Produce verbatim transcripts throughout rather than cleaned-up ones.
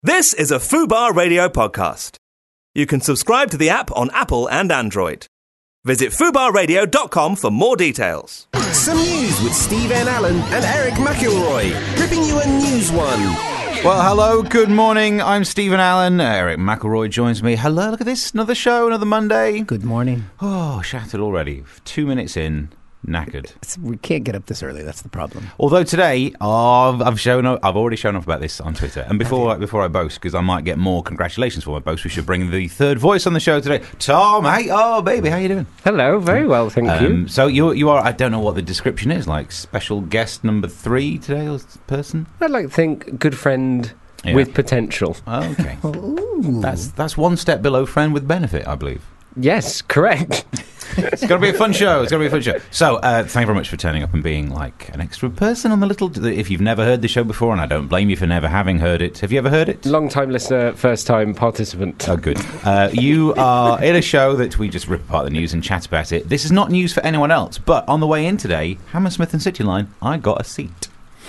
This is a Fubar Radio podcast. You can subscribe to the app on Apple and Android. Visit fubar radio dot com for more details. Some news with Steve N. Allen and Eric McElroy, gripping you a news one. Well, hello, good morning. I'm Stephen Allen. Eric McElroy joins me. Hello, look at this. Another show, another Monday. Good morning. Oh, shattered already. Two minutes in, knackered. It's, we can't get up this early. That's the problem. Although today, oh, I've shown up, I've already shown off about this on Twitter. And before before I boast, because I might get more congratulations for my boast, we should bring the third voice on the show today. Tom, hey, oh, baby, how you doing? Hello, very well, thank um, you. So you you are, I don't know what the description is, like special guest number three today, or person? I'd like to think good friend Yeah. with potential. Oh, okay. Ooh. That's that's one step below friend with benefit, I believe. Yes, correct. It's going to be a fun show. It's going to be a fun show. So, uh, thank you very much for turning up and being like an extra person on the little... If you've never heard the show before, and I don't blame you for never having heard it. Have you ever heard it? Long-time listener, first-time participant. Oh, good. Uh, you are in a show that we just rip apart the news and chat about it. This is not news for anyone else, but on the way in today, Hammersmith and City Line, I got a seat.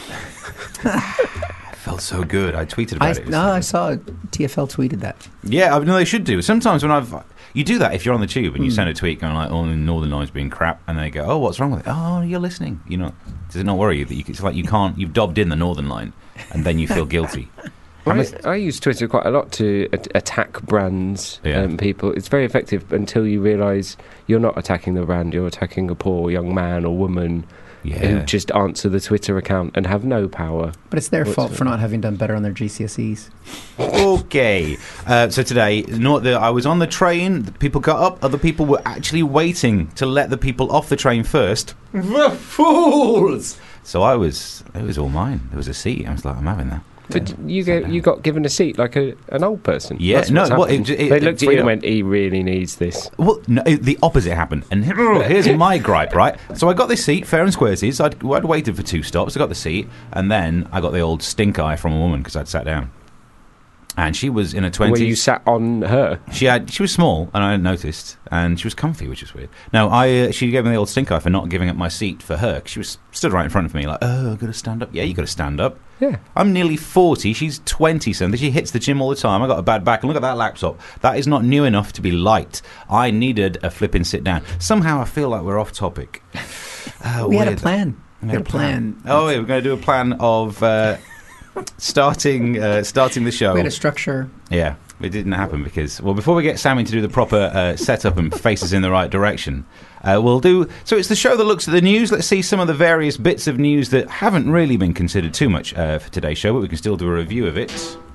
Felt so good. I tweeted about I, it. no, I saw T F L tweeted that. Yeah, I know they should do. Sometimes when I've... You do that if you're on the tube and you Mm. send a tweet going like, oh, the Northern Line's being crap, and they go, oh, what's wrong with it? Oh, you're listening. You know, does it not worry you that you, it's like you can't... You've dobbed in the Northern Line, and then you feel guilty. I, I use Twitter quite a lot to a- attack brands Yeah. and people. It's very effective until you realise you're not attacking the brand, you're attacking a poor young man or woman who Yeah. just answer the Twitter account and have no power. But it's their What's fault it? for not having done better on their G C S Es. Okay. Uh, so today, not the, I was on the train, the people got up, other people were actually waiting to let the people off the train first. The fools! So I was... It was all mine. There was a seat. I was like, I'm having that. But you get, you got given a seat like a, an old person. Yeah, That's no, what's well, happened. it- it- they it looked at freed you and up. went, he really needs this. Well, no, it- the opposite happened. And here's my gripe, right? So I got this seat, fair and squaresies. I'd, I'd waited for two stops. I got the seat. And then I got the old stink eye from a woman because I'd sat down. And she was in her twenties. Where you sat on her. She had, she was small, and I hadn't noticed, and she was comfy, which is weird. No, I, uh, she gave me the old stink eye for not giving up my seat for her. 'Cause she was stood right in front of me, like, oh, I've got to stand up. Yeah, you got to stand up. Yeah. I'm nearly forty. She's twenty something. She hits the gym all the time. I got a bad back, and look at that laptop. That is not new enough to be light. I needed a flipping sit down. Somehow, I feel like we're off topic. Uh, we had a weird. plan. We We had a plan. Oh, yeah, we're going to do a plan of uh, starting uh, starting the show. We had a structure. Yeah, it didn't happen because, well, before we get Sammy to do the proper uh, setup and face us in the right direction, uh, we'll do... So it's the show that looks at the news. Let's see some of the various bits of news that haven't really been considered too much uh, for today's show, but we can still do a review of it.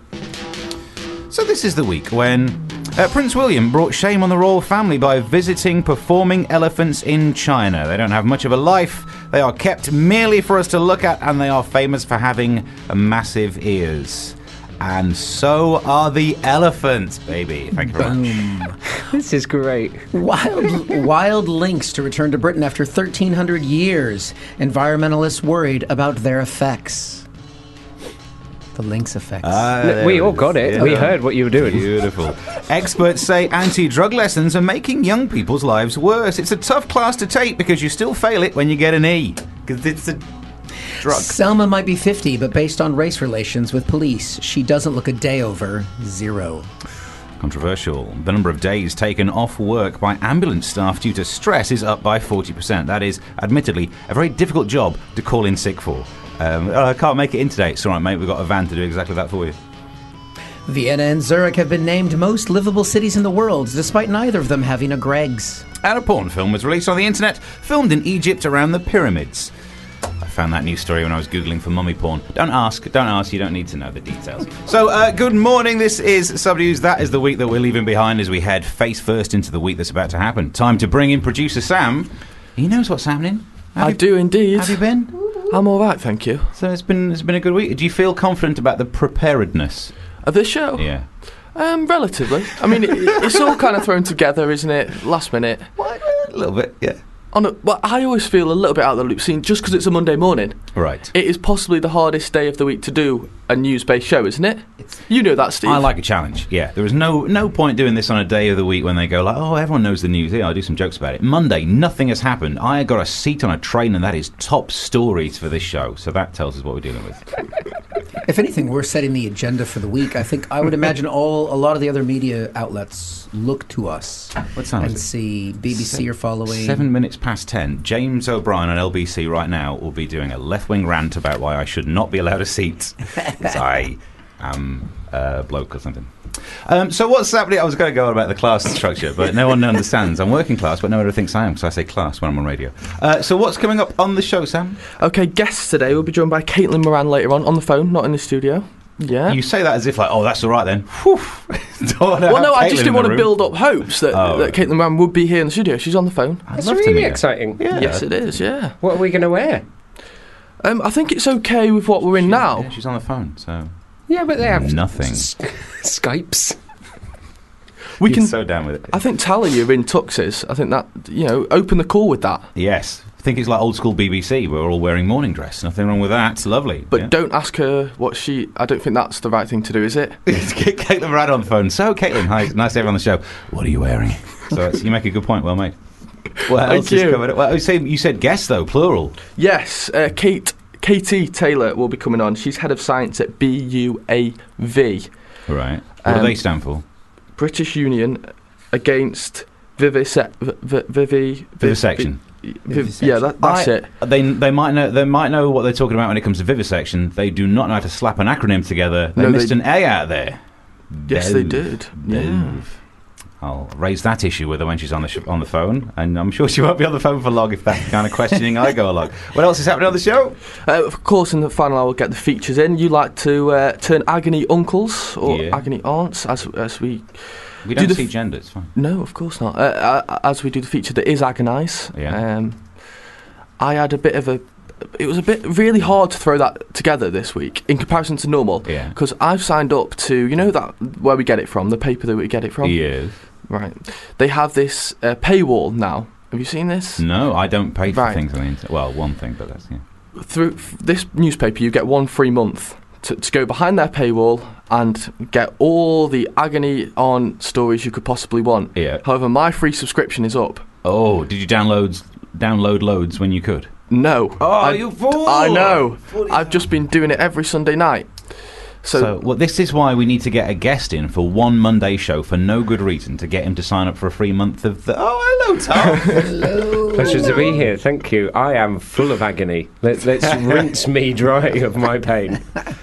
So this is the week when uh, Prince William brought shame on the royal family by visiting performing elephants in China. They don't have much of a life. They are kept merely for us to look at, and they are famous for having massive ears. And so are the elephants, baby. Thank you very much. This is great. Wild, wild lynx to return to Britain after thirteen hundred years. Environmentalists worried about their effects. The lynx effects. Ah, we there all it is. got it. Yeah. We heard what you were doing. Beautiful. Experts say anti-drug lessons are making young people's lives worse. It's a tough class to take because you still fail it when you get an E. Because it's a drug. Selma might be fifty, but based on race relations with police, she doesn't look a day over zero. Controversial. The number of days taken off work by ambulance staff due to stress is up by forty percent. That is, admittedly, a very difficult job to call in sick for. Um, oh, I can't make it in today. It's all right, mate. We've got a van to do exactly that for you. Vienna and Zurich have been named most livable cities in the world, despite neither of them having a Greggs. And a porn film was released on the internet, filmed in Egypt around the pyramids. I found that news story when I was Googling for mummy porn. Don't ask, don't ask, you don't need to know the details. So, uh, good morning, this is Sub News. That is the week that we're leaving behind as we head face first into the week that's about to happen. Time to bring in producer Sam. He knows what's happening. Have I you, do indeed. Have you been? I'm all right, thank you. So it's been it's been a good week. Do you feel confident about the preparedness? Of this show? Yeah. Um, relatively. I mean, it, it's all kind of thrown together, isn't it? Last minute. What? A little bit, yeah. On a, well, I always feel a little bit out of the loop, seeing just because it's a Monday morning. Right. It is possibly the hardest day of the week to do a news-based show, isn't it? It's, you know that, Steve. I like a challenge, yeah. There is no no point doing this on a day of the week when they go like, oh, everyone knows the news. Yeah, I'll do some jokes about it. Monday, nothing has happened. I got a seat on a train, and that is top stories for this show. So that tells us what we're dealing with. If anything, we're setting the agenda for the week. I think I would imagine all a lot of the other media outlets look to us What time and is it? see B B C Se- are following. Seven minutes past ten. James O'Brien on L B C right now will be doing a left-wing rant about why I should not be allowed a seat. 'Cause I am a bloke or something. Um, so what's happening? I was going to go on about the class structure, but no one understands. I'm working class, but no one thinks I am, because I say class when I'm on radio. Uh, so what's coming up on the show, Sam? Okay, guests today will be joined by Caitlin Moran later on, on the phone, not in the studio. Yeah. You say that as if like, oh, that's all right then. Whew. Don't wanna Well, have no, I Caitlin just in didn't want the to room. build up hopes that, Oh. that Caitlin Moran would be here in the studio. She's on the phone. I'd That's love to really meet her. exciting. Yeah. Yes, it is, yeah. What are we going to wear? Um, I think it's okay with what we're in She- now. yeah, she's on the phone, so Yeah, but they have nothing. s- Skypes. We He's can. so down with it. I think Talia in tuxes. I think that, you know, open the call with that. Yes. I think it's like old school B B C. We're all wearing morning dress. Nothing wrong with that. It's lovely. But yeah. don't ask her what she. I don't think that's the right thing to do, is it? Get Caitlin right on the phone. So, Caitlin, hi, nice to have you on the show. What are you wearing? So that's, you make a good point. Well made. What else is you. covered? Well, you say you said guest though, plural. Yes, uh, Kate Katie Taylor will be coming on. She's head of science at B U A V, Right. What do Um, they stand for? British Union Against Vivice- v- v- Vivi Vivisection. vi- viv- yeah, that, that's I- it. They they might know they might know what they're talking about when it comes to vivisection. They do not know how to slap an acronym together. They No, missed they- an A out there. Yes, they Dove. did. Yeah. Dove. I'll raise that issue with her when she's on the sh- on the phone, and I'm sure she won't be on the phone for long if that's the kind of questioning I go along. What else is happening on the show? Uh, of course, in the final hour, we'll get the features in. You like to uh, turn agony uncles or Yeah. agony aunts, as as we. We Do don't the see f- gender. It's fine. No, of course not. Uh, uh, as we do the feature that is agonise. Yeah. Um, I had a bit of a. It was a bit really hard to throw that together this week in comparison to normal. Yeah. Because I've signed up to, you know, that where we get it from, the paper that we get it from. Yes. Right. They have this uh, paywall now. Have you seen this? No, I don't pay for Right. things on the internet. Well, one thing, but that's yeah. Through f- this newspaper, you get one free month to, to go behind their paywall and get all the agony on stories you could possibly want. Yeah. However, my free subscription is up. Oh, did you download download loads when you could? No. Oh, I, you fool! I know. I've just been doing it every Sunday night. So, So, well, this is why we need to get a guest in for one Monday show for no good reason to get him to sign up for a free month of the. Oh, hello, Tom. Hello. Pleasure to be here. Thank you. I am full of agony. Let, let's rinse me dry of my pain.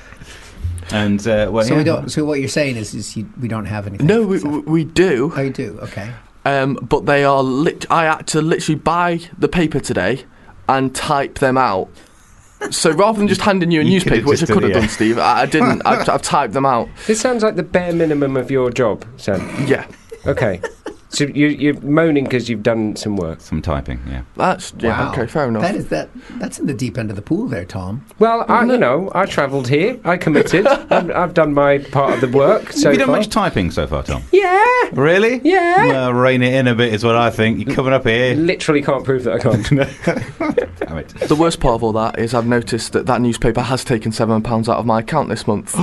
and uh, well, So yeah. we don't. So what you're saying is, is you, we don't have anything. no, we, we we do. Oh, you do. Okay. Um, but they are. Lit- I had to literally buy the paper today and type them out. So rather than just handing you a You newspaper, could've which I just could done have it, done, yeah. Steve, I, I didn't. I've, I've typed them out. This sounds like the bare minimum of your job, Sam. Yeah, Okay. So you, you're moaning because you've done some work. Some typing, yeah. that's yeah. Wow. Okay, fair enough. That is that. That's in the deep end of the pool, there, Tom. Well, I, you know, I travelled here. I committed. I've, I've done my part of the work. So Have you done far. much typing so far, Tom? Yeah. Really? Yeah. Well, rein it in a bit is what I think. You're coming up here. Literally can't prove that I can't. Damn it. The worst part of all that is I've noticed that that newspaper has taken seven pounds out of my account this month.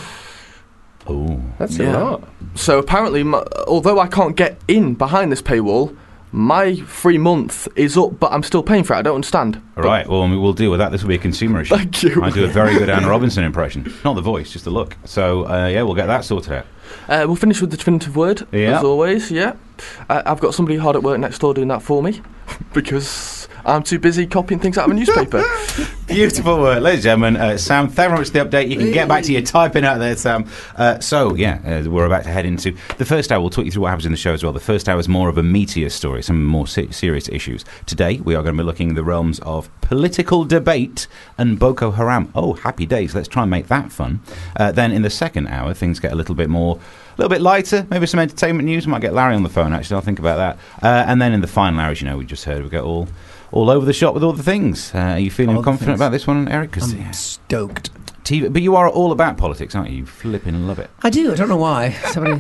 Oh. That's Yeah. a lot. So apparently, my, although I can't get in behind this paywall, my free month is up, but I'm still paying for it. I don't understand. All right, well, we'll deal with that. This will be a consumer issue. Thank you. I do a very good Anna Robinson impression. Not the voice, just the look. So, uh, yeah, we'll get that sorted out. Uh, we'll finish with the definitive word, Yeah. as always, yeah. Uh, I've got somebody hard at work next door doing that for me, because I'm too busy copying things out of a newspaper. Beautiful work, ladies and gentlemen. Uh, Sam, thank you very much for the update. You can get back to your typing out there, Sam. Uh, so, yeah, uh, we're about to head into the first hour. We'll talk you through what happens in the show as well. The first hour is more of a meatier story, some more se- serious issues. Today, we are going to be looking at the realms of political debate and Boko Haram. Oh, happy days. Let's try and make that fun. Uh, then, in the second hour, things get a little bit more... A little bit lighter, maybe some entertainment news. Might get Larry on the phone, actually. I'll think about that. Uh, and then in the final hour, as you know, we just heard, we go all all over the shop with all the things. Uh, are you feeling All the confident things. about this one, Eric? 'Cause, I'm yeah, stoked. T V, but you are all about politics, aren't you? You flipping love it. I do. I don't know why. Somebody.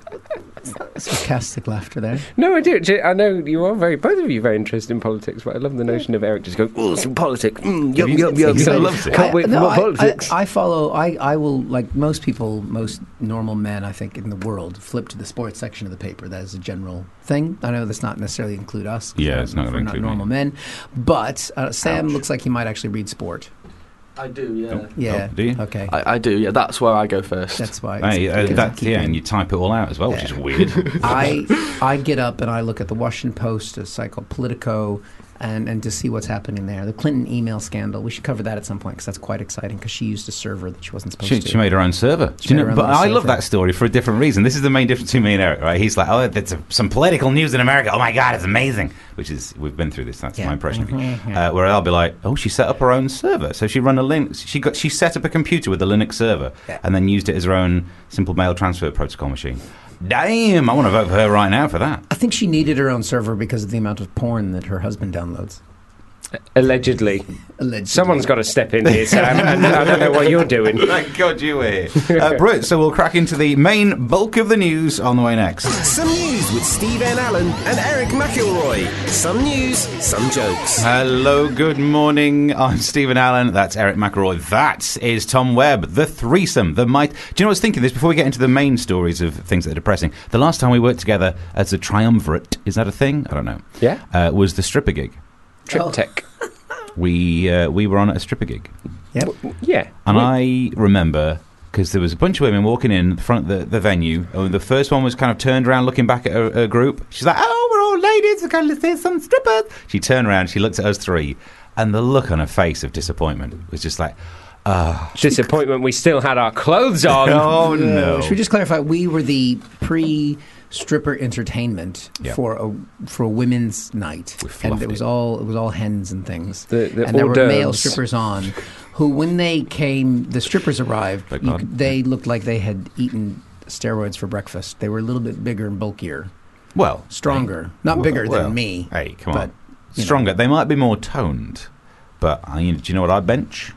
Sarcastic laughter there. No, I do. J- I know you are very, both of you, very interested in politics. But I love the notion of Eric just going, "Oh, some politics, mm, yum, you- yum, yum, he yum. loves it. Can't wait for no, more I, politics." I, I follow. I, I will, like most people, most normal men, I think, in the world, flip to the sports section of the paper. That is a general thing. I know that's not necessarily include us. 'cause Yeah, we're- it's not gonna we're not include normal me. men. But uh, Sam Ouch. looks like he might actually read sport. I do, yeah. Yeah. Oh, do you? Okay. I, I do, yeah. That's where I go first. That's why. Hey, uh, it's- that, keep yeah, in- and you type it all out as well, which is weird. I I get up and I look at the Washington Post, a site called Politico, and, and to see what's happening there. The Clinton email scandal. We should cover that at some point because that's quite exciting because she used a server that she wasn't supposed She, to. she made her own server. She Do you made know, her own but little I love server. that story for a different reason. This is the main difference between me and Eric, right? He's like, oh, there's a, some political news in America. Oh my God, it's amazing. Which is, we've been through this. That's Yeah. my impression of Mhm, it. yeah. Uh, where I'll be like, oh, she set up her own server. So she run a Linux. She got she set up a computer with a Linux server Yeah. and then used it as her own simple mail transfer protocol machine. Damn, I want to vote for her right now for that. I think she needed her own server because of the amount of porn that her husband downloads. Allegedly. Allegedly. Someone's got to step in here, Sam, and I don't know what you're doing. Thank God you were here. Uh, Brit, so we'll crack into the main bulk of the news on the way next. Some news with Steve N. Allen and Eric McIlroy. Some news, some jokes. Hello, good morning. I'm Stephen Allen. That's Eric McElroy. That is Tom Webb. The threesome. The might. Do you know what I was thinking this before we get into the main stories of things that are depressing? The last time we worked together as a triumvirate, is that a thing? I don't know. Yeah. Uh, was the stripper gig. Triptych. We uh, we were on a stripper gig, Yep. Yeah. and We- I remember because there was a bunch of women walking in the front of the, the venue. And the first one was kind of turned around, looking back at her, her group. She's like, "Oh, we're all ladies. We're going to see some strippers." She turned around, she looked at us three, and the look on her face of disappointment was just like, "Ah, Disappointment, we still had our clothes on. oh no!" Should we just clarify? We were the pre-stripper entertainment Yeah. for a for a women's night, We and fluffed it was it. all it was all hens and things. The- the and there hors were male d'oeuvres. strippers on, who when they came, the strippers arrived. Beg You pardon? could, they looked like they had eaten steroids for breakfast. They were a little bit bigger and bulkier, Well, stronger, not well, bigger well, than me. Hey, come but, on, you know. stronger. They might be more toned, but I mean, do you know what I bench?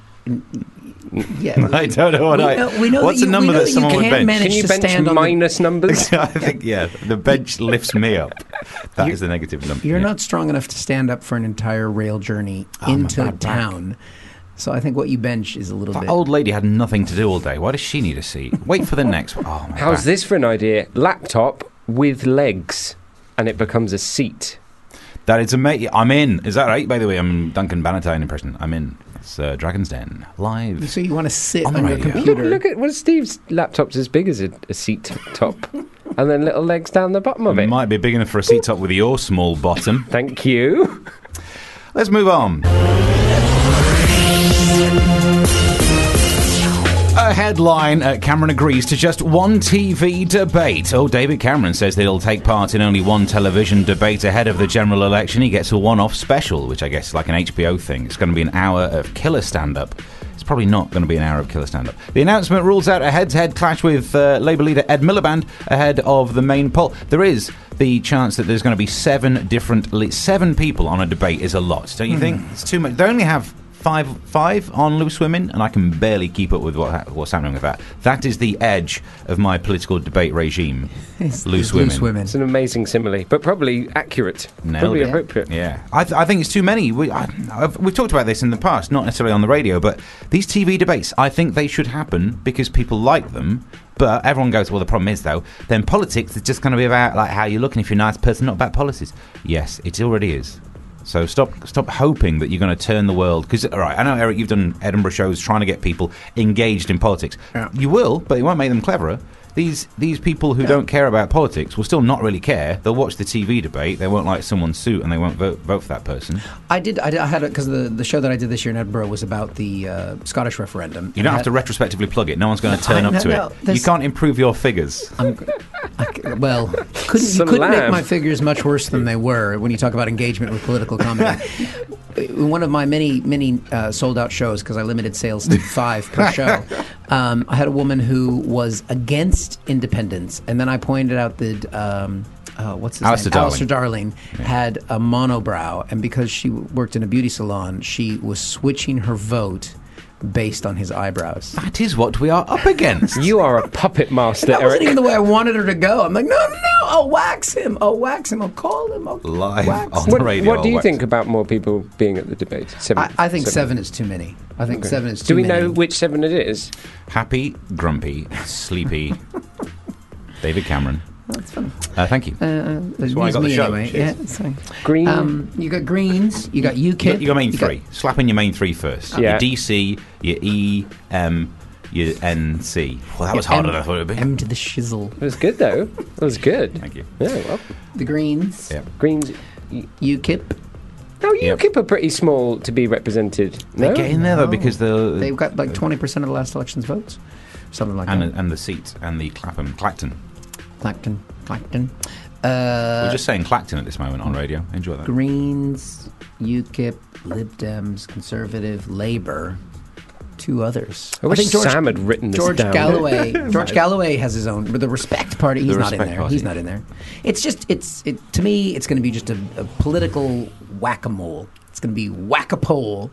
Yeah, I don't know what we I. know, we know what's that a you, number we know that that someone you would can't bench? manage Can you to bench stand on the, minus numbers? I think yeah, the bench lifts me up. That is the negative number. You're yeah. not strong enough to stand up for an entire rail journey Oh, my into bad back. town. So I think what you bench is a little That bit. old lady had nothing to do all day. Why does she need a seat? Wait for the next one. Oh, my How's back. this for an idea? Laptop with legs, and it becomes a seat. That is amazing. I'm in. Is that right? By the way, I'm Duncan Bannatyne impression. I'm in. It's uh, Dragon's Den live. So you want to sit On on, the your radio. Look, computer? look at well, Steve's laptop's as big as a, a seat top, and then little legs down the bottom of It it. might be big enough for a seat top with your small bottom. Thank you. Let's move on. A headline, uh, Cameron agrees to just one T V debate. Oh, David Cameron says that he'll take part in only one television debate ahead of the general election. He gets a one-off special, which I guess is like an H B O thing. It's going to be an hour of killer stand-up. It's probably not going to be an hour of killer stand-up. The announcement rules out a head-to-head clash with uh, Labour leader Ed Miliband ahead of the main poll. There is the chance that there's going to be seven different... Le- seven people on a debate is a lot, don't you think? It's too much. They only have... Five, five on Loose Women, and I can barely keep up with what ha- what's happening with that. That is the edge of my political debate regime. It's- Loose it's Women. Loose women. It's an amazing simile, but probably accurate. Nailed probably it. appropriate. Yeah, I, th- I think it's too many. We, I, I've, we've talked about this in the past, not necessarily on the radio, but these T V debates, I think they should happen because people like them. But everyone goes, well, the problem is, though, then politics is just going to be about like how you're looking if you're a nice person, not about policies. Yes, it already is. So stop stop hoping that you're going to turn the world... Because, all right, I know, Eric, you've done Edinburgh shows trying to get people engaged in politics. Yeah. You will, but it won't make them cleverer. These these people who don't care about politics will still not really care. They'll watch the T V debate, they won't like someone's suit, and they won't vote vote for that person. I did. I, did, I had because the the show that I did this year in Edinburgh was about the uh, Scottish referendum. You don't I have to had- retrospectively plug it. No one's going to turn I- up no, to no, it. You there's- can't improve your figures. I'm, I c well, couldn't you Some couldn't make lamb. my figures much worse than they were when you talk about engagement with political comedy. In one of my many many uh, sold out shows, because I limited sales to five per show, um, I had a woman who was against independence, and then I pointed out that. Um, Uh, what's his Alistair name? Darling. Alistair Darling had a monobrow, and because she w- worked in a beauty salon, she was switching her vote based on his eyebrows. That is what we are up against. You are a puppet master, That wasn't Eric. even the way I wanted her to go. I'm like, no, no, no, I'll wax him. I'll wax him. I'll call him. I'll Live wax on him. the What, radio. what do you I'll think wax about more people being at the debate? Seven, I, I think seven is too many. I think Okay. seven is too Do we many. know which seven it is? Happy, grumpy, sleepy. David Cameron. That's fun. Uh, thank you. Uh, That's why I got the me show. anyway. Cheers. Yeah, sorry. Green. Um, you got Greens. You got U KIP. You got main you got- three. Slap in your main three first. Yeah. Your D C, your E, M, your N C. Well, that was Yeah, harder M- than I thought it would be. M to the shizzle. It was good though. It was good. Thank you. Yeah, well, The Greens. Yeah. Greens. U KIP. No, Yep. UKIP are pretty small to be represented. They No? get in there though because the They've got like twenty percent of the last election's votes. Something like and that. and the seat and the Clapham Clacton. Clacton. Clacton. Uh, We're just saying Clacton at this moment on radio. Enjoy that. Greens, U KIP, Lib Dems, Conservative, Labour, two others. I wish George, Sam had written this George down. Galloway. George Galloway has his own, but the Respect Party. He's The not in Respect there. Party. He's not in there. It's just it's it to me. It's going to be just a, a political whack-a-mole. It's going to be whack-a-pole.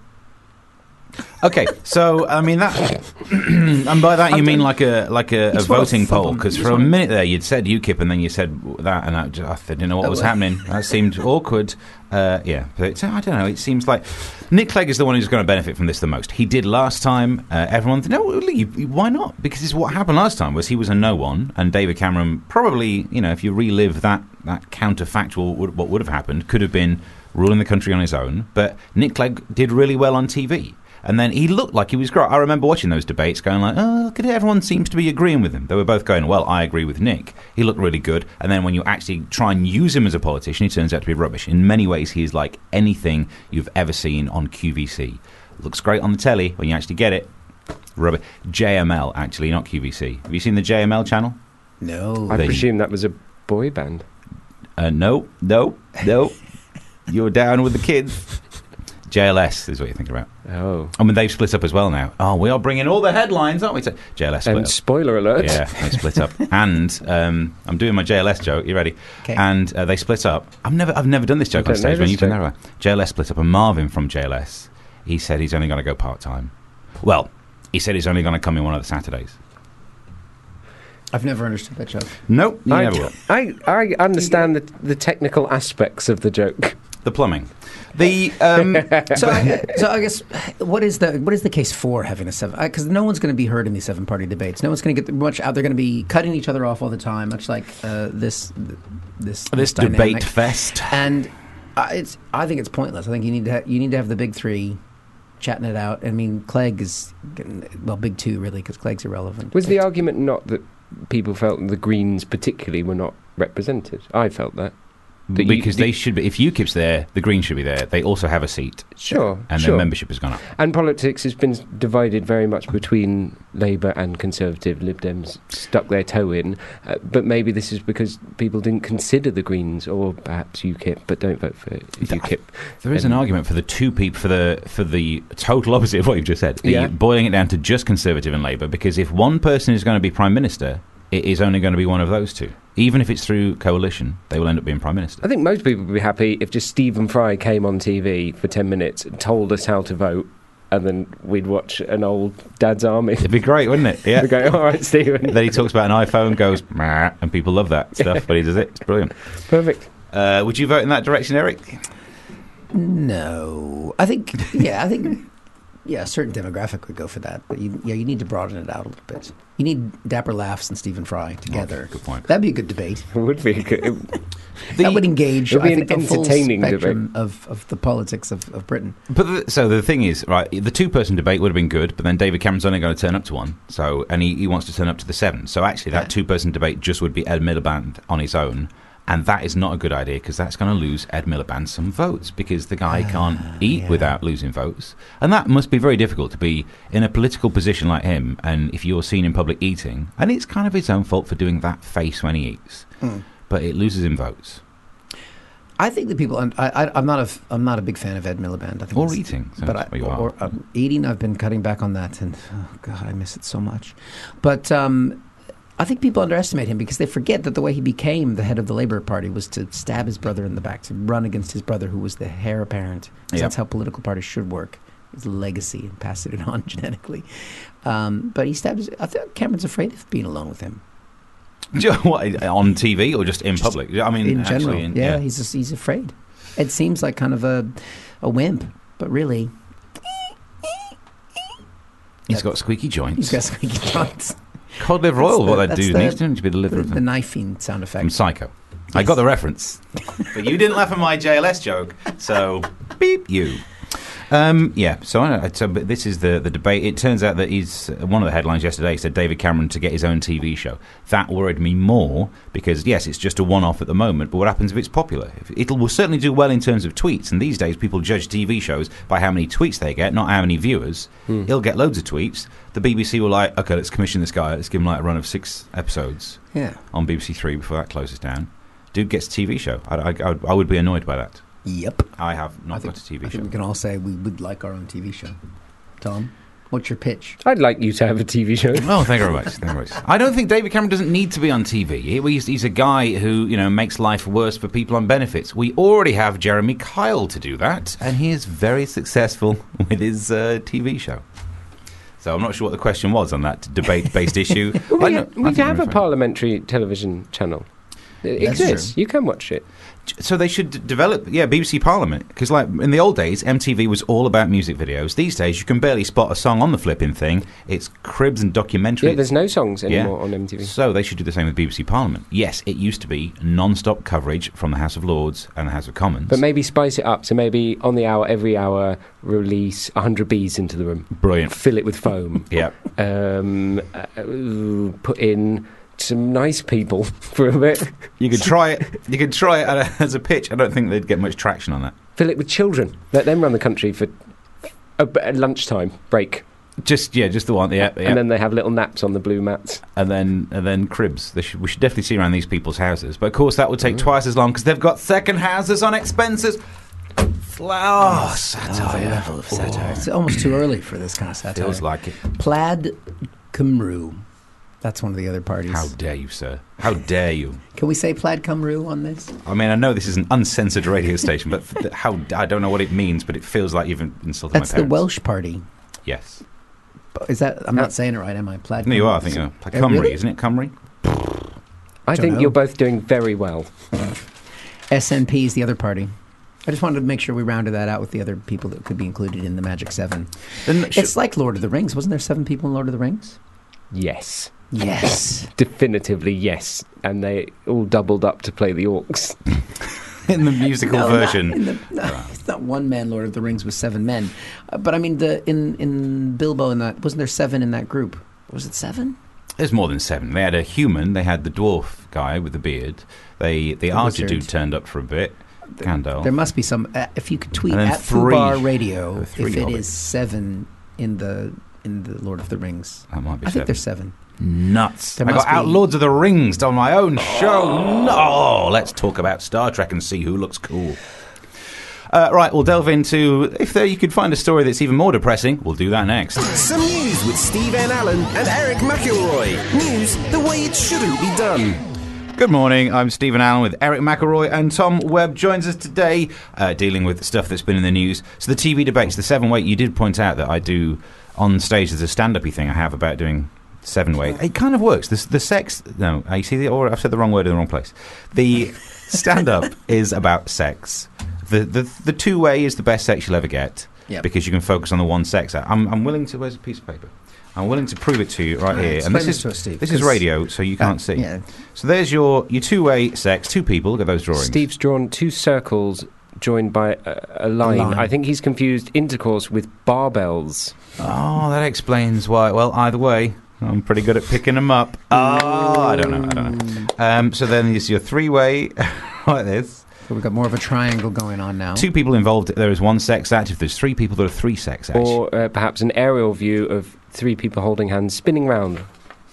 Okay, so I mean that, and by that you mean like a like a, a just wanna voting thump poll? them. Because Just for a wanna- minute there you'd said UKIP and then you said that, and I, just, I didn't know what Oh, was well. happening. That seemed awkward. Uh, yeah, but it's, I don't know. It seems like Nick Clegg is the one who's going to benefit from this the most. He did last time. Uh, everyone, no, leave. Why not? Because it's what happened last time was he was a no one, and David Cameron probably, you know, if you relive that that counterfactual, would- what would have happened could have been ruling the country on his own. But Nick Clegg did really well on T V. And then he looked like he was great. I remember watching those debates going like, oh, look at it, everyone seems to be agreeing with him. They were both going, well, I agree with Nick. He looked really good. And then when you actually try and use him as a politician, he turns out to be rubbish. In many ways, he is like anything you've ever seen on Q V C. Looks great on the telly. When you actually get it, rubbish. J M L, actually, not Q V C. Have you seen the J M L channel? No. I They- presume that was a boy band. Uh, no, no, no. You're down with the kids. J L S is what you're thinking about. Oh. I mean, they've split up as well now. Oh, we are bringing all the headlines, aren't we? To J L S split And up. spoiler alert. Yeah, they split up. And um, I'm doing my J L S joke. You ready? 'Kay. And uh, they split up. I've never, I've never done this joke I on don't know stage. When this you've been joke. there, J L S split up, and Marvin from J L S, he said he's only going to go part time. Well, he said he's only going to come in one of the Saturdays. I've never understood that joke. Nope, you I, never will. I, I understand the, the technical aspects of the joke. The plumbing. The um, So, I, so I guess what is the what is the case for having a seven? Because no one's going to be heard in these seven party debates. No one's going to get much out. They're going to be cutting each other off all the time, much like uh, this this this dynamic. debate fest. And uh, it's I think it's pointless. I think you need to ha- you need to have the big three chatting it out. I mean, Clegg is getting, well, big two really because Clegg's irrelevant. Was the argument not that people felt the Greens particularly were not represented? I felt that. That you- Because the- they should be. If UKIP's there, the Greens should be there. They also have a seat, Sure, and sure. their membership has gone up. And politics has been divided very much between Labour and Conservative. Lib Dems stuck their toe in. Uh, but maybe this is because people didn't consider the Greens or perhaps UKIP, but don't vote for UKIP. There is an Um, argument for the two people for the for the total opposite of what you've just said. The Yeah. boiling it down to just Conservative and Labour, because if one person is going to be Prime Minister, it is only going to be one of those two. Even if it's through coalition, they will end up being Prime Minister. I think most people would be happy if just Stephen Fry came on T V for ten minutes and told us how to vote, and then we'd watch an old Dad's Army. It'd be great, wouldn't it? Yeah. We go, all right, Stephen. Then he talks about an iPhone, goes, "Meh," and people love that stuff, but he does it. It's brilliant. Perfect. Uh, would you vote in that direction, Eric? No, I think yeah, I think yeah, a certain demographic would go for that, but you, yeah, you need to broaden it out a little bit. You need Dapper Laughs and Stephen Fry together. Oh, good point. That'd be a good debate. It would be good. The- that would engage, it'll be I an think, the full entertaining spectrum debate. of, of the politics of, of Britain. But the, so the thing is, right? The two-person debate would have been good, but then David Cameron's only going to turn up to one. So, and he, he wants to turn up to the seven. So actually, that Yeah. two-person debate just would be Ed Miliband on his own, and that is not a good idea because that's going to lose Ed Miliband some votes because the guy can't eat yeah. without losing votes, and that must be very difficult to be in a political position like him. And if you're seen in public eating, and it's kind of his own fault for doing that face when he eats, Mm. but it loses him votes I think that people. I, I, I'm not a. f- I'm not a big fan of Ed Miliband. I think or it's- eating. So but that's I, where you or, are. or um, eating, I've been cutting back on that, and oh god, I miss it so much. But um, I think people underestimate him because they forget that the way he became the head of the Labour Party was to stab his brother in the back, to run against his brother, who was the heir apparent. 'Cause Yeah. That's how political parties should work. His legacy and passing it on genetically. Um, but he stabbed. His, I think Cameron's afraid of being alone with him What, on T V or just in public? I mean, in actually, general. in- yeah, he's just, he's afraid. It seems like kind of a a wimp, but really He's got squeaky joints. he's got squeaky joints. Cod liver oil, what that That's dude the- needs to be the liver The, of the him. knifing sound effect. I'm Psycho. I got the reference. But you didn't laugh at my J L S joke, so beep you. Um, yeah, so, I, so but this is the, the debate. It turns out that he's one of the headlines yesterday said David Cameron to get his own T V show. That worried me more because, yes, it's just a one-off at the moment, but what happens if it's popular? If, it will certainly do well in terms of tweets, and these days people judge T V shows by how many tweets they get, not how many viewers. Hmm. He'll get loads of tweets. The B B C were like, OK, let's commission this guy. Let's give him like a run of six episodes Yeah. on B B C Three before that closes down. Dude gets a T V show. I, I, I, would, I would be annoyed by that. Yep. I have not I think, got a T V I show. think we can all say we would like our own T V show. Tom, what's your pitch? I'd like you to have a T V show. Oh, thank you very much. Thank you very much. I don't think David Cameron doesn't need to be on T V. He- He's, he's a guy who, you know, makes life worse for people on benefits. We already have Jeremy Kyle to do that, and he is very successful with his uh, T V show. So I'm not sure what the question was on that debate-based issue. Well, I we know- ha- I we think have we're a fine. parliamentary television channel. It That's exists. true. You can watch it. So they should d- develop, yeah, B B C Parliament. Because, like, in the old days, M T V was all about music videos. These days, you can barely spot a song on the flipping thing. It's cribs and documentaries. Yeah, there's no songs Yeah. anymore on M T V. So they should do the same with B B C Parliament. Yes, it used to be non-stop coverage from the House of Lords and the House of Commons. But maybe spice it up. So maybe on the hour, every hour, release one hundred bees into the room. Brilliant. Fill it with foam. Yeah. um, uh, ooh, put in some nice people for a bit. You could try it. You could try it at a, as a pitch. I don't think they'd get much traction on that. Fill it with children. Let them run the country for a, a lunchtime break. Just yeah, just the one. Yeah, yeah. And then they have little naps on the blue mats. and then and then cribs. They should, we should definitely see around these people's houses. But of course, that would take twice as long because they've got second houses on expenses. Oh, satire. level of satire. It's almost too early for this kind of satire. Feels like it. Plaid Cymru. That's one of the other parties. How dare you, sir? How dare you? Can we say Plaid Cymru on this? I mean, I know this is an uncensored radio station, but f- how I don't know what it means, but it feels like you've insulted That's my the parents. Welsh party. Yes. Is that? I'm not saying it right, am I? Plaid. No, you Cymru. are. I think you're. Like Uh, Cymru, really? isn't it? Cymru? I Don't think know. you're both doing very well. S N P is the other party. I just wanted to make sure we rounded that out with the other people that could be included in the Magic Seven. Then sh- It's like Lord of the Rings. Wasn't there seven people in Lord of the Rings? Yes. Yes. Definitively yes. And they all doubled up to play the orcs. in the musical No, version. Not in the, no, it's not one man Lord of the Rings with seven men. Uh, but I mean, the in, in Bilbo, in that, wasn't there seven in that group? Was it seven? There's more than seven. They had a human. They had the dwarf guy with the beard. They the, The archer wizard. dude turned up for a bit. Gandalf. There must be some. Uh, if you could tweet And then at three- Fubar Radio uh, if three it hobbits. is seven in the in the Lord of the Rings. That might be I seven. think there's seven. Nuts. There I got must be- out Lords of the Rings on my own show. No, let's talk about Star Trek and see who looks cool. Uh, right, we'll delve into, if there you could find a story that's even more depressing, we'll do that next. Some news with Steve N. Allen and Eric McElroy. News the way it shouldn't be done. Good morning, I'm Stephen Allen with Eric McElroy, and Tom Webb joins us today, uh, dealing with stuff that's been in the news. So the T V debates, the seven weight, you did point out that I do on stage, there's a stand-up-y thing I have about doing seven weight. It kind of works. The, the sex, no, you see, the, or I've said the wrong word in the wrong place. The stand-up is about sex. The, the the two way is the best sex you'll ever get, Yep. because you can focus on the one sex. I'm I'm willing to. Where's a piece of paper? I'm willing to prove it to you right Right, here. explain And this this is to us, Steve, this is 'cause- radio, so you can't Uh, see. yeah. So there's your your two way sex. Two people. Look at those drawings. Steve's drawn two circles joined by a, a, line. line. I think he's confused intercourse with barbells. Oh, that explains why. Well, either way, I'm pretty good at picking them up. Oh, I don't know. I don't know. Um, so then there's your three way like this. So we've got more of a triangle going on now. Two people involved. There is one sex act. If there's three people, there are three sex acts. Or uh, perhaps an aerial view of three people holding hands spinning round.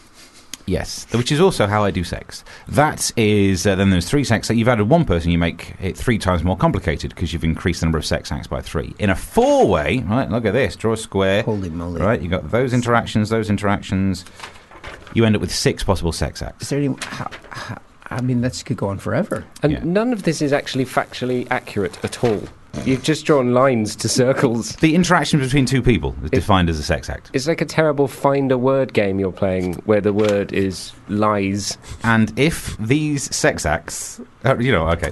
Yes, which is also how I do sex. That is, uh, then there's three sex acts. You've added one person, you make it three times more complicated because you've increased the number of sex acts by three. In a four-way, right, look at this, draw a square. Holy moly. Right, you've got those interactions, those interactions. You end up with six possible sex acts. Is there any, how, how, I mean, this could go on forever. And Yeah. none of this is actually factually accurate at all. You've just drawn lines to circles. The interaction between two people is defined as a sex act. It's like a terrible find a word game you're playing where the word is lies. And if these sex acts, uh, you know, okay.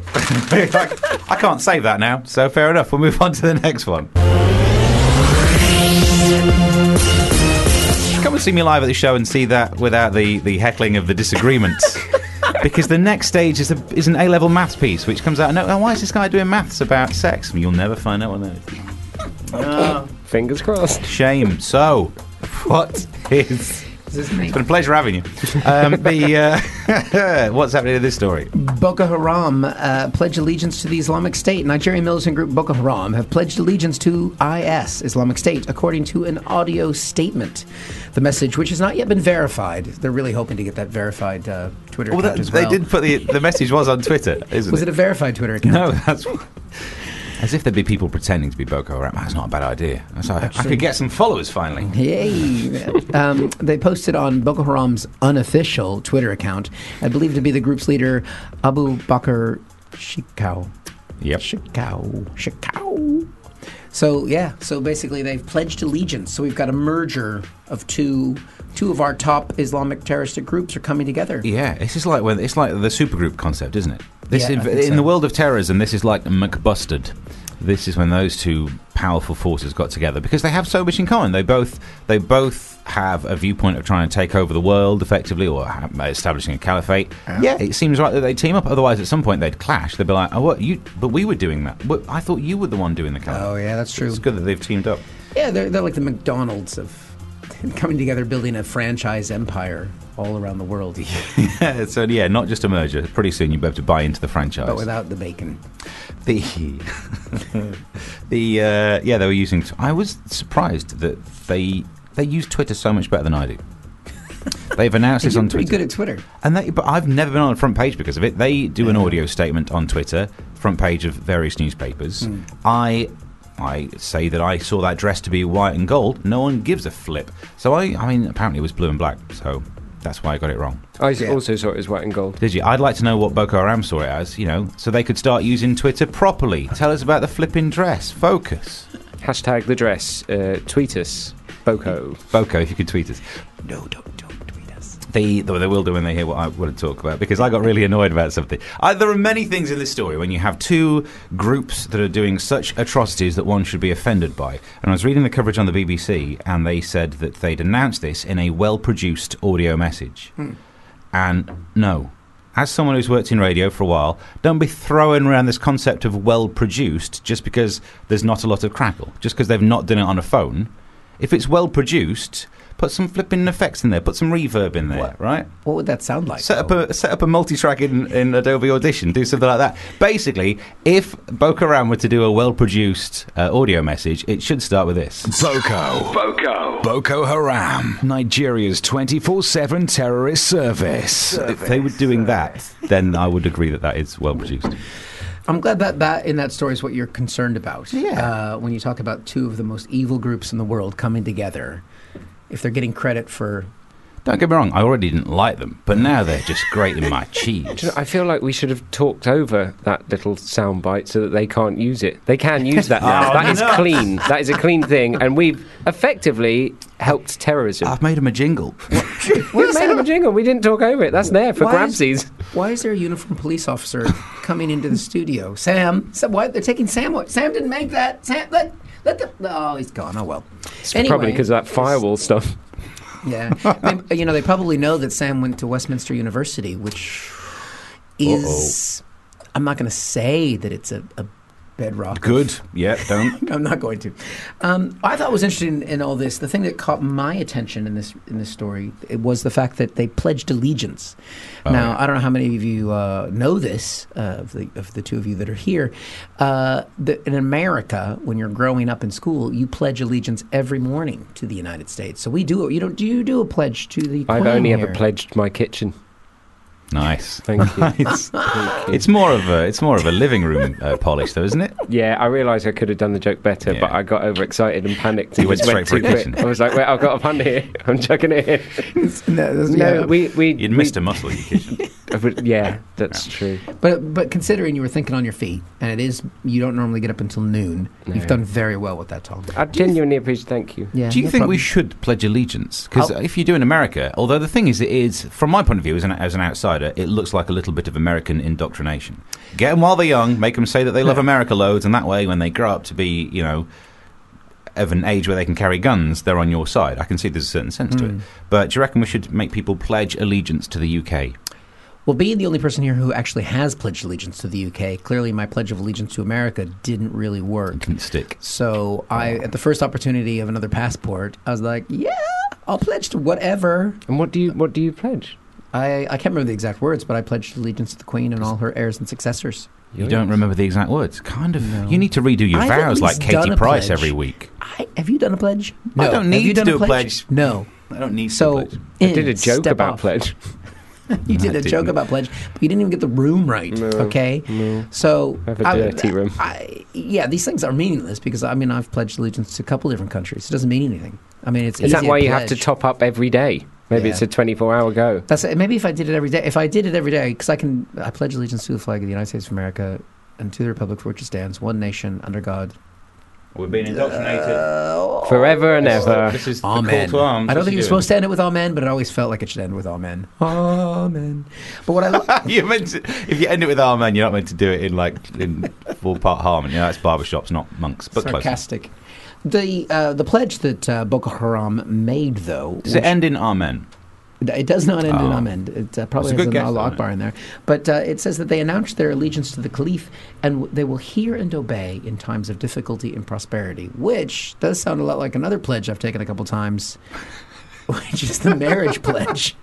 I can't save that now, so fair enough. We'll move on to the next one. should come and see me live at the show and see that without the, the heckling of the disagreements. Because the next stage is, a, is an A-level maths piece, which comes out, no, oh, why is this guy doing maths about sex? You'll never find out what that is. Oh. Fingers crossed. Shame. So, what is... This is me. It's been a pleasure having you. Um, the uh, what's happening in this story? Boko Haram uh, pledged allegiance to the Islamic State. Nigerian militant group Boko Haram have pledged allegiance to I S, Islamic State, according to an audio statement. The message, which has not yet been verified, they're really hoping to get that verified uh, Twitter Well, account that, as well. they did put the the message was on Twitter, isn't Was it? it a verified Twitter account? No, that's as if there'd be people pretending to be Boko Haram. That's not a bad idea. So I could get some followers finally. Yay! um, they posted on Boko Haram's unofficial Twitter account, I believe to be the group's leader, Abu Bakr Shekau. Yep. Shekau. Shekau. So, yeah, so basically they've pledged allegiance. So we've got a merger of two two of our top Islamic terroristic groups are coming together. Yeah, this is like when it's like the supergroup concept, isn't it? This Yeah, in, I think in so. the world of terrorism, this is like McBusted. This is when those two powerful forces got together because they have so much in common. They both they both have a viewpoint of trying to take over the world effectively or ha- establishing a caliphate. Yeah, it seems right that they team up. Otherwise, at some point they'd clash. They'd be like, "Oh, what you?" But we were doing that. What, I thought you were the one doing the caliphate. Oh, yeah, that's true. It's good that they've teamed up. Yeah, they're, they're like the McDonald's of coming together, building a franchise empire all around the world. Yeah, so yeah, not just a merger. Pretty soon you'll be able to buy into the franchise. But without the bacon. The the uh, yeah, they were using. I was surprised that they they use Twitter so much better than I do. They've announced this You're on pretty Twitter, good at Twitter. and they, but I've never been on the front page because of it. They do an audio statement on Twitter, front page of various newspapers. Mm. I. I say that I saw that dress to be white and gold. No one gives a flip. So I, I mean, apparently it was blue and black. So that's why I got it wrong. I Yeah. also saw it as white and gold. Did you? I'd like to know what Boko Haram saw it as, you know, so they could start using Twitter properly. Tell us about the flipping dress. Focus. Hashtag the dress. Uh, tweet us. Boko. Boko, if you could tweet us. No, don't, don't tweet us. They, though they will do when they hear what I want to talk about, because I got really annoyed about something. I, there are many things in this story when you have two groups that are doing such atrocities that one should be offended by. And I was reading the coverage on the B B C, and they said that they'd announced this in a well-produced audio message. Hmm. And no. As someone who's worked in radio for a while, don't be throwing around this concept of well-produced just because there's not a lot of crackle, just because they've not done it on a phone. If it's well-produced, put some flipping effects in there, put some reverb in there, What? right? What would that sound like? Set up though? a set up a multi-track in, in Adobe Audition. Do something like that. Basically, if Boko Haram were to do a well-produced uh, audio message, it should start with this. Boko. Boko. Boko Haram. Nigeria's twenty-four seven terrorist service. If they were doing that, then I would agree that that is well-produced. I'm glad that that in that story is what you're concerned about. Yeah. Uh, when you talk about two of the most evil groups in the world coming together, if they're getting credit for... Don't get me wrong, I already didn't like them, but now they're just grating my cheese. Do you know, I feel like we should have talked over that little soundbite so that they can't use it. They can use that now. Oh, that is no. clean. That is a clean thing, and we've effectively helped terrorism. I've made them a jingle. We made them a jingle. We didn't talk over it. That's there for Why is- grabsies. Why is there a uniformed police officer coming into the studio? Sam, Sam why they're taking Sam? What? Sam didn't make that. Sam, let let the. Oh, he's gone. Oh well. It's probably because of that firewall stuff. Yeah, they, you know they probably know that Sam went to Westminster University, which is. I'm not going to say that it's a, a bedrock. of- Good. Yeah, don't. I'm not going to. Um, I thought was interesting in all this. The thing that caught my attention in this in this story it was the fact that they pledged allegiance. Oh, now, yeah. I don't know how many of you uh, know this uh, of the of the two of you that are here. Uh, the, in America, when you're growing up in school, you pledge allegiance every morning to the United States. So we do. You don't. Do you do a pledge to the? I've Queen only here? ever pledged my kitchen. Nice. Thank you. Nice. It's more of a it's more of a living room uh, polish, though, isn't it? Yeah, I realised I could have done the joke better, Yeah. but I got overexcited and panicked. You and went just straight for a too quick. kitchen. I was like, wait, I've got a pun here. I'm chucking it in. No, that's- No, yeah. we... we You'd we, missed a muscle, you kitchen. Yeah, that's true. But but considering you were thinking on your feet, and it is you don't normally get up until noon. No. You've done very well with that, Tom. I genuinely appreciate thank you. Yeah. Do you no think problem. we should pledge allegiance? Because I'll- if you do in America, although the thing is, it is, from my point of view as an, as an outsider, it looks like a little bit of American indoctrination. Get them while they're young, make them say that they love America loads, and that way, when they grow up to be, you know, of an age where they can carry guns, they're on your side. I can see there's a certain sense Mm. to it. But do you reckon we should make people pledge allegiance to the U K? Well, being the only person here who actually has pledged allegiance to the U K, clearly my pledge of allegiance to America didn't really work. Didn't stick. So I, at the first opportunity of another passport, I was like, yeah, I'll pledge to whatever. And what do you what do you pledge? I, I can't remember the exact words, but I pledged allegiance to the Queen and all her heirs and successors. You don't remember the exact words? Kind of. No. You need to redo your I've at vows like least done Katie a Price pledge. every week. I, have you done a pledge? I No. don't Have need you to done do a pledge. No. I don't need So to pledge. I in, did a joke step about off. pledge. You did I a joke didn't. about pledge, but you didn't even get the room right. No, okay, no. so I have a I- dirty room. I, yeah, these things are meaningless because I mean I've pledged allegiance to a couple different countries. It doesn't mean anything. I mean it's Is that easy why to you have to pledge. top up every day? Maybe Yeah. it's a twenty-four hour go. That's it. Maybe if I did it every day. If I did it every day, because I can, I pledge allegiance to the flag of the United States of America and to the republic for which it stands, one nation under God. We're being indoctrinated. Forever and ever. This is the Amen. call to arms. I don't What's think he you're doing? supposed to end it with amen, but it always felt like it should end with amen. Amen. But what I lo- You're meant to, if you end it with amen, you're not meant to do it in like in full part harmony. You know, that's barbershops, not monks, but close. sarcastic. The uh, the pledge that uh, Boko Haram made, though, Does it end in amen? it does not end in Oh. amen. It uh, probably That's a has good an guess, Allah though, Akbar in there. But uh, it says that they announced their allegiance to the Caliph and w- they will hear and obey in times of difficulty and prosperity, which does sound a lot like another pledge I've taken a couple times, which is the marriage pledge.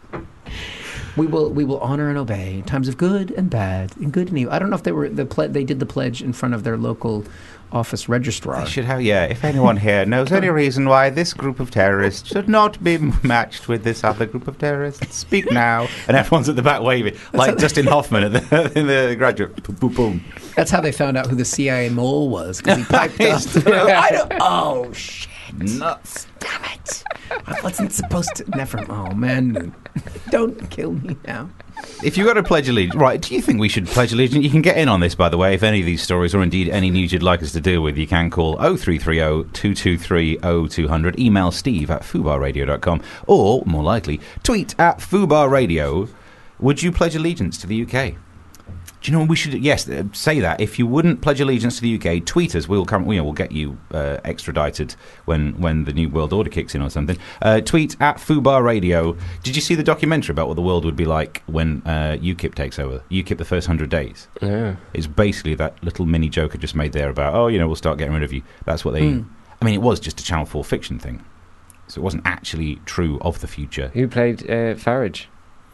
We will we will honor and obey in times of good and bad, in good and evil. I don't know if they were the ple- they did the pledge in front of their local office registrar. I should have, yeah. If anyone here knows any reason why this group of terrorists should not be matched with this other group of terrorists, speak now. And everyone's at the back waving, like Dustin Hoffman at the, in the Graduate. Boom, boom, boom. That's how they found out who the C I A mole was, because he piped up. I don't, oh, shit. Nuts. Damn it. I wasn't supposed to. Never. Oh, man. Don't kill me now. If you've got to pledge allegiance, right, do you think we should pledge allegiance? You can get in on this, by the way, if any of these stories or indeed any news you'd like us to deal with. You can call oh three three oh, two two three, oh two hundred, email steve at fubarradio dot com, or, more likely, tweet at fubarradio. Would you pledge allegiance to the U K? Do you know what we should? Yes, uh, say that. If you wouldn't pledge allegiance to the U K, tweet us. We'll come. You know, we'll get you uh, extradited when when the new world order kicks in or something. Uh, tweet at Fubar Radio. Did you see the documentary about what the world would be like when uh, UKIP takes over? UKIP the first hundred days. Yeah. It's basically that little mini joke I just made there about, oh, you know, we'll start getting rid of you. That's what they. Mm. I mean, it was just a Channel four fiction thing, so it wasn't actually true of the future. Who played uh, Farage?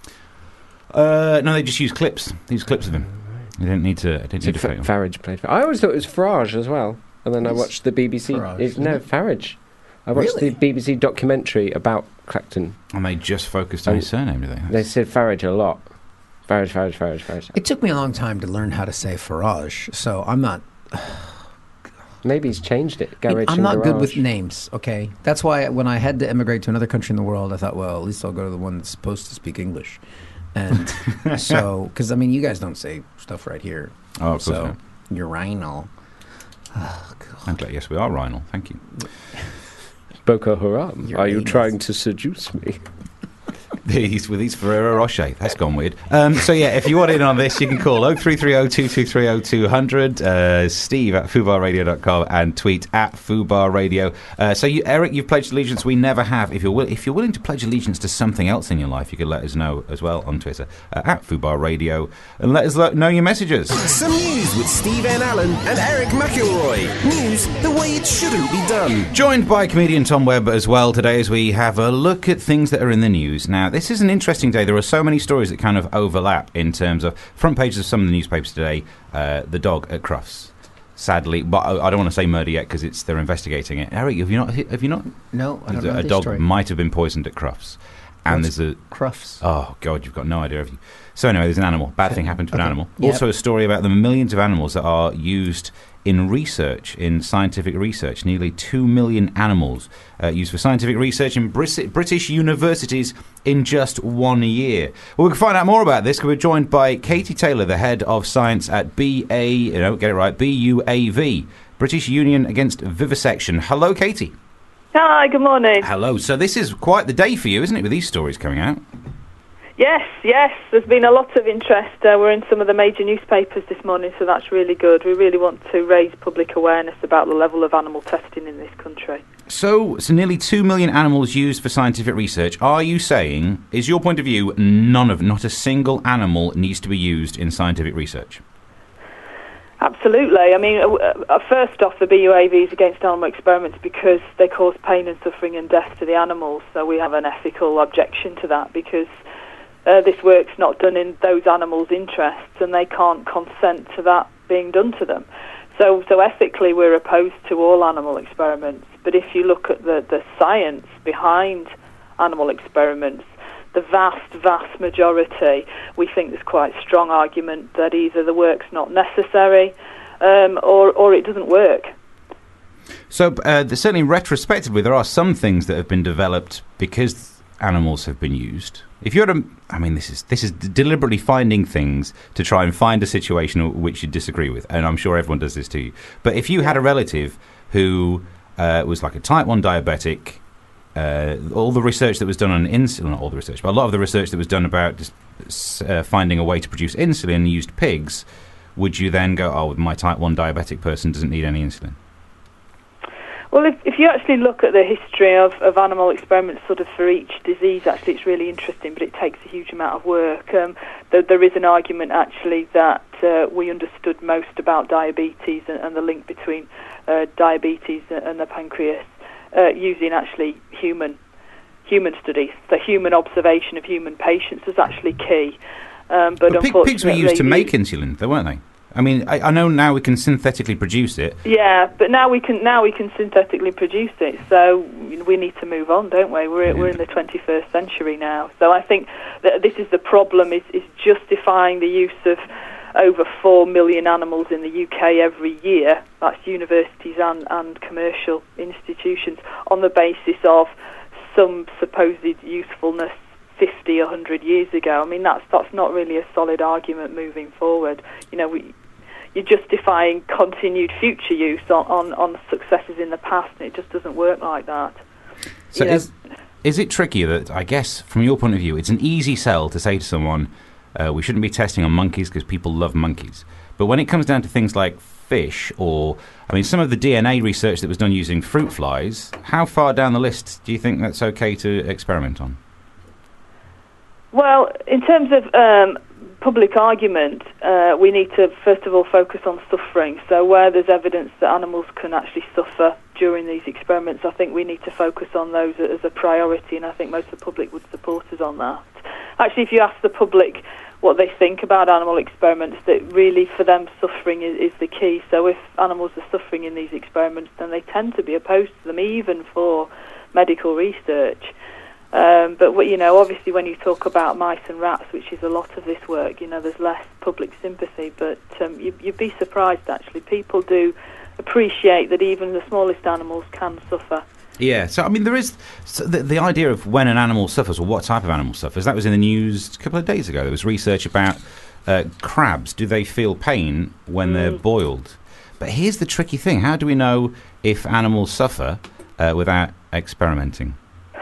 Uh, no, they just used clips. They used clips of him. They didn't need to. I didn't So need to Fa- fake them. Farage played. I always thought it was Farage as well, and then I Who's watched the B B C. Farage, It- no, isn't Farage. I watched Really? the B B C documentary about Clacton. And they just focused on Um, his surname, did they? They said Farage a lot. Farage, Farage, Farage, Farage. It took me a long time to learn how to say Farage, so I'm not. Maybe he's changed it. I mean, Garage I'm and not good with Garage. names. Okay, that's why when I had to emigrate to another country in the world, I thought, well, at least I'll go to the one that's supposed to speak English. And so, because I mean, you guys don't say stuff right here. Oh, of course So, not. urinal. Oh, God. I'm glad. Yes, we are Rhinal. Thank you. Boko Haram. Your Are you anus. trying to seduce me? These with these Ferrero Rocher. That's gone weird. Um, so yeah, if you want in on this, you can call oh three three oh, two two three, oh two hundred, uh, Steve at fubar radio dot com, and tweet at Fubar Radio. Uh, so you, Eric, you've pledged allegiance. We never have. If you're wi- if you're willing to pledge allegiance to something else in your life, you could let us know as well on Twitter uh, at Fubar Radio, and let us lo- know your messages. Some news with Steve N. Allen and Eric McIlroy. News the way it shouldn't be done. Joined by comedian Tom Webb as well today as we have a look at things that are in the news. Now, this is an interesting day. There are so many stories that kind of overlap in terms of front pages of some of the newspapers today. Uh, the dog at Crufts, sadly, but I I don't want to say murder yet because it's they're investigating it. Eric, have you not? Have you not? No, I don't know a this dog story. might have been poisoned at Crufts, and What's there's a Crufts. oh god, you've got no idea, have you? So anyway, there's an animal. Bad thing happened to an Okay. animal. Yep. Also, a story about the millions of animals that are used in research, in scientific research. Nearly two million animals uh, used for scientific research in Bris- British universities in just one year. Well, we can find out more about this because we're joined by Katie Taylor, the head of science at B A, you know, get it right, B U A V, British Union Against Vivisection. Hello, Katie. Hi, good morning. Hello. So this is quite the day for you, isn't it, with these stories coming out? Yes, yes. There's been a lot of interest. Uh, we're in some of the major newspapers this morning, so that's really good. We really want to raise public awareness about the level of animal testing in this country. So, so nearly two million animals used for scientific research. Are you saying, is your point of view, none of, not a single animal needs to be used in scientific research? Absolutely. I mean, uh, first off, the B U A V is against animal experiments because they cause pain and suffering and death to the animals. So we have an ethical objection to that because uh, this work's not done in those animals' interests and they can't consent to that being done to them. So, so ethically, we're opposed to all animal experiments. But if you look at the, the science behind animal experiments, the vast, vast majority, we think there's quite a strong argument that either the work's not necessary um, or, or it doesn't work. So uh, certainly retrospectively, there are some things that have been developed because animals have been used. If you're to, I mean, this is this is deliberately finding things to try and find a situation which you disagree with, and I'm sure everyone does this to you. But if you had a relative who uh, was like a type one diabetic, Uh, all the research that was done on insulin, not all the research, but a lot of the research that was done about uh, finding a way to produce insulin used pigs, would you then go, oh, my type one diabetic person doesn't need any insulin? Well, if, if you actually look at the history of, of animal experiments sort of for each disease, actually it's really interesting, but it takes a huge amount of work. Um, there, there is an argument actually that uh, we understood most about diabetes and, and the link between uh, diabetes and the pancreas Uh, using actually human human studies. The human observation of human patients is actually key. Um, but but pig, unfortunately, pigs were used to make insulin, though, weren't they? I mean, I, I know now we can synthetically produce it. Yeah, but now we can now we can synthetically produce it. So we need to move on, don't we? We're yeah. we're in the twenty-first century now. So I think that this is the problem: is is justifying the use of over four million animals in the U K every year, that's universities and, and commercial institutions, on the basis of some supposed usefulness fifty, one hundred years ago. I mean, that's that's not really a solid argument moving forward. You know, we, you're justifying continued future use on, on, on successes in the past, and it just doesn't work like that. So you is, is it tricky that, I guess, from your point of view, it's an easy sell to say to someone, Uh, we shouldn't be testing on monkeys because people love monkeys. But when it comes down to things like fish or, I mean, some of the D N A research that was done using fruit flies, how far down the list do you think that's okay to experiment on? Well, in terms of um, public argument, uh, we need to, first of all, focus on suffering. So where there's evidence that animals can actually suffer during these experiments, I think we need to focus on those as a priority, and I think most of the public would support us on that. Actually, if you ask the public what they think about animal experiments, that really for them suffering is, is the key. So if animals are suffering in these experiments, then they tend to be opposed to them, even for medical research. Um, but, you know, obviously when you talk about mice and rats, which is a lot of this work, you know, there's less public sympathy. But um, you, you'd be surprised, actually. People do appreciate that even the smallest animals can suffer. Yeah, so I mean, there is so the, the idea of when an animal suffers or what type of animal suffers. That was in the news a couple of days ago. There was research about uh, crabs. Do they feel pain when mm. they're boiled? But here's the tricky thing: how do we know if animals suffer uh, without experimenting?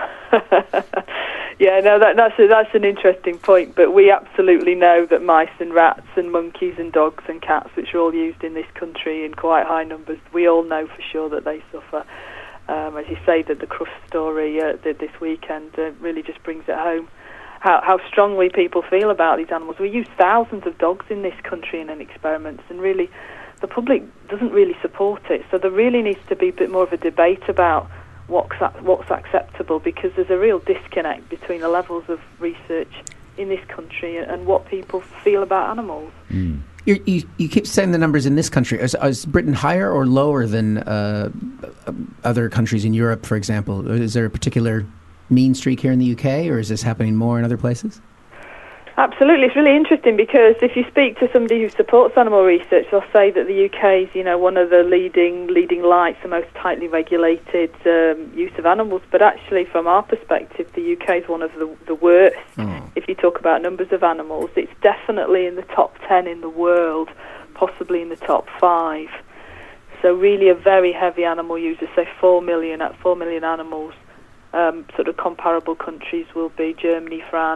Yeah, no, that, that's a, that's an interesting point. But we absolutely know that mice and rats and monkeys and dogs and cats, which are all used in this country in quite high numbers, we all know for sure that they suffer. Um, as you say, that the Crufts story uh, this weekend uh, really just brings it home how, how strongly people feel about these animals. We use thousands of dogs in this country in an experiments, and really the public doesn't really support it. So there really needs to be a bit more of a debate about what's, what's acceptable, because there's a real disconnect between the levels of research in this country and what people feel about animals. Mm. You, you, you keep saying the numbers in this country. Is, is Britain higher or lower than uh, other countries in Europe, for example? Is there a particular mean streak here in the U K, or is this happening more in other places? Absolutely. It's really interesting because if you speak to somebody who supports animal research, they'll say that the U K is, you know, one of the leading leading lights, the most tightly regulated um, use of animals. But actually, from our perspective, the U K is one of the, the worst. Mm. If you talk about numbers of animals, it's definitely in the top ten in the world, possibly in the top five. So really a very heavy animal user, say four million at four million animals. Um, sort of comparable countries will be Germany, France,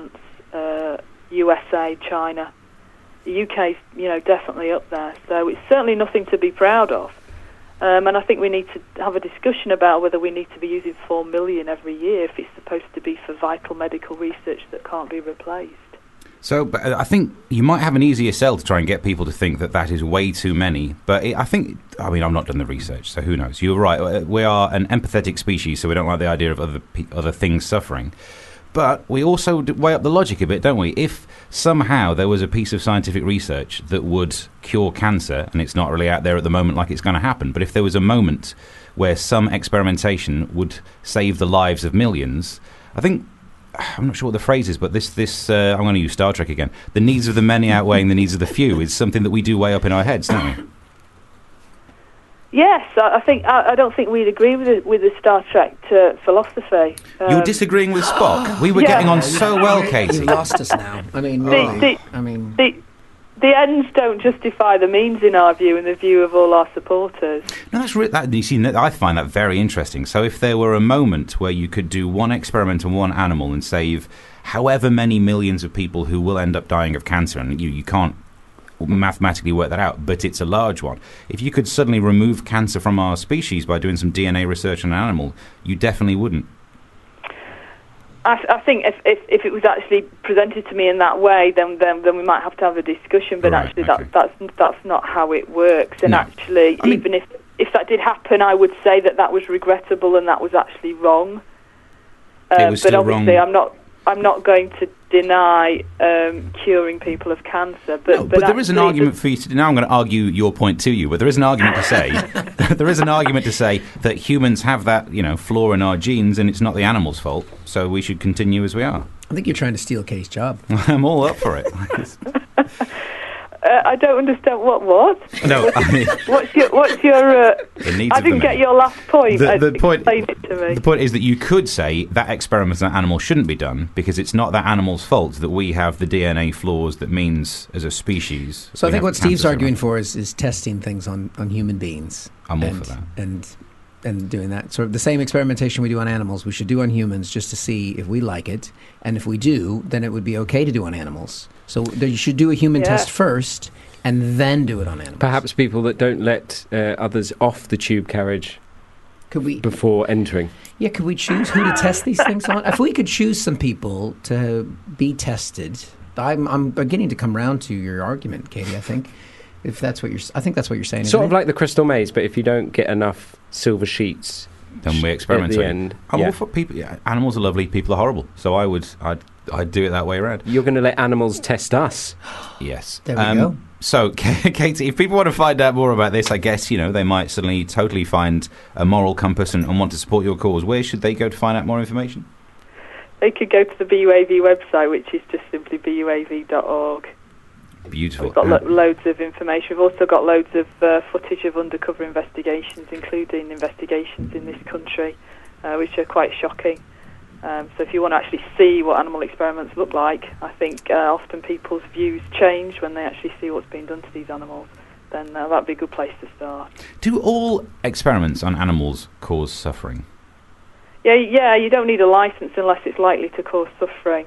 uh, U S A, China. The U K's, you know, definitely up there. So it's certainly nothing to be proud of. Um, and I think we need to have a discussion about whether we need to be using four million every year if it's supposed to be for vital medical research that can't be replaced. So but I think you might have an easier sell to try and get people to think that that is way too many. But it, I think, I mean, I've not done the research, so who knows? You're right. We are an empathetic species, so we don't like the idea of other pe- other things suffering. But we also weigh up the logic a bit, don't we? If somehow there was a piece of scientific research that would cure cancer, and it's not really out there at the moment like it's going to happen, but if there was a moment where some experimentation would save the lives of millions, I think, I'm not sure what the phrase is, but this, this uh, I'm going to use Star Trek again, the needs of the many outweighing the needs of the few is something that we do weigh up in our heads, don't we? Yes, I I think I, I don't think we'd agree with the, with the Star Trek uh, philosophy. Um, You're disagreeing with Spock. We were Yeah. getting on so well, Katie. You've lost us now. I mean, The- really. the- I mean, the, the ends don't justify the means, in our view, and the view of all our supporters. No, that's re- that, you see, I find that very interesting. So if there were a moment where you could do one experiment on one animal and save however many millions of people who will end up dying of cancer, and you, you can't mathematically work that out, but it's a large one. If you could suddenly remove cancer from our species by doing some D N A research on an animal, you definitely wouldn't. I, I think if, if if it was actually presented to me in that way, then then, then we might have to have a discussion. But Right, actually, okay. that, that's that's not how it works. And No. actually, I mean- even if if that did happen, I would say that that was regrettable and that was actually wrong. It Uh, was but still obviously, wrong. I'm not I'm not going to deny um, curing people of cancer. But No, but there is an actually, argument for you to. Now I'm going to argue your point to you, but there is an argument to say there is an argument to say that humans have that, you know, flaw in our genes, and it's not the animal's fault. So we should continue as we are. I think you're trying to steal Katie's job. I'm all up for it. Uh, I don't understand what what. No, I mean, What's your what's your? Uh, the needs I of the didn't get many. your last point. The- Uh, the point- Explain it to me. The point is that you could say that experiment on an animal shouldn't be done because it's not that animal's fault that we have the D N A flaws that means as a species. So I we think have what Steve's cancer arguing survival. for is, is testing things on, on human beings. I'm all and, for that. And and doing that. Sort of the same experimentation we do on animals, we should do on humans just to see if we like it. And if we do, then it would be okay to do on animals. So there- you should do a human Yeah. test first and then do it on animals. Perhaps people that don't let uh, others off the tube carriage Could we? before entering. Yeah, could we choose who to test these things on? If we could choose some people to be tested, I'm, I'm beginning to come round to your argument, Katie. I think if that's what you're, I think that's what you're saying. Sort isn't of it? like the Crystal Maze, but if you don't get enough silver sheets Then we experiment at the on it. end, I'm yeah. all for people. Yeah, animals are lovely. People are horrible. So I would, I'd, I'd do it that way around. You're going to let animals test us. Yes. There we go. So, Katie, if people want to find out more about this, I guess, you know, they might suddenly totally find a moral compass and, and want to support your cause. Where should they go to find out more information? They could go to the B U A V website, which is just simply B U A V dot org. Beautiful. We've got lo- loads of information. We've also got loads of uh, footage of undercover investigations, including investigations in this country, uh, which are quite shocking. Um, so if you want to actually see what animal experiments look like, I think uh, often people's views change when they actually see what's being done to these animals. Then uh, that'd be a good place to start. Do all experiments on animals cause suffering? Yeah, yeah. You don't need a license unless it's likely to cause suffering.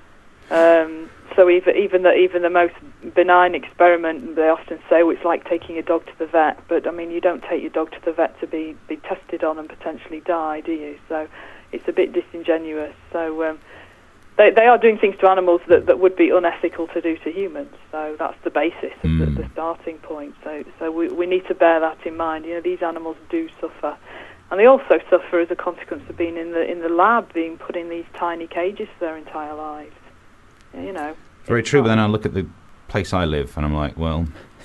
Um, so even even the even the most benign experiment, they often say, oh, it's like taking a dog to the vet. But I mean, you don't take your dog to the vet to be, be tested on and potentially die, do you? So it's a bit disingenuous. So um, they they are doing things to animals that, that would be unethical to do to humans. So that's the basis, of Mm. the, the starting point. So so we we need to bear that in mind. You know, these animals do suffer. And they also suffer as a consequence of being in the in the lab, being put in these tiny cages for their entire lives. You know. Very it's true, but not- then I look at the place I live and I'm like, well,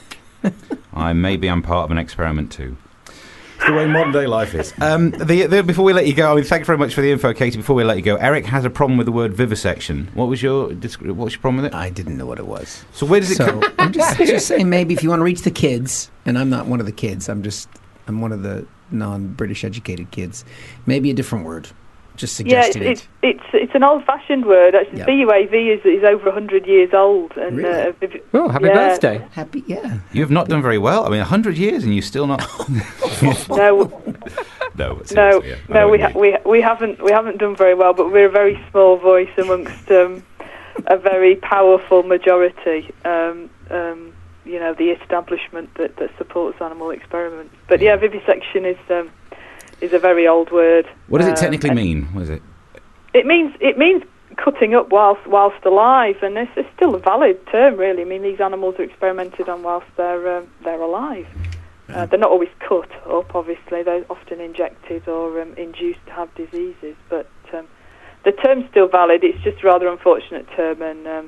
I maybe I'm part of an experiment too. It's the way modern day life is. Um, the, the, before we let you go, I mean, thank you very much for the info, Katie. Before we let you go, Eric has a problem with the word vivisection. What was your disc- what's your problem with it? I didn't know what it was. So where does it So come? I'm just, just saying, maybe if you want to reach the kids, and I'm not one of the kids, I'm just I'm one of the non-British educated kids. Maybe a different word. Just Yeah, it's, suggesting it's it. it's it's an old-fashioned word. Actually, Yeah. B U A V is is over a hundred years old, and Really? uh, viv- Oh, happy yeah. birthday. Happy, yeah. You have not done very well. I mean, a hundred years and you're still not. no, no, but no, seriously, yeah. I know no. We what ha- you mean. we we haven't we haven't done very well, but we're a very small voice amongst um, a very powerful majority. Um, um, you know, the establishment that, that supports animal experiments. But yeah, vivisection is um, is a very old word. What does it um, technically and mean? What is it? It means it means cutting up whilst whilst alive, and it's, it's still a valid term, really. I mean, these animals are experimented on whilst they're um, they're alive. Uh, they're not always cut up, obviously. They're often injected or um, induced to have diseases, but um, the term's still valid. It's just a rather unfortunate term, and um,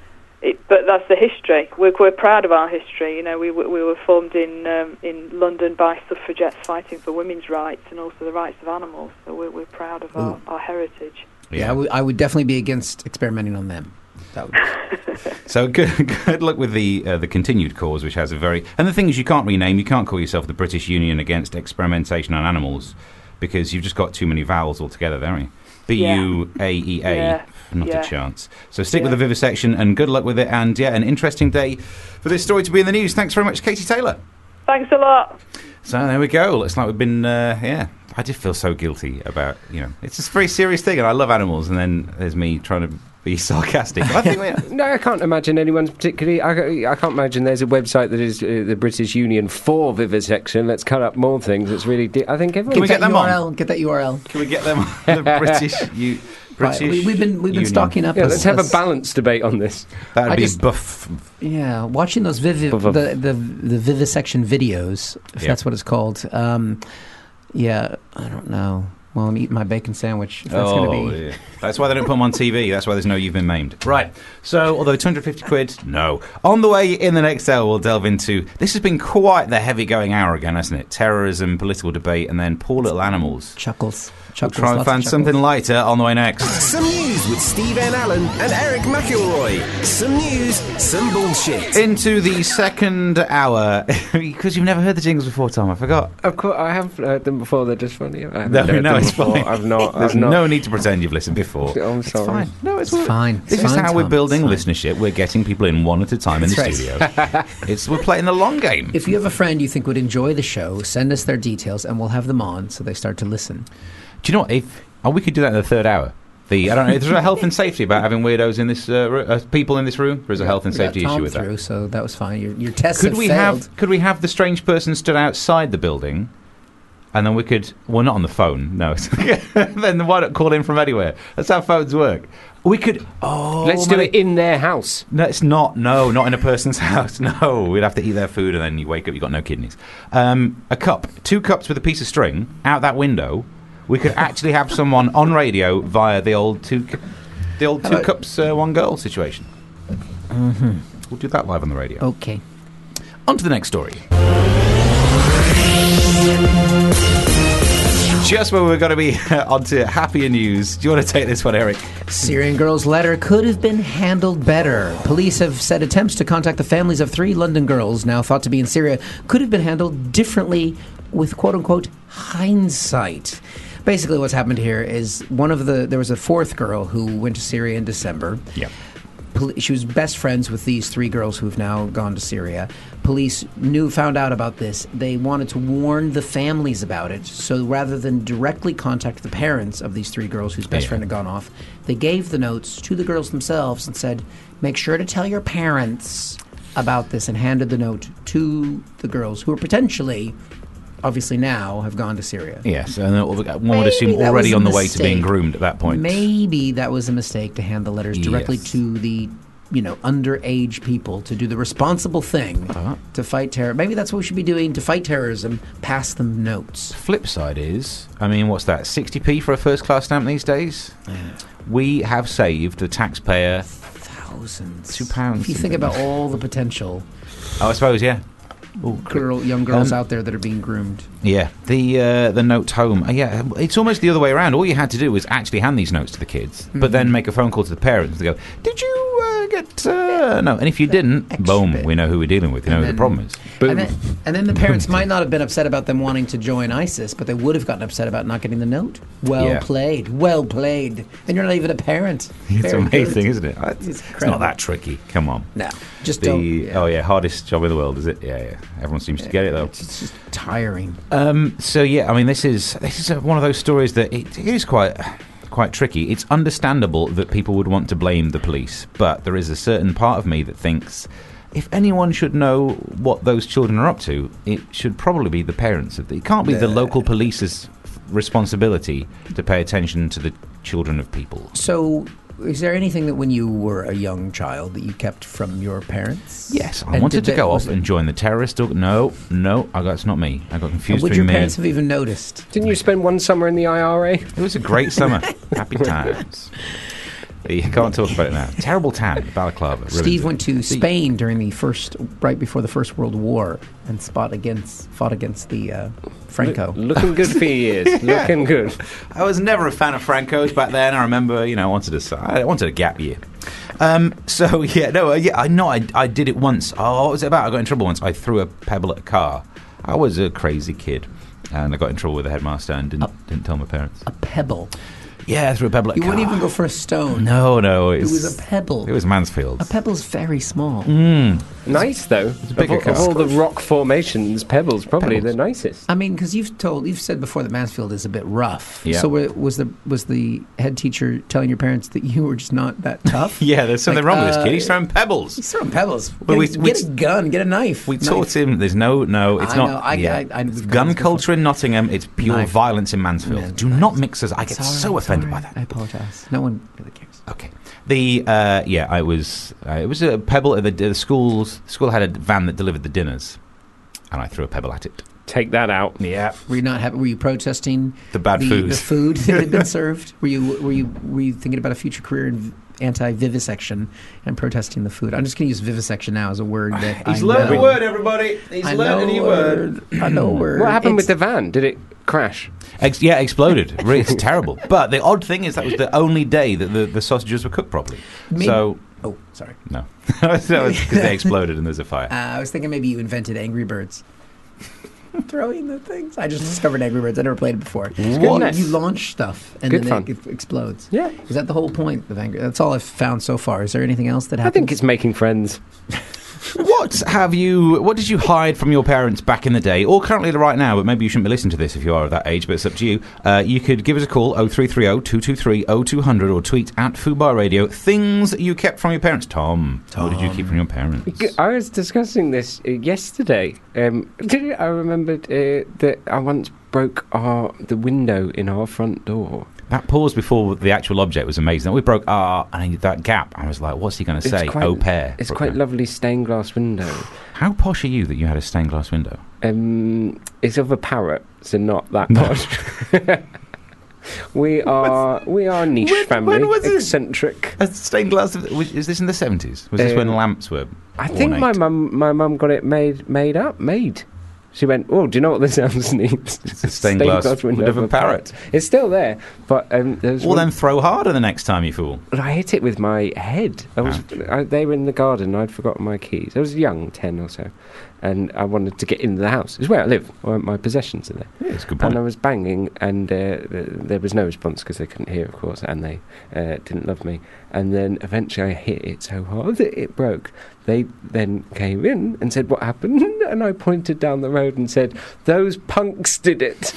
it, but that's the history. We're, we're proud of our history. You know, we we were formed in um, in London by suffragettes fighting for women's rights and also the rights of animals. So we're we're proud of our, our heritage. Yeah, I, w- I would definitely be against experimenting on them. That would... So good, good luck with the uh, the continued cause, which has a very... And the thing is, you can't rename, you can't call yourself the British Union Against Experimentation on Animals, because you've just got too many vowels altogether, there, haven't you? B U A E A, Yeah. not Yeah. a chance. So stick Yeah. with the vivisection, and good luck with it, and yeah, an interesting day for this story to be in the news. Thanks very much, Katie Taylor. Thanks a lot. So there we go. Looks like we've been, uh, yeah... I just feel so guilty about, you know, it's a very serious thing, and I love animals, and then there's me trying to be sarcastic. I think we, No, I can't imagine anyone's particularly. I, I can't imagine there's a website that is uh, the British Union for vivisection. Let's cut up more things. It's really. Di- I think everyone. Can we get that them U on? R L, Get that U R L. Can we get them on the British... You, British Right, we, we've been we've been Union. stocking up. Yeah, a- let's have a s- balanced debate on this. That'd I be just- buff. Yeah, watching those vivi- Buff- the, the the vivisection videos, if Yeah. that's what it's called. Um, yeah, I don't know. Well, I'm eating my bacon sandwich. If that's oh, going to be. yeah. That's why they don't put them on T V. That's why there's no You've Been Maimed. Right. So, although two hundred fifty quid, no. On the way in the next hour, we'll delve into... This has been quite the heavy-going hour again, hasn't it? Terrorism, political debate, and then poor little animals. Chuckles. We'll Chuckles. try and lots of find chuckles. something lighter on the way next. Some news with Steve N. Allen and Eric McElroy. Some news, some bullshit. Into the second hour. Because you've never heard the jingles before, Tom, I forgot. Of course, I have heard them before. They're just funny. I haven't No, heard no, them it's before. fine. I've not. There's I've not. no need to pretend you've listened before. I'm It's sorry. fine. No, it's, It's fine. This It's is fine, how we're Tom. building It's fine. listenership. We're getting people in one at a time in the That's studio. It's we're playing the long game. If you have a friend you think would enjoy the show, send us their details and we'll have them on so they start to listen. Do you know what? If oh, we could do that in the third hour. The I don't know. Is there a health and safety about having weirdos in this uh, ro- uh, people in this room? There is a health and We got safety Tom issue with through, that. so that was fine. Your, your tests Could have we failed. have Could we have the strange person stood outside the building, and then we could well not on the phone. No, then why not call in from anywhere? That's how phones work. We could. Oh, Let's do maybe- it in their house. No, it's not. No, not in a person's house. No, we'd have to eat their food, and then you wake up, you've got no kidneys. Um, a cup, two cups with a piece of string out that window. We could actually have someone on radio via the old two, cu- the old two about- cups, uh, one girl situation. Mm-hmm. We'll do that live on the radio. Okay. On to the next story. Just when we're going to be on to happier news, do you want to take this one, Eric? Syrian girl's letter could have been handled better. Police have said attempts to contact the families of three London girls now thought to be in Syria could have been handled differently with quote-unquote hindsight. Basically what's happened here is one of the there was a fourth girl who went to Syria in December. Yeah. Poli- She was best friends with these three girls who've now gone to Syria. Police knew, found out about this. They wanted to warn the families about it. So rather than directly contact the parents of these three girls whose best Yeah. friend had gone off, they gave the notes to the girls themselves and said, make sure to tell your parents about this, and handed the note to the girls who were potentially, obviously now, have gone to Syria. Yes, and one would Maybe assume that already was a on the way to being mistake. groomed at that point. Maybe that was a mistake to hand the letters directly Yes. to the, you know, underage people to do the responsible thing Uh-huh. to fight terror. Maybe that's what we should be doing to fight terrorism. Pass them notes. Flip side is, I mean, what's that? sixty p for a first class stamp these days? We have saved the taxpayer. Thousands. Two pounds If you think something. about all the potential Oh, I suppose, yeah. girl, young girls Um, out there that are being groomed. Yeah, the uh, the note home. Uh, yeah, it's almost the other way around. All you had to do was actually hand these notes to the kids, but then make a phone call to the parents to go, did you uh, get... Uh, no, and if you didn't, extra boom, bit. we know who we're dealing with. You know And who the then- problem is. And then, and then the parents might not have been upset about them wanting to join ISIS, but they would have gotten upset about not getting the note. Well Yeah. played. Well played. And you're not even a parent. It's Very amazing, good. isn't it? It's, It's it's incredible. not that tricky. Come on. No. Just The, don't. Yeah. Oh, yeah, hardest job in the world, is it? Yeah, yeah. Everyone seems to get it, though. It's just tiring. Um, so yeah, I mean, this is this is uh one of those stories that it, it is quite quite tricky. It's understandable that people would want to blame the police, but there is a certain part of me that thinks if anyone should know what those children are up to, it should probably be the parents. It can't be the local police's responsibility to pay attention to the children of people. So, is there anything that when you were a young child that you kept from your parents? Yes, I And wanted did to go that- off and join the terrorist. Org- no, no, I got, it's not me. I got confused. Would between your me parents and- have even noticed? Didn't you spend one summer in the I R A? It was a great summer. Happy times. You can't talk about it now. Terrible tan, Balaclava. Steve ruined went it. to See- Spain during the first, right before the First World War, and fought against fought against the uh, Franco. Look, looking good for your years. Looking good. I was never a fan of Franco's back then. I remember, you know, I wanted a, I wanted a gap year. Um, so yeah, no, uh, yeah, I know. I, I did it once. Oh, what was it about? I got in trouble once. I threw a pebble at a car. I was a crazy kid, and I got in trouble with the headmaster and didn't A- didn't tell my parents. A pebble. Yeah, I threw a pebble at a You car. wouldn't even go for a stone. No, no, it It was, was a pebble. It was Mansfield. A pebble's very small. Mm. Nice, though. a bigger Of, all- of car. all the rock formations, Pebbles probably Pebbles. the nicest. I mean, because you've told, you've said before that Mansfield is a bit rough. Yeah. So wa- was the was the head teacher telling your parents that you were just not that tough? Yeah, there's something Like, wrong with this uh, kid. He's throwing pebbles. He's throwing pebbles. Well, get we- a, we- get a gun, get a knife. We Knife. taught him. There's no, no. It's I not. know, I- yeah. I- I- we've Gun got this culture in Nottingham. It's pure Knife. violence in Mansfield. Yeah, Do knife. not mix us. I get It's so all right, it's offended all by right. that. I apologize. No one really cares. Okay. The uh, yeah, I was. Uh, it was a pebble. The, the schools school had a van that delivered the dinners, and I threw a pebble at it. Take that out. Yeah. Were you not happy? Were you protesting The bad the, food. the food that had been served? Were you were you were you thinking about a future career in anti-vivisection and protesting the food? I'm just going to use vivisection now as a word that He's I learned know. a word, everybody. He's I learned a know new a word. I know a word. What happened with It's- the van? Did it crash? Ex- yeah, exploded. Really, it's terrible. But the odd thing is that was the only day that the, the sausages were cooked properly. Maybe- So Oh, sorry. no, because they exploded and there's a fire. Uh, I was thinking maybe you invented Angry Birds. Throwing the things. I just discovered Angry Birds. I never played it before. Goodness. You, you launch stuff and Good then fun. it, it explodes. Yeah. Is that the whole point of Angry? That's all I've found so far. Is there anything else that I happens? think it's making friends. What have you? What did you hide from your parents back in the day, or currently right now? But maybe you shouldn't be listening to this if you are of that age. But it's up to you. Uh, you could give us a call oh three three oh, two two three, oh two hundred or tweet at Fubar Radio. Things you kept from your parents. Tom, what did you keep from your parents? I was discussing this uh, yesterday. Um, I remembered uh, that I once broke our the window in our front door. That pause before the actual object was amazing. We broke our and that gap. I was like, "What's he going to It's say?" quite- Au pair. It's Broke quite down. lovely stained glass window. How posh are you that you had a stained glass window? Um, it's of a parrot, so not that No. posh. we are we are a niche When- family, when was this? eccentric. A stained glass. Was, is this in the seventies? Was this Um, when lamps were? I think my ornate? mum my mum got it made made up made. She went, oh, do you know what this house needs? It's a stained glass window of a parrot. It's still there, but um, there's Well, one- then throw harder the next time, you fool. But I hit it with my head. I was, I, they were in the garden. I'd forgotten my keys. I was young, ten or so, and I wanted to get into the house. It's where I live. I, my possessions are there. Yeah, it's a good And I point. was banging, and uh, th- there was no response because they couldn't hear, of course, and they uh, didn't love me. And then eventually I hit it so hard that it broke. They then came in and said, "What happened?" And I pointed down the road and said, "Those punks did it."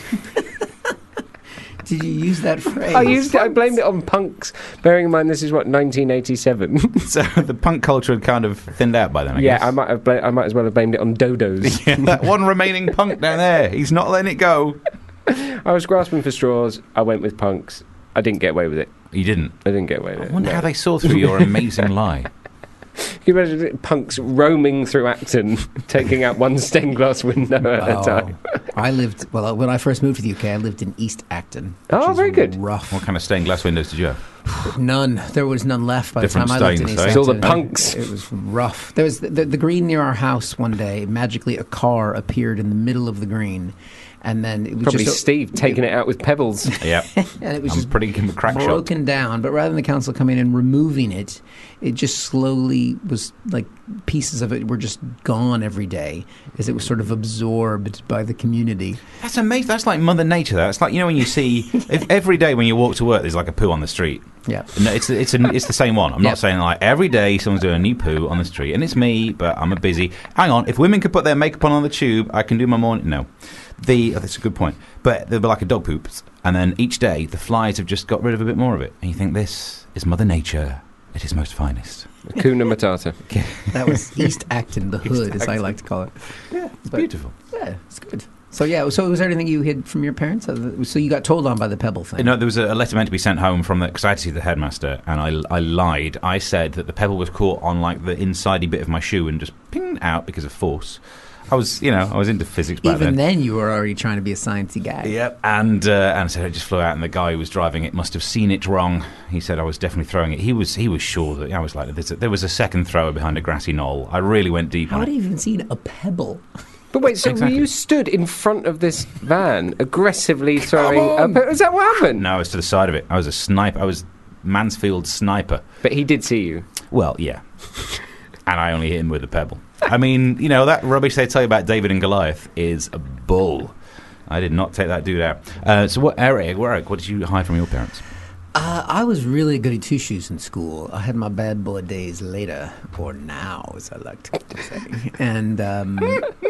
Did you use that phrase? I used it. I blamed it on punks. Bearing in mind, this is what nineteen eighty-seven. So the punk culture had kind of thinned out by then, I yeah, guess. I might have. Bla- I might as well have blamed it on dodos. Yeah, that one remaining punk down there. He's not letting it go. I was grasping for straws. I went with punks. I didn't get away with it. You didn't. I didn't get away with I it. wonder no. how they saw through your amazing lie. Can you imagine punks roaming through Acton, taking out one stained glass window at Oh, a time? I lived, well, when I first moved to the U K, I lived in East Acton. Oh, which is very good. Rough. What kind of stained glass windows did you have? None. There was none left by Different the time I lived in stains, East eh? It's all the Acton. punks. It was rough. There was the, the, the green near our house one day. Magically, a car appeared in the middle of the green, and then it was Probably just a- Steve taking it out with pebbles. Yeah. and it was I'm just pretty crack shot. broken down. But rather than the council coming in and removing it, it just slowly was like pieces of it were just gone every day as it was sort of absorbed by the community. That's amazing. That's like Mother Nature. That's like, you know, when you see, if every day when you walk to work, there's like a poo on the street. Yeah. No, it's it's a, it's the same one. I'm Yep. not saying like every day someone's doing a new poo on the street, and it's me, but I'm a busy. Hang on, if women could put their makeup on on the tube, I can do my morning. No, the oh, that's a good point. But they'll be like a dog poops, and then each day the flies have just got rid of a bit more of it, and you think this is Mother Nature at its most finest. Hakuna Matata. That was East Acton, the hood, as I like to call it. Yeah, it's But- beautiful. Yeah, it's good. So yeah, so was there anything you hid from your parents? So you got told on by the Pebble thing? No, there was a letter meant to be sent home from the because I had to see the headmaster, and I, I lied. I said that the pebble was caught on like the insidey bit of my shoe and just ping out because of force. I was, you know, I was into physics back Even then. then, you were already trying to be a sciencey guy. Yep, and uh, and so it just flew out, and the guy who was driving it must have seen it wrong. He said I was definitely throwing it. He was he was sure that I was like, There's a, there was a second thrower behind a grassy knoll. I really went deep How on would it. you even seen a pebble? But wait, so Exactly. you stood in front of this van, aggressively throwing... A, is that what happened? No, I was to the side of it. I was a sniper. I was Mansfield sniper. But he did see you. Well, yeah. And I only hit him with a pebble. I mean, you know, that rubbish they tell you about David and Goliath is a bull. I did not take that dude out. Uh, so what, Eric, Eric, what did you hide from your parents? Uh, I was really goody two shoes in school. I had my bad boy days later, or now, as I like to say. And um,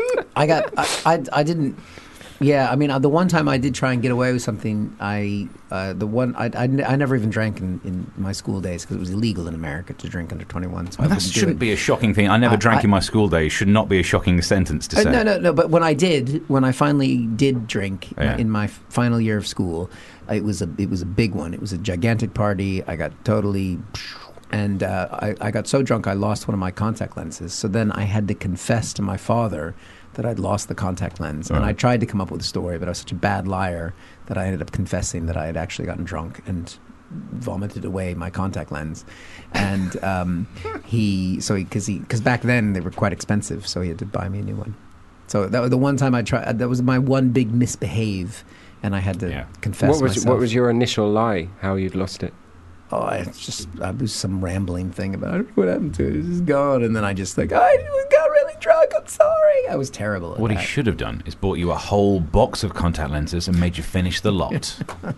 I got, I, I, I didn't. Yeah, I mean, uh, the one time I did try and get away with something, I, uh, the one, I, I, I never even drank in, in my school days because it was illegal in America to drink under twenty-one. So Well, I that wouldn't do shouldn't it. be a shocking thing. I never I- drank I- in my school days. Should not be a shocking sentence to Uh, say. no, no, no. But when I did, when I finally did drink Yeah. in my f- final year of school, it was a it was a big one. It was a gigantic party. I got totally, and uh, I, I got so drunk I lost one of my contact lenses. So then I had to confess to my father that I'd lost the contact lens, and I Right. tried to come up with a story, but I was such a bad liar that I ended up confessing that I had actually gotten drunk and vomited away my contact lens. And um, he, so because he, because back then they were quite expensive, so he had to buy me a new one. So that was the one time I tried. That was my one big misbehave, and I had to Yeah. confess What was myself. what was your initial lie? How you'd lost it? Oh, it's just I was some rambling thing about I don't know what happened to it. It's just gone, and then I just like I got really drunk. I'm sorry. I was terrible. At What he that. should have done is bought you a whole box of contact lenses and made you finish the lot.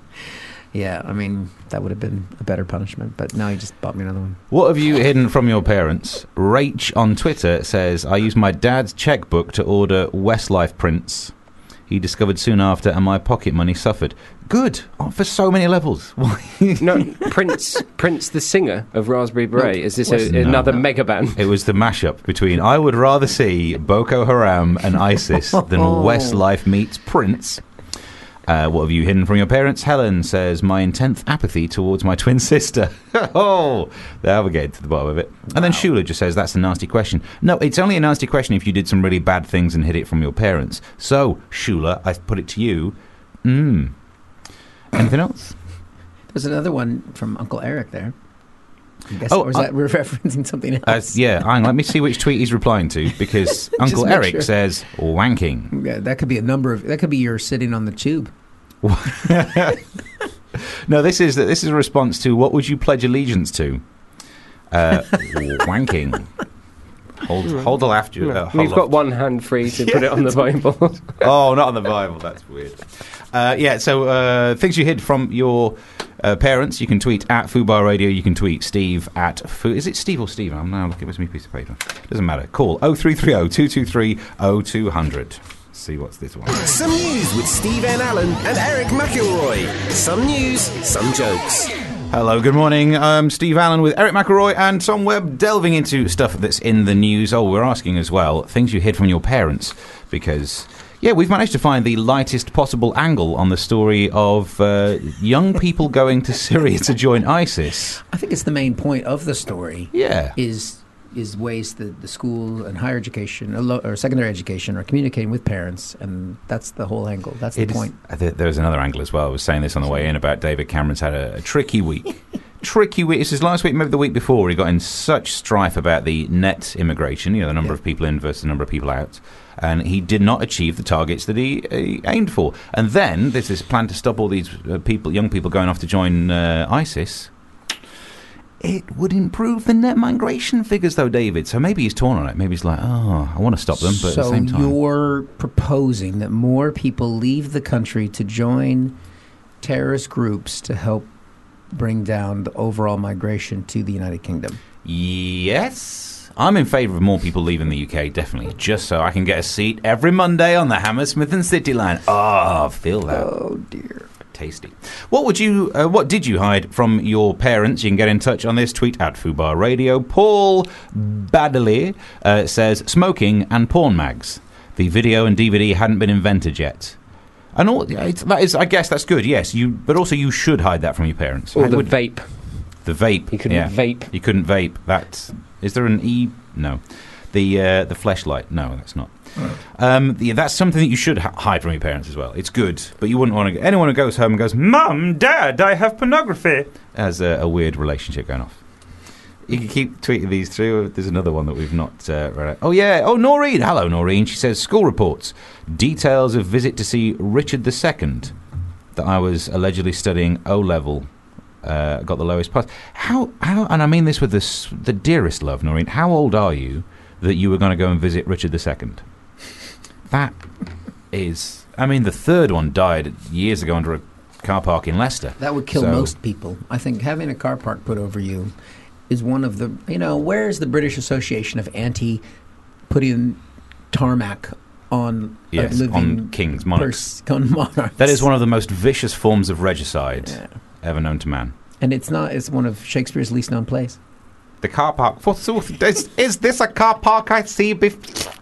Yeah, I mean that would have been a better punishment. But now he just bought me another one. What have you hidden from your parents? Rach on Twitter says, I used my dad's checkbook to order Westlife prints. He discovered soon after, and my pocket money suffered. Good, oh, for so many levels. Why? No, Prince, Prince the singer of Raspberry Beret. Is this West- a, no. another mega band? It was the mashup between I would rather see Boko Haram and ISIS than Westlife meets Prince. Uh, what have you hidden from your parents? Helen says, my intense apathy towards my twin sister. Oh, there we get to the bottom of it. And then Shula just says, that's a nasty question. No, it's only a nasty question if you did some really bad things and hid it from your parents. So, Shula, I put it to you. Mm. Anything else? There's another one from Uncle Eric there. I guess, Oh, or is uh, that we're referencing something Uh, else? yeah, hang on, let me see which tweet he's replying to, because Uncle make Eric sure. says, wanking. Yeah, that could be a number of. That could be you're sitting on the tube. No, this is this is a response to what would you pledge allegiance to? Uh, wanking. Hold, hold the laugh. Ju- uh, hold We've got off. one hand free to put it on the Bible. Oh, not on the Bible. That's weird. Uh, yeah. So uh, things you hid from your uh, parents. You can tweet at Fubar Radio. You can tweet Steve at Fu. Is it Steve or Steve? I'm now looking at my piece of paper. Doesn't matter. Call oh three three oh, two two three, oh two hundred. See what's this one. Some news with Steve N. Allen and Eric McElroy. Some news, some jokes. Hello, good morning. I'm Steve Allen with Eric McElroy and Tom Webb, delving into stuff that's in the news. Oh, we're asking as well, things you hid from your parents, because, yeah, we've managed to find the lightest possible angle on the story of uh, young people going to Syria to join ISIS. I think it's the main point of the story. Yeah. Is is ways that the school and higher education or, lo- or secondary education are communicating with parents, and that's the whole angle. That's the It is- point. uh, there- There's another angle as well. I was saying this on the way in about David Cameron's had a, a tricky week. tricky week. It's his last week, maybe the week before. He got in such strife about the net immigration, you know, the number Yeah. of people in versus the number of people out. And he did not achieve the targets that he, he aimed for. And then there's this plan to stop all these uh, people, young people going off to join uh, ISIS. It would improve the net migration figures, though, David. So maybe he's torn on it. Maybe he's like, oh, I want to stop them, but so at the same time. you're proposing that more people leave the country to join terrorist groups to help bring down the overall migration to the United Kingdom? Yes. I'm in favour of more people leaving the U K, definitely, just so I can get a seat every Monday on the Hammersmith and City line. Oh, feel that. Oh, dear. Tasty. What would you? Uh, what did you hide from your parents? You can get in touch on this tweet at Fubar Radio. Paul Baddeley uh, says smoking and porn mags. The video and D V D hadn't been invented yet. And all it's, that is, I guess that's good. Yes, you. But also, you should hide that from your parents. Or I the would, vape. The vape. You couldn't yeah. vape. You couldn't vape. That is there an E? No. The uh, the fleshlight. No, that's not. Um, yeah, that's something that you should ha- hide from your parents as well. It's good, but you wouldn't want to. Anyone who goes home and goes, "Mum, Dad, I have pornography," has a, a weird relationship going off. You can keep tweeting these through. There's another one that we've not uh, read out. Oh yeah. Oh, Noreen. Hello, Noreen. She says school reports, details of visit to see Richard the Second. That I was allegedly studying O level. Uh, got the lowest pass. How? How? And I mean this with the s- the dearest love, Noreen. How old are you that you were going to go and visit Richard the Second? That is... I mean, the third one died years ago under a car park in Leicester. That would kill So- most people. I think having a car park put over you is one of the... You know, where's the British Association of anti-putting tarmac on Yes, a living... on kings, monarchs. Pers- on monarchs. That is one of the most vicious forms of regicide Yeah. ever known to man. And it's not... It's one of Shakespeare's least known plays. The car park. Forsooth, is, is this a car park I see before?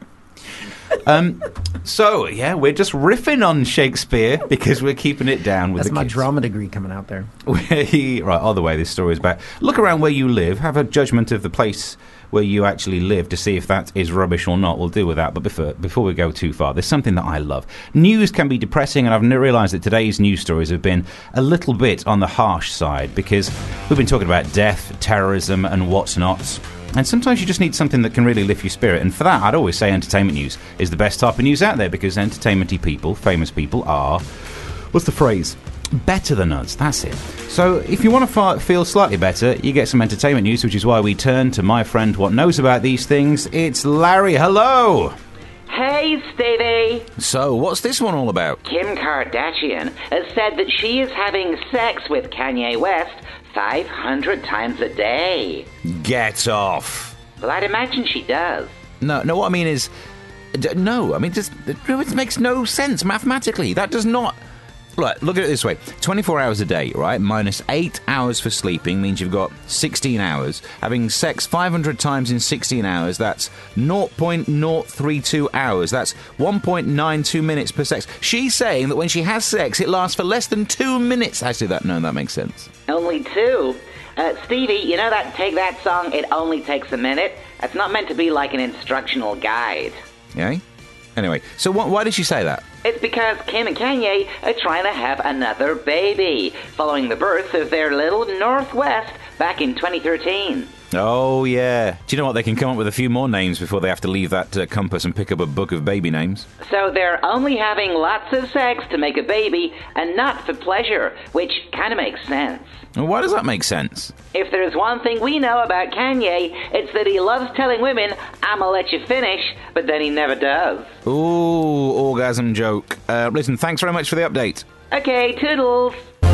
um, so, yeah, we're just riffing on Shakespeare because we're keeping it down with That's the my kids. drama degree coming out there. We, right, all the way this story is about. Look around where you live, have a judgment of the place where you actually live to see if that is rubbish or not. We'll deal with that. But before, before we go too far, there's something that I love. News can be depressing, and I've realised that today's news stories have been a little bit on the harsh side because we've been talking about death, terrorism, and what's not. And sometimes you just need something that can really lift your spirit. And for that, I'd always say entertainment news is the best type of news out there because entertainment-y people, famous people, are... What's the phrase? Better than us. That's it. So if you want to f- feel slightly better, you get some entertainment news, which is why we turn to my friend what knows about these things. It's Larry. Hello. Hey, Stevie. So, what's this one all about? Kim Kardashian has said that she is having sex with Kanye West five hundred times a day. Get off. Well, I'd imagine she does. No, no, what I mean is... D- no, I mean, just, it makes no sense mathematically. That does not... Look, look at it this way. twenty-four hours a day, right? Minus eight hours for sleeping means you've got sixteen hours. Having sex five hundred times in sixteen hours, that's zero point zero three two hours. That's one point nine two minutes per sex. She's saying that when she has sex, it lasts for less than two minutes. Actually, that no, that makes sense. Only two? Uh, Stevie, you know that Take That song, It Only Takes a Minute? That's not meant to be like an instructional guide. Yeah? Anyway, so wh- why did she say that? It's because Kim and Kanye are trying to have another baby, following the birth of their little Northwest back in twenty thirteen. Oh, yeah. Do you know what? They can come up with a few more names before they have to leave that uh, compass and pick up a book of baby names. So they're only having lots of sex to make a baby and not for pleasure, which kind of makes sense. Well, why does that make sense? If there's one thing we know about Kanye, it's that he loves telling women, I'ma let you finish, but then he never does. Ooh, orgasm joke. Uh, listen, thanks very much for the update. Okay, toodles.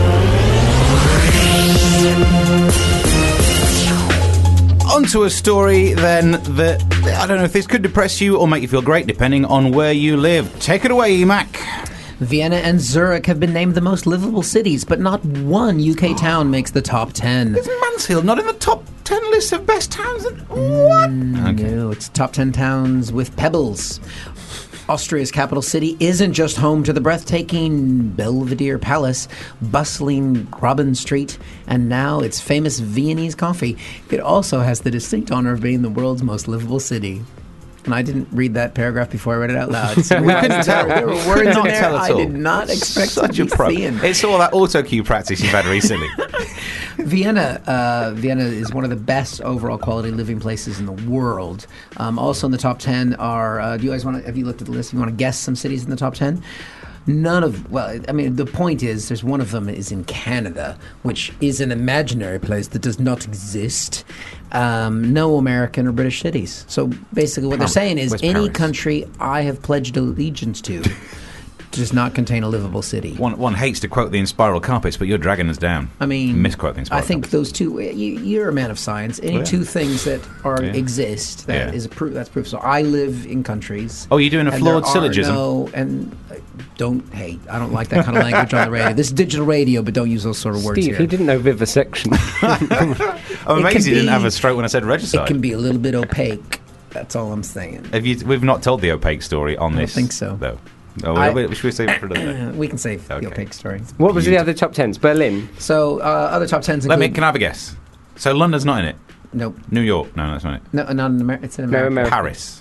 Onto a story, then, that, I don't know if this could depress you or make you feel great, depending on where you live. Take it away, Mac. Vienna and Zurich have been named the most livable cities, but not one U K town makes the top ten. Is Mansfield not in the top ten list of best towns? In- what? Mm, Okay. No, it's top ten towns with pebbles. Austria's capital city isn't just home to the breathtaking Belvedere Palace, bustling Graben Street, and now its famous Viennese coffee. It also has the distinct honor of being the world's most livable city. And I didn't read that paragraph before I read it out loud. So we couldn't tell. There were words in there I did not expect Such to a be pro. seeing. It's all that auto cue practice you've had recently. Vienna, uh, Vienna is one of the best overall quality living places in the world. Um, also in the top ten are. Uh, do you guys want to? Have you looked at the list? You want to guess some cities in the top ten? None of. Well, I mean, the point is, there's one of them is in Canada, which is an imaginary place that does not exist. Um, no American or British cities. So basically, what they're saying is, Where's any Paris? country I have pledged allegiance to. does not contain a livable city. One, one hates to quote the Inspiral Carpets, but you're dragging us down. I mean, misquote the Inspiral I think Carpets. those two. You, you're a man of science. Any Oh, yeah. two things that are Yeah. exist that Yeah. is a proof. That's proof. So I live in countries. Oh, you're doing a and flawed there are syllogism? No, and uh, don't hate. I don't like that kind of language on the radio. This is digital radio, but don't use those sort of words Steve, here. he didn't know vivisection. I'm It amazed can you didn't be- have a stroke when I said regicide. It can be a little bit opaque. That's all I'm saying. Have you, we've not told the opaque story on I don't this. think so. Though. Oh, I- wait, should we save it for another day? Uh, we can save Okay. the opaque story. What was the Beautiful. other top tens? Berlin. So uh, other top tens. Let me. include- Can I have a guess? So London's not in it. Nope. New York. No, that's not it. No, not in America. It's in No, America. America. Paris.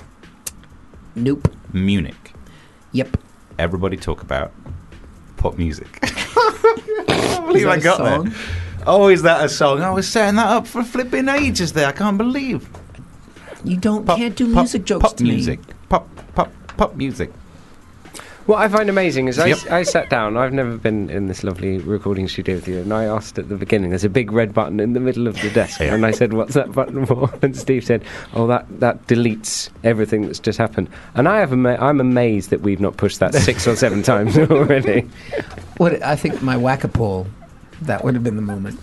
Nope. Munich. Yep. Everybody talk about pop music. I can't believe Is that I a got song? there. Oh, is that a song? I was setting that up for flipping ages there. I can't believe. You don't Pop, can't do pop, music jokes pop to music. me. Pop, pop, pop music. What I find amazing is I, Yep. I sat down. I've never been in this lovely recording studio with you, and I asked at the beginning. There's a big red button in the middle of the desk, Yeah. and I said, "What's that button for?" And Steve said, "Oh, that that deletes everything that's just happened." And I have ama- I'm amazed that we've not pushed that six or seven times already. What I think my whack-a-pole, that would have been the moment.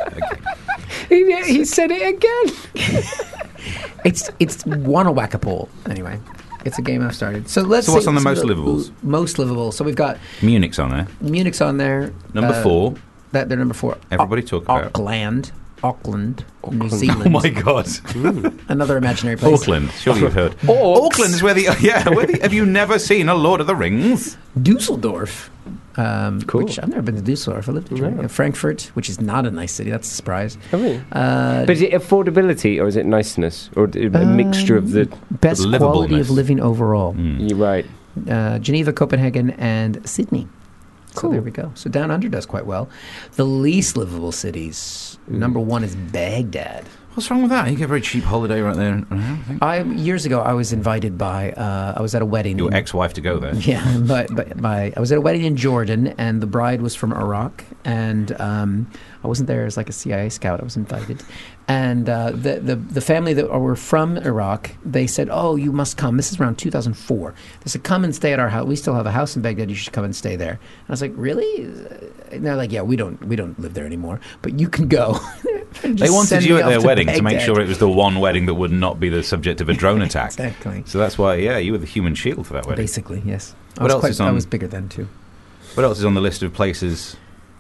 he, he said it again. It's it's one a whack-a-pole anyway. It's a game I've started. So let's. So what's see- on the so most livables? Most livable. So we've got Munich's on there. Munich's on there. Number uh, four. That they're number four. Everybody talk about. Auckland, Auckland, New Oh Zealand. my God. Another imaginary place. Auckland. Surely you've heard. Orcs. Auckland is where the yeah. Where the, have you never seen a Lord of the Rings? Dusseldorf. Um, Cool. Which I've never been to Dusseldorf. I lived in Germany. Yeah. Frankfurt, which is not a nice city. That's a surprise. I mean, Uh, but is it affordability or is it niceness or a Um, mixture of the? best the quality of livableness. living overall. Mm. You're right. Uh, Geneva, Copenhagen, and Sydney. So Cool. there we go. So Down Under does quite well. The least livable cities. Number one is Baghdad. What's wrong with that? You get a very cheap holiday right there. I think. I years ago I was invited by uh, I was at a wedding. Your in- ex-wife to go there. Yeah, but but my I was at a wedding in Jordan, and the bride was from Iraq, and um, I wasn't there as like a C I A scout. I was invited, and uh, the the the family that were from Iraq, they said, "Oh, you must come." This is around two thousand four. They said, "Come and stay at our house. We still have a house in Baghdad. You should come and stay there." And I was like, "Really?" And they're like, "Yeah, we don't we don't live there anymore, but you can go." They Just wanted send you me at off their to wedding to make Baghdad. sure it was the one wedding that would not be the subject of a drone attack. Exactly. So that's why, yeah, you were the human shield for that wedding. Basically, yes. I What was else quite, is on- I was bigger then too. What else is on the list of places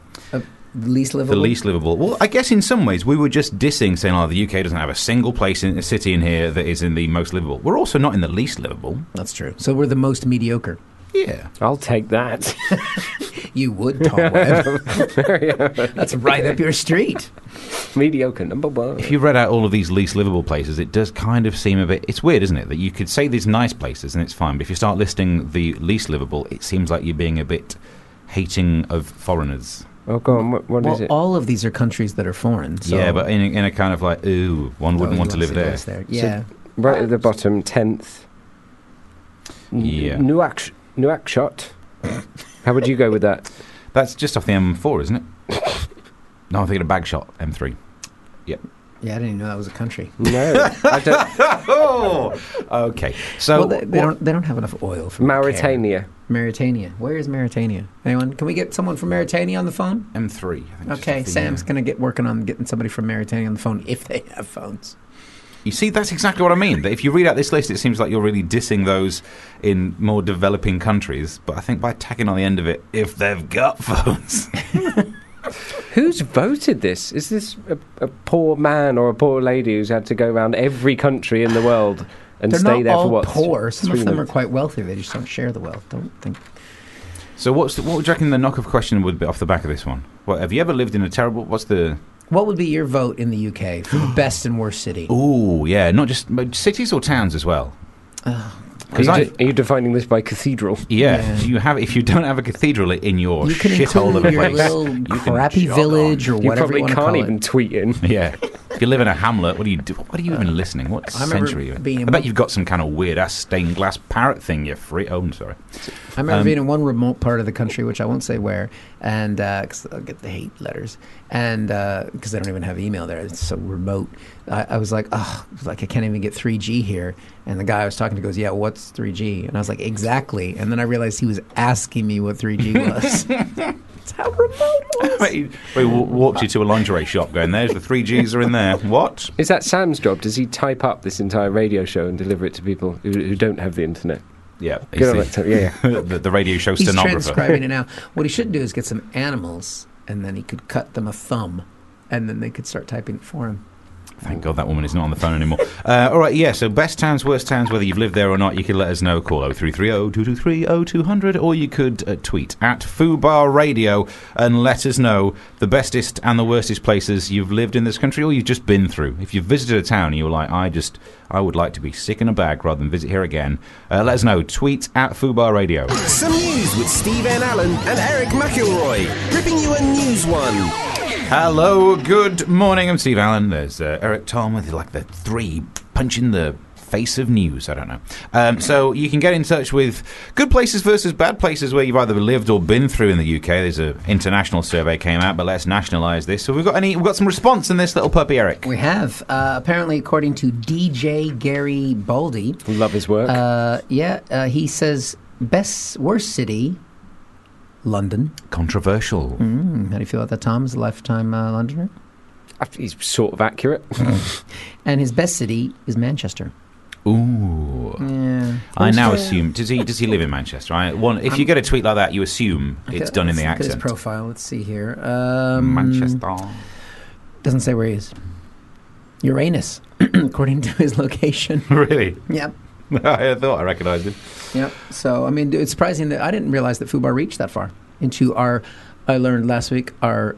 Least the livable. least livable? Well, I guess in some ways we were just dissing, saying, "Oh, the U K doesn't have a single place in a city in here that is in the most livable." We're also not in the least livable. That's true. So we're the most mediocre. Yeah. I'll take that. You would, Tom Webb. That's right up your street. Mediocre number one. If you read out all of these least livable places, it does kind of seem a bit... It's weird, isn't it? That you could say these nice places and it's fine, but if you start listing the least livable, it seems like you're being a bit hating of foreigners. Oh, go on. What, what Well, is it? all of these are countries that are foreign. So Yeah, but in a, in a kind of like, ooh, one wouldn't Oh, want to you live wanna there. see what's Yeah. Right at the bottom, tenth. Yeah. Nuaksh- Nuakchot. How would you go with that? That's just off the M four, isn't it? No, I'm thinking of Bagshot, M three. Yeah, I didn't even know that was a country. No, I don't. Oh, okay. So well, they, they what- don't. They don't have enough oil for Mauritania. Mauritania. Where is Mauritania? Anyone? Can we get someone from Mauritania on the phone? M three. I think just Okay, off the, Sam's uh, going to get working on getting somebody from Mauritania on the phone if they have phones. You see, that's exactly what I mean. That if you read out this list, it seems like you're really dissing those in more developing countries. But I think by tacking on the end of it, if they've got phones. Who's voted this? Is this a, a poor man or a poor lady who's had to go around every country in the world and They're stay not there all for what? poor. Some three of them are months? quite wealthy. They just don't share the wealth. Don't think. So what's the, what would you reckon the knock-off question would be off the back of this one? What, have you ever lived in a terrible... What's the... What would be your vote in the U K for the best and worst city? Ooh, yeah, not just but cities or towns as well. Are Because you, I... de- are you defining this by cathedral? Yeah, Yeah. do you have, if you don't have a cathedral in your You can shithole of include a your place, little you can crappy jog village or You whatever probably you want to can't call even it. tweet in. on. Yeah. you live in a hamlet, what do you do? What are you even listening? What I remember century are you in? being in I bet one- you've got some kind of weird ass stained glass parrot thing. You're free. Oh, I'm sorry. I remember Um, being in one remote part of the country, which I won't say where, and because I'll get the hate letters, and because they don't even have email there, it's so remote. I, I was like, oh, like I can't even get three G here. And the guy I was talking to goes, yeah, what's three G? And I was like, exactly. And then I realized he was asking me what three G was. That's how remote it was. Wait, we walked you to a lingerie shop going, there's the three Gs are in there. What? Is that Sam's job? Does he type up this entire radio show and deliver it to people who, who don't have the internet? Yeah. Good on that time. Yeah, yeah. the, the radio show He's stenographer. transcribing it now. What he should do is get some animals, and then he could cut them a thumb, and then they could start typing it for him. Thank God that woman is not on the phone anymore. Uh, all right, yeah, so best towns, worst towns, whether you've lived there or not, you can let us know. Call oh three three oh, two two three, oh two hundred, or you could uh, tweet at Fubar Radio and let us know the bestest and the worstest places you've lived in this country or you've just been through. If you've visited a town and you were like, I just, I would like to be sick in a bag rather than visit here again, uh, let us know. Tweet at Fubar Radio. Some news with Steve N. Allen and Eric McElroy. Ripping you a news one. Hello, good morning. I'm Steve Allen. There's uh, Eric Tom with like the three punching the face of news. I don't know. Um, so you can get in touch with good places versus bad places where you've either lived or been through in the U K. There's an international survey came out, but let's nationalise this. So we've got any? We've got some response in this little puppy, Eric. We have. Uh, apparently, according to D J Gary Baldy. Love his work. Uh, yeah, uh, he says, best, worst city, London. Controversial. Mm, how do you feel about that, Tom, as a lifetime uh, Londoner? He's sort of accurate. And his best city is Manchester. Ooh. Yeah. I now assume, does he does he live in Manchester? I, one, if you get a tweet like that, you assume it's done in the Look at accent. his profile. Let's see here. Um, Manchester. Doesn't say where he is. Uranus, according to his location. Really? Yep. I thought I recognised him. Yep. So, I mean, it's surprising that I didn't realize that Fubar reached that far into our, I learned last week, our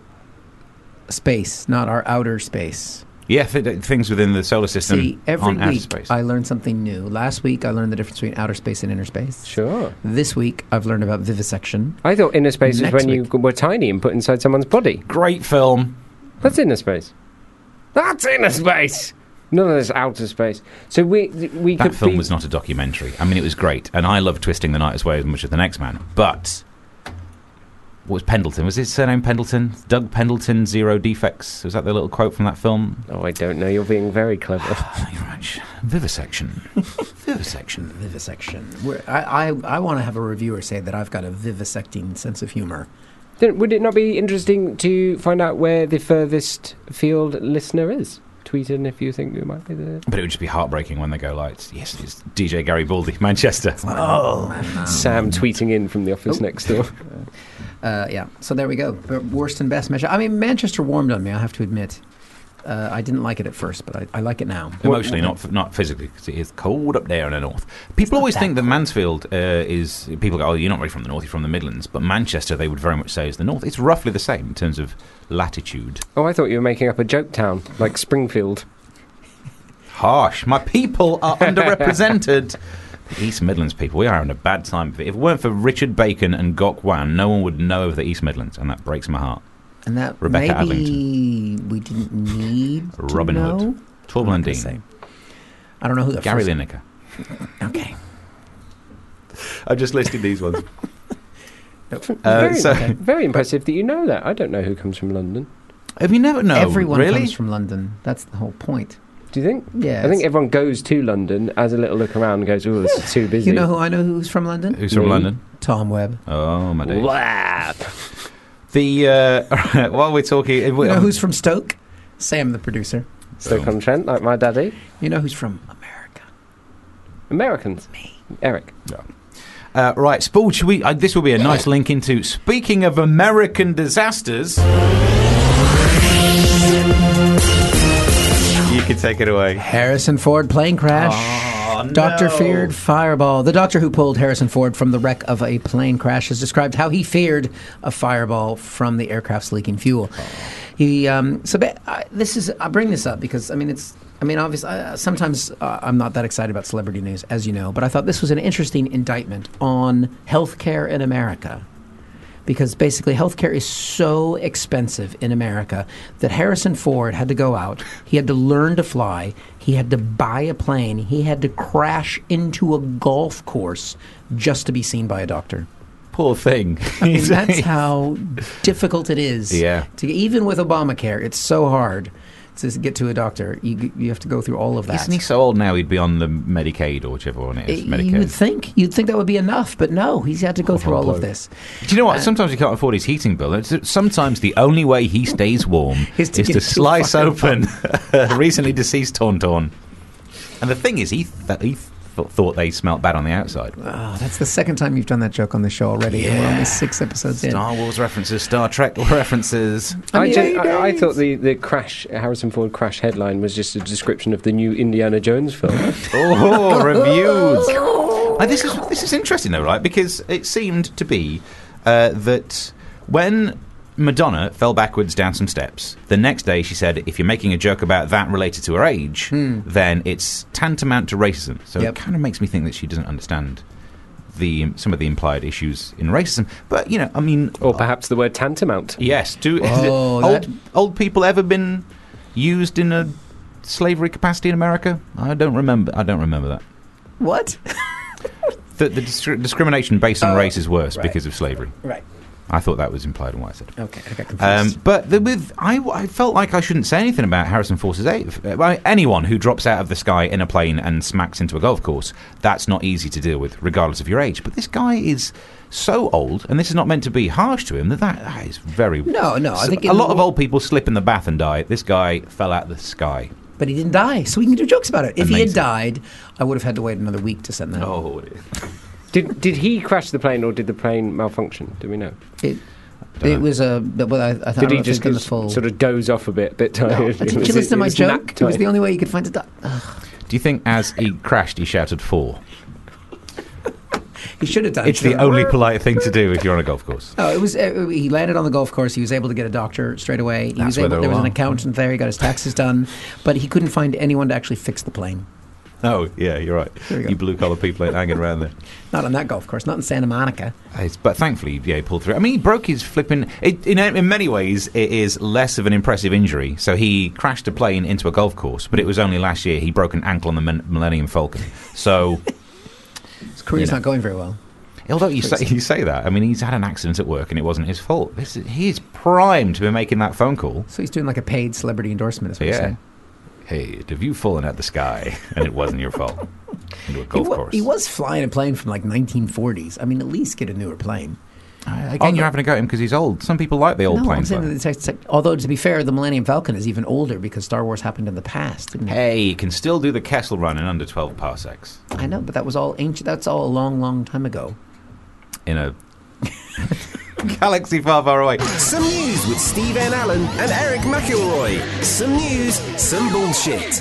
space, not our outer space. Yeah, th- things within the solar system See, every on outer week space. I learned something new. Last week I learned the difference between outer space and inner space. Sure. This week I've learned about vivisection. I thought inner space Next was when week. you were tiny and put inside someone's body. Great film. That's inner space. That's inner space. None of this outer space. So we we That could film be, was not a documentary. I mean, it was great, and I love Twisting the Night Away as much as the next man. But what was Pendleton? Was his surname Pendleton? Doug Pendleton, Zero Defects. Was that the little quote from that film? Oh, I don't know. You're being very clever. Thank you very much. Vivisection. Vivisection. Vivisection. We're, I, I, I want to have a reviewer say that I've got a vivisecting sense of humor. Then would it not be interesting to find out where the furthest field listener is? Tweet in if you think you might be there. But it would just be heartbreaking when they go like, yes, it's D J Gary Baldy, Manchester. Oh, Sam tweeting in from the office next door. Uh, yeah, so there we go. B- Worst and best measure. I mean, Manchester warmed on me, I have to admit. Uh, I didn't like it at first, but I, I like it now. Emotionally, not f- not physically, because it is cold up there in the north. People always that think that cold. Mansfield uh, is... People go, oh, you're not really from the north, you're from the Midlands. But Manchester, they would very much say, is the north. It's roughly the same in terms of latitude. Oh, I thought you were making up a joke town, like Springfield. Harsh. My people are underrepresented. The East Midlands people, we are having a bad time. If it weren't for Richard Bacon and Gok Wan, no one would know of the East Midlands, and that breaks my heart. And that Rebecca maybe we didn't need to Robin know. Hood. Torval I'm and not gonna Dean. say. I don't know who the Gary first... Lineker. Okay. I've just listed these ones. Uh, very, so- very impressive that you know that. I don't know who comes from London. Have you never known? Everyone really? comes from London. That's the whole point. Do you think? Yeah. I think it's- everyone goes to London, has a little look around and goes, oh, this is too busy. You know who I know who's from London? Who's from Me. London? Tom Webb. Oh, my days. Whap. The uh, while we're talking, You know who's from Stoke? Sam, the producer. Stoke-on-Trent, like my daddy. You know who's from America? Americans. Me. Eric. uh, right, Spool, should we? Uh, this will be a nice link into. Speaking of American disasters, you can take it away. Harrison Ford plane crash. Oh, Doctor no. feared fireball. The doctor who pulled Harrison Ford from the wreck of a plane crash has described how he feared a fireball from the aircraft's leaking fuel. He um, so ba- I, this is I bring this up because I mean it's I mean obviously uh, sometimes uh, I'm not that excited about celebrity news, as you know, but I thought this was an interesting indictment on healthcare in America. because basically healthcare is so expensive in America that Harrison Ford had to go out. He had to learn to fly. He had to buy a plane. He had to crash into a golf course just to be seen by a doctor. Poor thing. I mean, that's how difficult it is. Yeah. To, even with Obamacare, it's so hard to get to a doctor. You you have to go through all of that. Isn't he so old now he'd be on the Medicaid or whichever one it is? Medicare. You would think. You'd think that would be enough, but no, he's had to go through all of this. Do you know what? Uh, Sometimes he can't afford his heating bill. It's- Sometimes the only way he stays warm Is to is get to too slice fucking open a recently deceased Tauntaun. And the thing is, he, th- he th- thought they smelt bad on the outside. Oh, that's the second time you've done that joke on the show already, and we're only six episodes in. Star Wars references, Star Trek references. I I, mean, ju- hey, I, I guys. thought the, the crash Harrison Ford crash headline was just a description of the new Indiana Jones film. Oh, reviews. Now, this is this is interesting though, right? Because it seemed to be uh, that when Madonna fell backwards down some steps, the next day she said, if you're making a joke about that related to her age, then it's tantamount to racism. So Yep. it kind of makes me think that she doesn't understand the some of the implied issues in racism. But, you know, I mean... Or perhaps the word tantamount. Yes. Do Oh, old, that- old people ever been used in a slavery capacity in America? I don't remember. I don't remember that. What? The, the dis- discrimination based on Oh, race is worse right. because of slavery. Right. I thought that was implied in what I said. Okay, I got confused. Um, but the, with I, I felt like I shouldn't say anything about Harrison Ford's age. Uh, well, anyone who drops out of the sky in a plane and smacks into a golf course, that's not easy to deal with, regardless of your age. But this guy is so old, and this is not meant to be harsh to him. That that, that is very No, no, I think a in lot the- of old people slip in the bath and die. This guy fell out of the sky. But he didn't die, so we can do jokes about it. If he had Amazing. died, I would have had to wait another week to send that. Oh, Did did he crash the plane or did the plane malfunction? Do we know? It, it was a. Well, I, I, I don't Did know he if just it's in the get- full. sort of doze off a bit, bit No, tired? did you Was listen it- to my was joke? nap It was time? the only way you could find a. Do- do you think as he crashed, he shouted "four"? he should have done. It's the only polite thing to do if you're on a golf course. No, it was. Uh, he landed on the golf course. He was able to get a doctor straight away. He That's was where able. they're There was an all- accountant there. He got his taxes done, but he couldn't find anyone to actually fix the plane. Oh, yeah, you're right. There we go. You blue-collar people ain't hanging around there. Not on that golf course. Not in Santa Monica. It's- but thankfully, yeah, he pulled through. I mean, he broke his flipping... It, in, in many ways, it is less of an impressive injury. So he crashed a plane into a golf course, but it was only last year he broke an ankle on the Min- Millennium Falcon. So, His career's You know. not going very well. although you say, you say that, I mean, he's had an accident at work and it wasn't his fault. This is, he is primed to be making that phone call. So he's doing like a paid celebrity endorsement. Is what you're Yeah. saying. Hey, have you fallen out the sky and it wasn't your fault? Into a He, golf wa- course. he was flying a plane from like nineteen forties. I mean, at least get a newer plane. Uh, again, Although- you're having a go at him because he's old. Some people like the old no, I'm planes. saying though. that it's, it's, although to be fair, the Millennium Falcon is even older because Star Wars happened in the past. Didn't it? Hey, you can still do the Kessel run in under twelve parsecs I know, but that was all ancient. That's all a long, long time ago. in a galaxy far, far away. Some news with Steve N. Allen and Eric McElroy. Some news, some bullshit.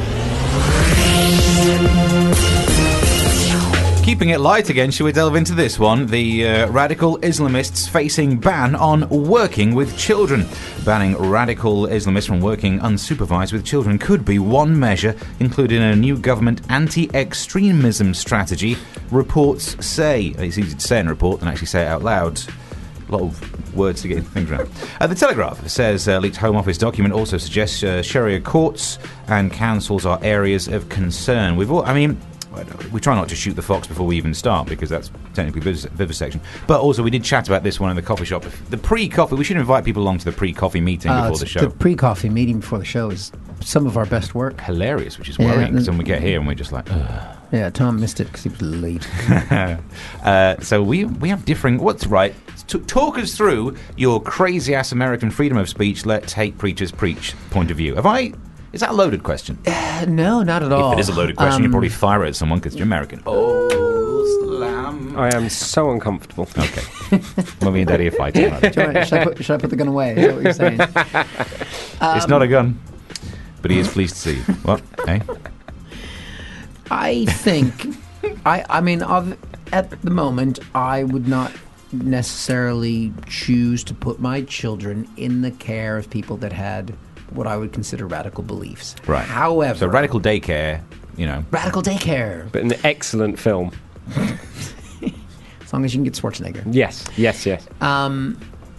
Keeping it light again, shall we delve into this one? The uh, radical Islamists facing ban on working with children. Banning radical Islamists from working unsupervised with children could be one measure included in a new government anti-extremism strategy, reports say. It's easy to say in a report than actually say it out loud. A lot of words to get things around. Uh, the Telegraph says uh, leaked Home Office document also suggests uh, Sharia courts and councils are areas of concern. We've all, I mean, we try not to shoot the fox before we even start because that's technically vivis- vivisection. But also, we did chat about this one in the coffee shop. The pre-coffee, we should invite people along to the pre-coffee meeting Uh, before the it's- show. The pre-coffee meeting before the show is some of our best work. Hilarious, which is Yeah, worrying because and- then we get here and we're just like, ugh. Yeah, Tom missed it because he was late. uh, so we we have differing. What's right? T- talk us through your crazy ass American freedom of speech. Let hate preachers preach point of view. Have I? Is that a loaded question? Uh, no, not at all. If it is a loaded question, you Um, probably fire it at someone because you're American. Oh, slam! I am so uncomfortable. Okay, well, me and Daddy are fighting. Right? do you want- should, I put, should I put the gun away? Is that what you're saying? It's not a gun, but he is pleased to see you. What? Eh? I think, I, I mean, of, at the moment, I would not necessarily choose to put my children in the care of people that had what I would consider radical beliefs. Right. However, So radical daycare, you know. radical daycare. But an excellent film. It's long as you can get Schwarzenegger. Yes, yes, yes. Um,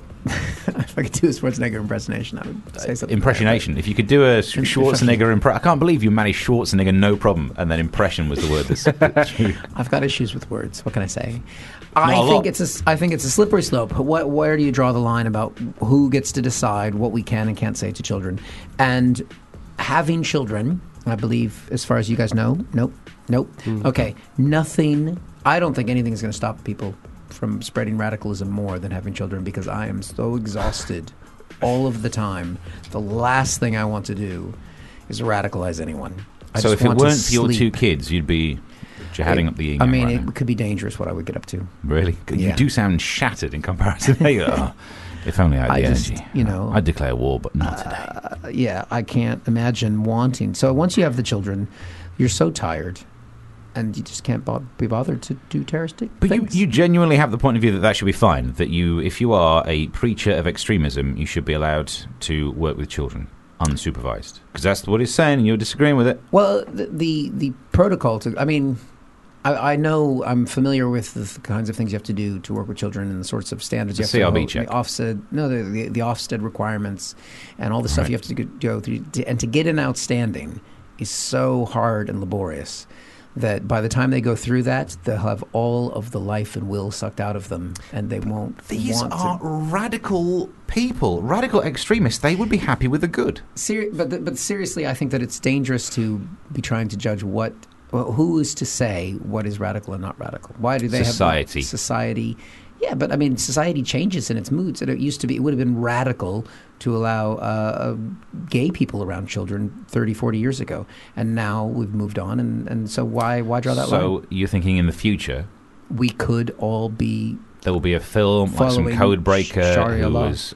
if I could do a Schwarzenegger impersonation, I would say something. Impressionation. If you could do a Sch- Schwarzenegger impression, I can't believe you managed Schwarzenegger no problem, and then impression was the word that's. I've got issues with words. What can I say? Not I a think lot. it's a. I think it's a slippery slope. What, where do you draw the line about who gets to decide what we can and can't say to children? And having children, I believe, as far as you guys know, nope, nope. Mm. Okay, nothing. I don't think anything is going to stop people from spreading radicalism more than having children, because I am so exhausted all of the time. The last thing I want to do is radicalize anyone. I so just if it want to weren't for your sleep. two kids, you'd be jihading up the yin. I mean, right it now. could be dangerous what I would get up to. Really? You Yeah. do sound shattered in comparison. Oh, if only I had I the just, energy. you know, I'd declare war, but not today. Uh, yeah, I can't imagine wanting. So once you have the children, you're so tired, and you just can't bo- be bothered to do terroristic But you, things. you genuinely have the point of view that that should be fine. That you, if you are a preacher of extremism, you should be allowed to work with children unsupervised, because that's what it's saying, and you're disagreeing with it. Well, the the, the protocol to. I mean, I, I know I'm familiar with the, the kinds of things you have to do to work with children and the sorts of standards The you have C R B to hold, check. the Ofsted, no, the, the the Ofsted requirements, and all the stuff Right. you have to go- go through. To, and to get an outstanding is so hard and laborious that by the time they go through that, they'll have all of the life and will sucked out of them, and they won't These want are to. radical people, radical extremists. They would be happy with the good. Seri- but th- but seriously, I think that it's dangerous to be trying to judge what. Well, who is to say what is radical and not radical? Why do they Society. have society? Yeah, but I mean, society changes in its moods. And it used to be, it would have been radical to allow uh, gay people around children thirty, forty years ago, and now we've moved on. And, and so why why draw that so line? you're thinking in the future We could all be. there will be a film like some Following code breaker Sharia who law. was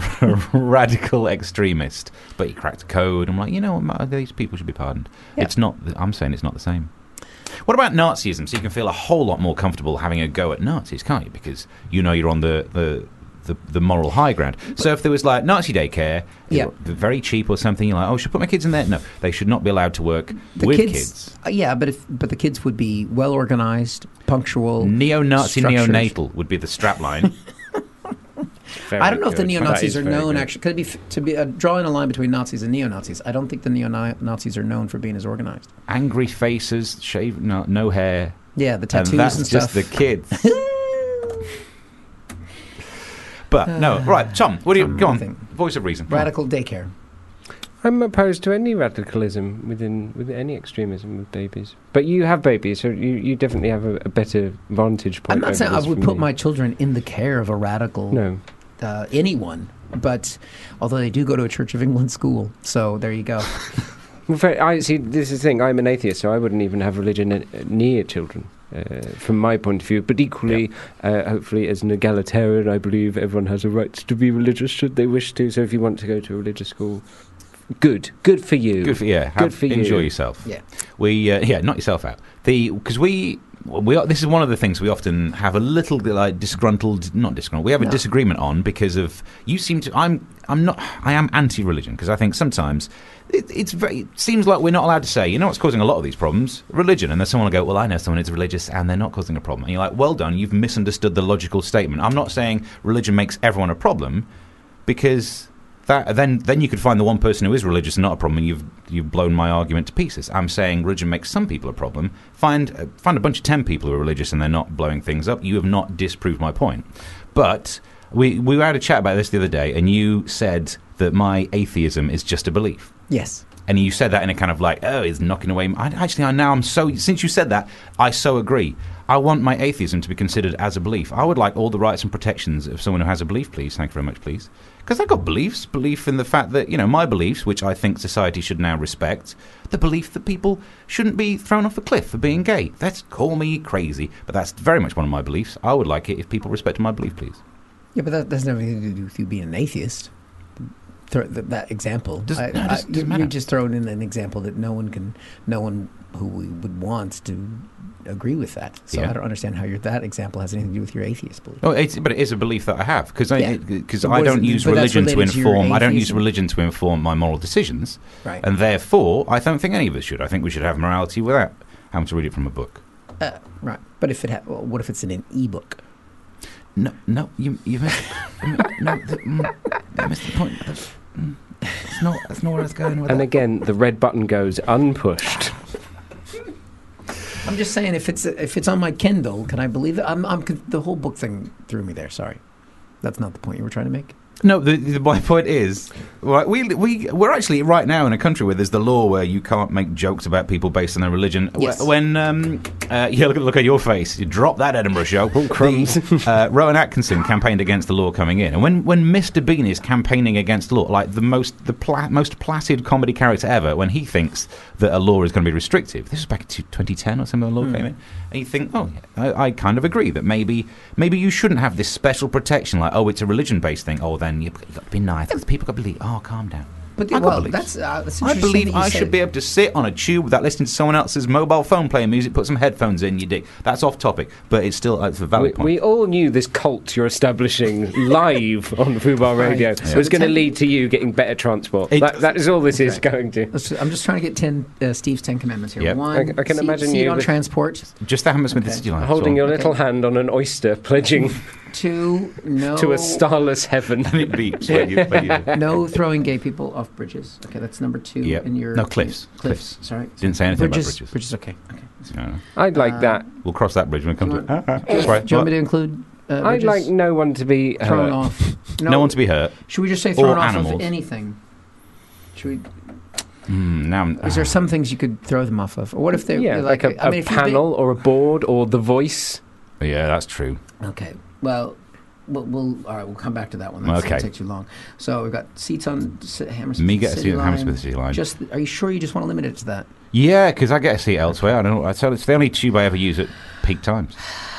a radical extremist, but he cracked a code. I'm like, you know what, these people should be pardoned. Yeah. It's not. I'm saying it's not the same. What about Nazism? So you can feel a whole lot more comfortable having a go at Nazis, can't you? Because you know you're on the the, the, the moral high ground. So if there was like Nazi daycare, Yeah. you're very cheap or something, you're like, oh, should I put my kids in there? No, they should not be allowed to work The with kids, kids. uh, yeah, but if but the kids would be well organized, punctual. Neo-Nazi structured. neonatal would be the strapline. Very I don't know if the good. That neo-Nazis is are very known, good. actually. Could it be f- to be uh, drawing a line between Nazis and neo-Nazis? I don't think the neo-Nazis are known for being as organized. Angry faces, shave, no, no hair. Yeah, the tattoos and and, that's stuff. just the kids. But no, right, Tom. What do you Tom, go what on? do you think? Voice of reason. Come on. Radical daycare. I'm opposed to any radicalism within with any extremism with babies. But you have babies, so you, you definitely have a, a better vantage point. I'm not over saying I this would from put me. my children in the care of a radical No. uh, anyone, but although they do go to a Church of England school, so there you go. Well, fa- I see. This is the thing. I'm an atheist, so I wouldn't even have religion uh, near children, uh, from my point of view. But equally, uh, hopefully, as an egalitarian, I believe everyone has a right to be religious should they wish to. So, if you want to go to a religious school, good, good for you. Good for yeah. Good have- for you. Enjoy yourself. Yeah. We uh, yeah, knock yourself out. The because we. We are, this is one of the things we often have a little bit like disgruntled, not disgruntled. We have a No. disagreement on because of you seem to. I'm. I'm not. I am anti-religion because I think sometimes it, it's very. It seems like we're not allowed to say. You know what's causing a lot of these problems? Religion. And then someone will go, "Well, I know someone who's religious and they're not causing a problem." And you're like, "Well done. You've misunderstood the logical statement." I'm not saying religion makes everyone a problem because. That, then, then you could find the one person who is religious and not a problem, and you've you've blown my argument to pieces. I'm saying religion makes some people a problem. Find uh, find a bunch of ten people who are religious and they're not blowing things up. You have not disproved my point. But we we had a chat about this the other day, and you said that my atheism is just a belief. Yes. And you said that in a kind of like, oh, it's knocking away. I, actually, I now I'm so. Since you said that, I so agree. I want my atheism to be considered as a belief. I would like all the rights and protections of someone who has a belief, please. Thank you very much, please. Because I've got beliefs. Belief in the fact that, you know, my beliefs, which I think society should now respect, the belief that people shouldn't be thrown off a cliff for being gay. That's call me crazy, but that's very much one of my beliefs. I would like it if people respected my belief, please. Yeah, but that doesn't have anything to do with you being an atheist. Throw th- that example. Does- I, no, I, doesn't- doesn't you're matter. just throwing in an example that no one can, no one who we would want to agree with that. So Yeah. I don't understand how your that example has anything to do with your atheist belief. Oh, it's, but it is a belief that I have because I Yeah. because But I what is don't it- use but that's religion to related to your inform. I don't use atheism. religion to inform my moral decisions, Right. and therefore I don't think any of us should. I think we should have morality without having to read it from a book. Uh, right. But if it ha- well, what if it's in an e-book? no, no, you, you missed. no, the, mm, you missed the point. The, mm, it's not. That's not where I was going with And that. again, the red button goes unpushed. I'm just saying, if it's if it's on my Kindle, can I believe it? I'm, I'm the whole book thing threw me there. Sorry, that's not the point you were trying to make. No, the, the, my point is, right, we we we're actually right now in a country where there's the law where you can't make jokes about people based on their religion. Yes. When um, uh, yeah, look, look at your face. You drop that Edinburgh show. Oh, crumbs. The, uh, Rowan Atkinson campaigned against the law coming in, and when when Mister Bean is campaigning against the law, like the most the pla- most placid comedy character ever, when he thinks that a law is going to be restrictive. This was back in twenty ten or something. The law Mm. came in, and you think, oh, yeah, I, I kind of agree that maybe maybe you shouldn't have this special protection, like oh, it's a religion based thing. Oh, then you've got to be nice. Because people got to believe. Oh, calm down. But I got well, beliefs. that's, uh, that's I interesting believe that you I say should be able to sit on a tube without listening to someone else's mobile phone playing music. Put some headphones in, you dick. That's off topic, but it's still it's a valid We, point. we all knew this cult you're establishing live on Fubar Radio Right. was going to Ten- lead to you getting better transport. It- that, that is all this is Okay. going to. Let's- I'm just trying to get ten uh, Steve's Ten Commandments here. Yep. One, I c- I can seat, imagine seat you on with- transport. Just the Hammersmith Okay. City line. Holding your Okay. little hand on an oyster, pledging Two, no. to a starless heaven. and it beeps when you, when you No throwing gay people off bridges. Okay, that's number two Yep. in your... No, cliffs. Cliffs. Cliffs. Sorry. Didn't say anything bridges, about bridges. Bridges, okay. okay. No, no. I'd like Uh, that. We'll cross that bridge when we come Do to you it. Ah, ah. Right. Do you want me Well, to include uh, I'd bridges? like no one to be Thrown hurt. off. no. one to be hurt. Should we just say thrown Or off animals. of anything? Should we... Mm, now I'm, Is there some things you could throw them off of? Or what if they... Yeah, like, a, I a mean, if you've been- panel or a board or the voice. yeah, that's true. Okay. Well, we'll, we'll all right. We'll come back to that one. That's Okay. going to take too long. So we've got seats on S- Hammersmith. Me get a City seat on line. Hammersmith City line. Just, are you sure you just want to limit it to that? Yeah, because I get a seat elsewhere. I don't know. I tell it's the only tube I ever use at peak times.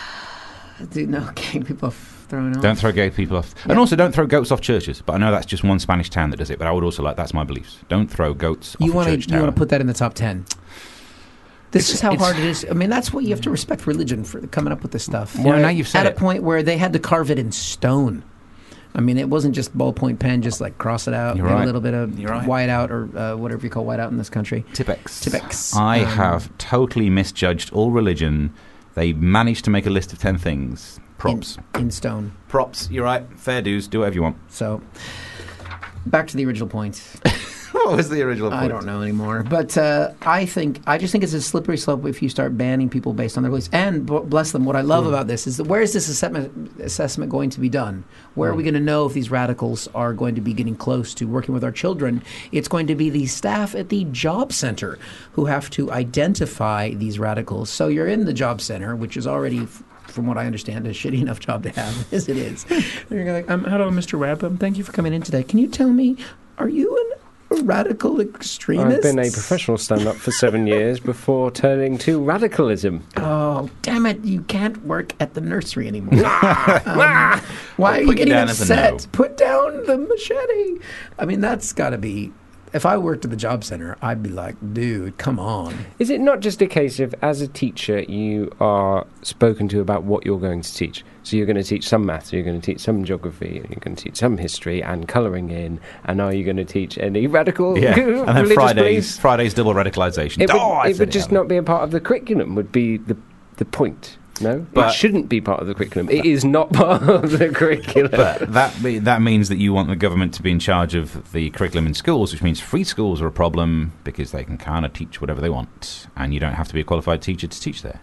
Do no gay people off thrown off. Don't throw gay people off. Yeah. And also don't throw goats off churches. But I know that's just one Spanish town that does it. But I would also like, that's my beliefs. Don't throw goats You off want a to church you tower. want to put that in the top ten. This It's- is how it's- hard it is. I mean, that's what you have to respect religion for coming up with this stuff. Well, now you've said At it. a point where they had to carve it in stone. I mean, it wasn't just ballpoint pen, just like cross it out, You're get right. a little bit of You're right. white out or uh, whatever you call white out in this country. Tipex. Tipex. I Um, have totally misjudged all religion. They managed to make a list of ten things. Props. In, in stone. Props. You're right. Fair dues. Do whatever you want. So, back to the original point. What was the original point? I don't know anymore. But uh, I think I just think it's a slippery slope if you start banning people based on their beliefs. And b- bless them, what I love about this is that where is this assessment, assessment going to be done? Where are we going to know if these radicals are going to be getting close to working with our children? It's going to be the staff at the job center who have to identify these radicals. So you're in the job center, which is already, f- from what I understand, a shitty enough job to have as it is. And you're like, um, hello, Mister Webb. Um, thank you for coming in today. Can you tell me, are you an a radical extremist? I've been a professional stand-up for seven years before turning to radicalism. Oh, damn it. You can't work at the nursery anymore. um, why are you put you getting down as a upset? no. Put down the machete. I mean, that's got to be... If I worked at the job center, I'd be like, dude, come on. Is it not just a case of, as a teacher, you are spoken to about what you're going to teach? So you're going to teach some maths, you're going to teach some geography, and you're going to teach some history and colouring in, and are you going to teach any radical Yeah. And then religious Fridays, beliefs? Fridays double radicalisation. It would, oh, I it said would it just haven't. not be a part of the curriculum, would be the, the point. No? But- it shouldn't be part of the curriculum. It is not part of the curriculum. But that be, that means that you want the government to be in charge of the curriculum in schools, which means free schools are a problem because they can kind of teach whatever they want, and you don't have to be a qualified teacher to teach there.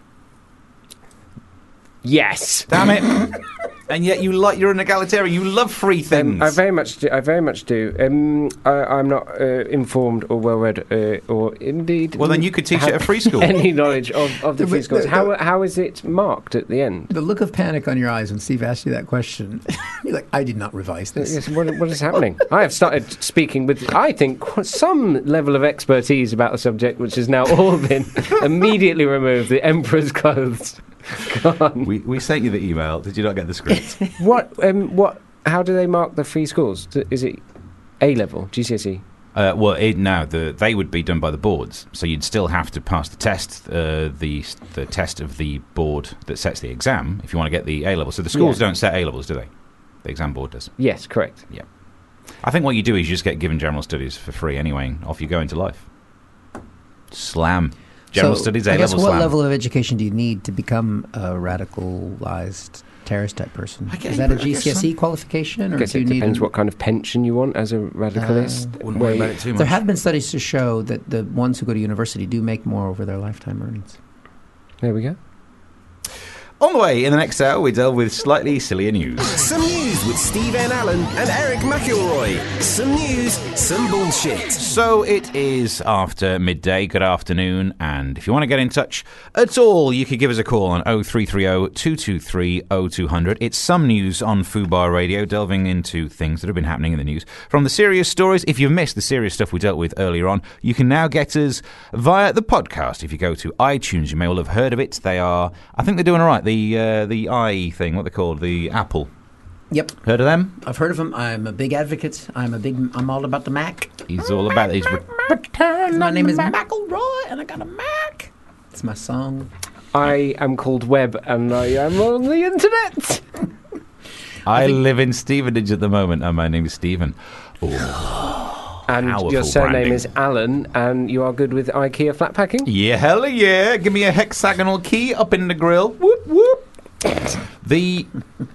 Yes. Damn it! And yet you like you're an egalitarian. You love free things. Um, I very much do. I very much do. Um, I, I'm not uh, informed or well read, uh, or indeed. Well, then you could teach have at a free school. Any knowledge of, of the The- free schools? the- How how is it marked at the end? The look of panic on your eyes when Steve asked you that question. You're like, I did not revise this. Yes, what, what is happening? I have started speaking with, I think, qu- some level of expertise about the subject, which has now all been immediately removed. The emperor's clothes gone. we we sent you the email. Did you not get the script? What? Um, what? How do they mark the free schools? D- Is it A level, G C S E? Uh, well, it, now the, they would be done by the boards, so you'd still have to pass the test, uh, the the test of the board that sets the exam if you want to get the A level. So the schools Yeah. don't set A levels, do they? The exam board does. Yes, correct. I think what you do is you just get given general studies for free anyway, and off you go into life. Slam. General so, Studies, I A-level guess what slam. level of education do you need to become a radicalized terrorist type person? I guess- Is that a I guess G C S E some- qualification, I or guess do you it need? depends an- what kind of pension you want as a radicalist. Wouldn't worry Where- about it too much. There have been studies to show that the ones who go to university do make more over their lifetime earnings. There we go. On the way, in the next hour, we delve with slightly sillier news. Some news with Steve N. Allen and Eric McElroy. Some news, some bullshit. So it is after midday. Good afternoon. And if you want to get in touch at all, you could give us a call on oh three three oh, two two three, oh two hundred. It's Some News on Fubar Radio, delving into things that have been happening in the news. From the serious stories, if you've missed the serious stuff we dealt with earlier on, you can now get us via the podcast. If you go to iTunes, you may well have heard of it. They are, I think they're doing all right. The uh, the i thing, what they're called, the Apple. Yep, Heard of them? I've heard of them. I'm a big advocate. I'm a big. I'm all about the Mac. He's all about these. My name is McElroy, and I got a Mac. It's my song. I am called Webb, and I am on the internet. I, live in Stevenage at the moment, and my name is Stephen. Oh. And Powerful your surname branding. is Alan, and you are good with IKEA flat packing? Yeah, hell yeah. Give me a hexagonal key up in the grill. Whoop, whoop. The...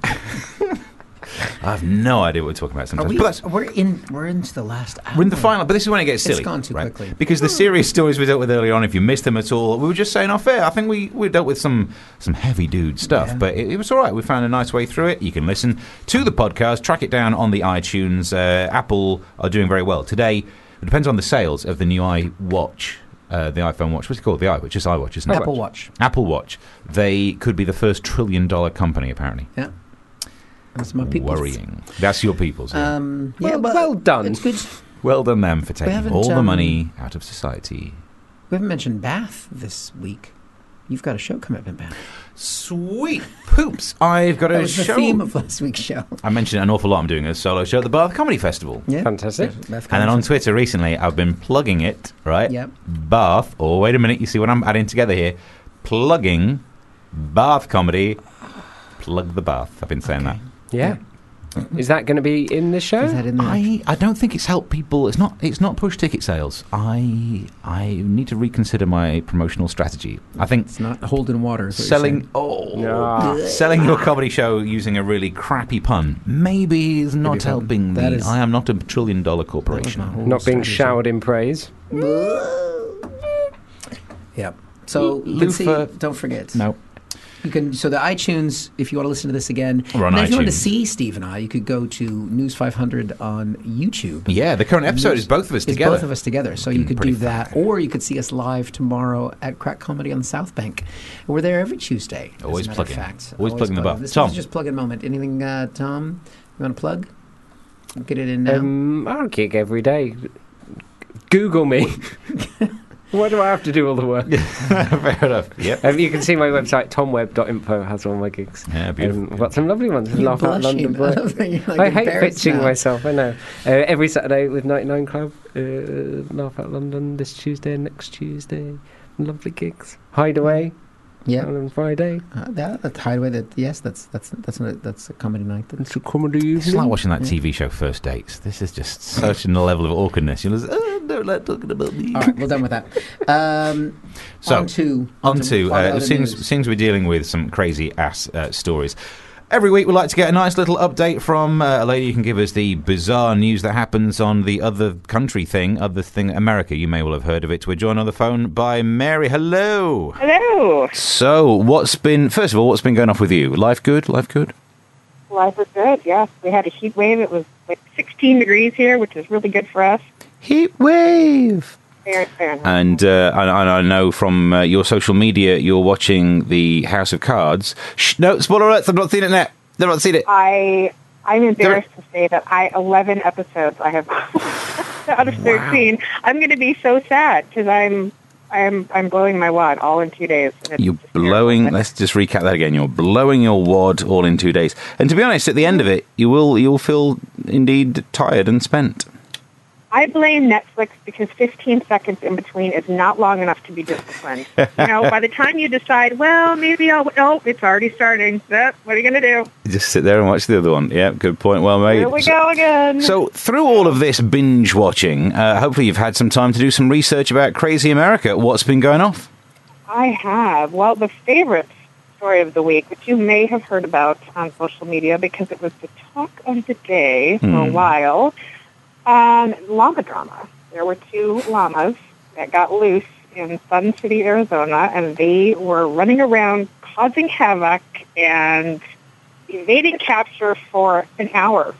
I have no idea what we're talking about Are sometimes. we? But that's, We're in. We're into the last hour. we're in the final, but this is when it gets It's silly. gone too right? quickly. Because the serious stories we dealt with earlier on, if you missed them at all, we were just saying off air. I think we, we dealt with some, some heavy dude stuff, Yeah. but it, it was all right. We found a nice way through it. You can listen to the podcast, track it down on the iTunes. Uh, Apple are doing very well. Today, it depends on the sales of the new iWatch. Uh, the iPhone Watch. What's it called? The iWatch. Just iWatch, isn't it? Apple Watch. Apple Watch. They could be the first trillion dollar company, apparently. Yeah, that's my people. Worrying. That's your people's. Yeah. Um, yeah, Well- but well done. It's good. well done them for taking haven't, all the um, money out of society. We haven't mentioned Bath this week. You've got a show coming up in Bath. Sweet poops. I've got That a was the show. theme of last week's show. I mentioned it an awful lot. I'm doing a solo show at the Bath Comedy Festival. Yeah, Fantastic. Bath And then on Comedy Twitter recently, I've been plugging it, right? Yep. Bath. Oh, wait a minute. You see what I'm adding together here? Plugging Bath Comedy. Plug the Bath. I've been saying Okay. Yeah. Is that going to be in this show? Is that in that. there? I, I don't think it's helped people. It's not It's not push ticket sales. I I need to reconsider my promotional strategy. I think It's not holding water. Is what you're selling saying. oh Ah. selling your comedy show using a really crappy pun maybe is not Maybe pun. helping That the is- I am not a trillion dollar That was corporation. my whole Not being strategy. showered in praise. Yep. So you can see. Loofah- Don't forget. No. You can. So the iTunes. If you want to listen to this again, We're on and if you want to iTunes. see Steve and I, you could go to News five hundred on YouTube. Yeah, the current episode News- is both of us It's together. both of us together. So you Looking could pretty do that, or you could see us live tomorrow at Crack Comedy on the South Bank. We're there every Tuesday. as a Always matter of plugging. fact. Always plugging the buff. This Tom. was just plug-in moment. Anything, uh, Tom? You want to plug? Get it in now. Um, I'll gig every day. Google me. Why do I have to do all the work? Fair enough. Yep. Um, you can see my website, tom web dot info, has all my gigs. Yeah, beautiful. Um, I've got some lovely ones. You're Laugh Out blushing. London. Boy. I love that you're, like, I hate embarrassed pitching now. myself, I know. Uh, every Saturday with ninety-nine Club, uh, Laugh Out London this Tuesday and next Tuesday. Lovely gigs. Hideaway Yeah. on Friday. Uh, that, that hideaway. That yes, that's that's that's a, that's a comedy night. That's, It's a comedy It's evening. like watching that Yeah. T V show First Dates. This is just such a level of awkwardness. You're just, oh, don't like talking about me. all right, we're done with that. Um, So, on to On to, what uh, other as soon as, news? as soon as we're dealing with some crazy ass uh, stories. Every week we like to get a nice little update from uh, a lady who can give us the bizarre news that happens on the other country thing, other thing, America. You may well have heard of it. We're joined on the phone by Mary. Hello. Hello. So, what's been, first of all, what's been going off with you? Life good? Life good? Life was good, yes. We had a heat wave. It was like sixteen degrees here, which is really good for us. Heat wave. Fair, fair enough. And uh, I, I know from uh, your social media you're watching the House of Cards. Shh, no, spoiler alert, I've not seen it yet. I've not seen it. I, I'm embarrassed to say that I eleven episodes I have out of thirteen. I'm going to be so sad because I'm, I'm, I'm blowing my wad all in two days. and it's You're just blowing, terrible. let's just recap that again. You're blowing your wad all in two days. And to be honest, at the end of it, you will you'll feel indeed tired and spent. I blame Netflix because fifteen seconds in between is not long enough to be disciplined. You know, by the time you decide, well, maybe I'll, oh, it's already starting. Eh, what are you going to do? You just sit there and watch the other one. Yeah, good point. Well made. Here we So- go again. So, through all of this binge watching, uh, hopefully you've had some time to do some research about crazy America. What's been going off? I have. Well, the favorite story of the week, which you may have heard about on social media because it was the talk of the day for Mm. a while, um, llama drama. There were two llamas that got loose in Sun City, Arizona, and they were running around causing havoc and evading capture for an hour.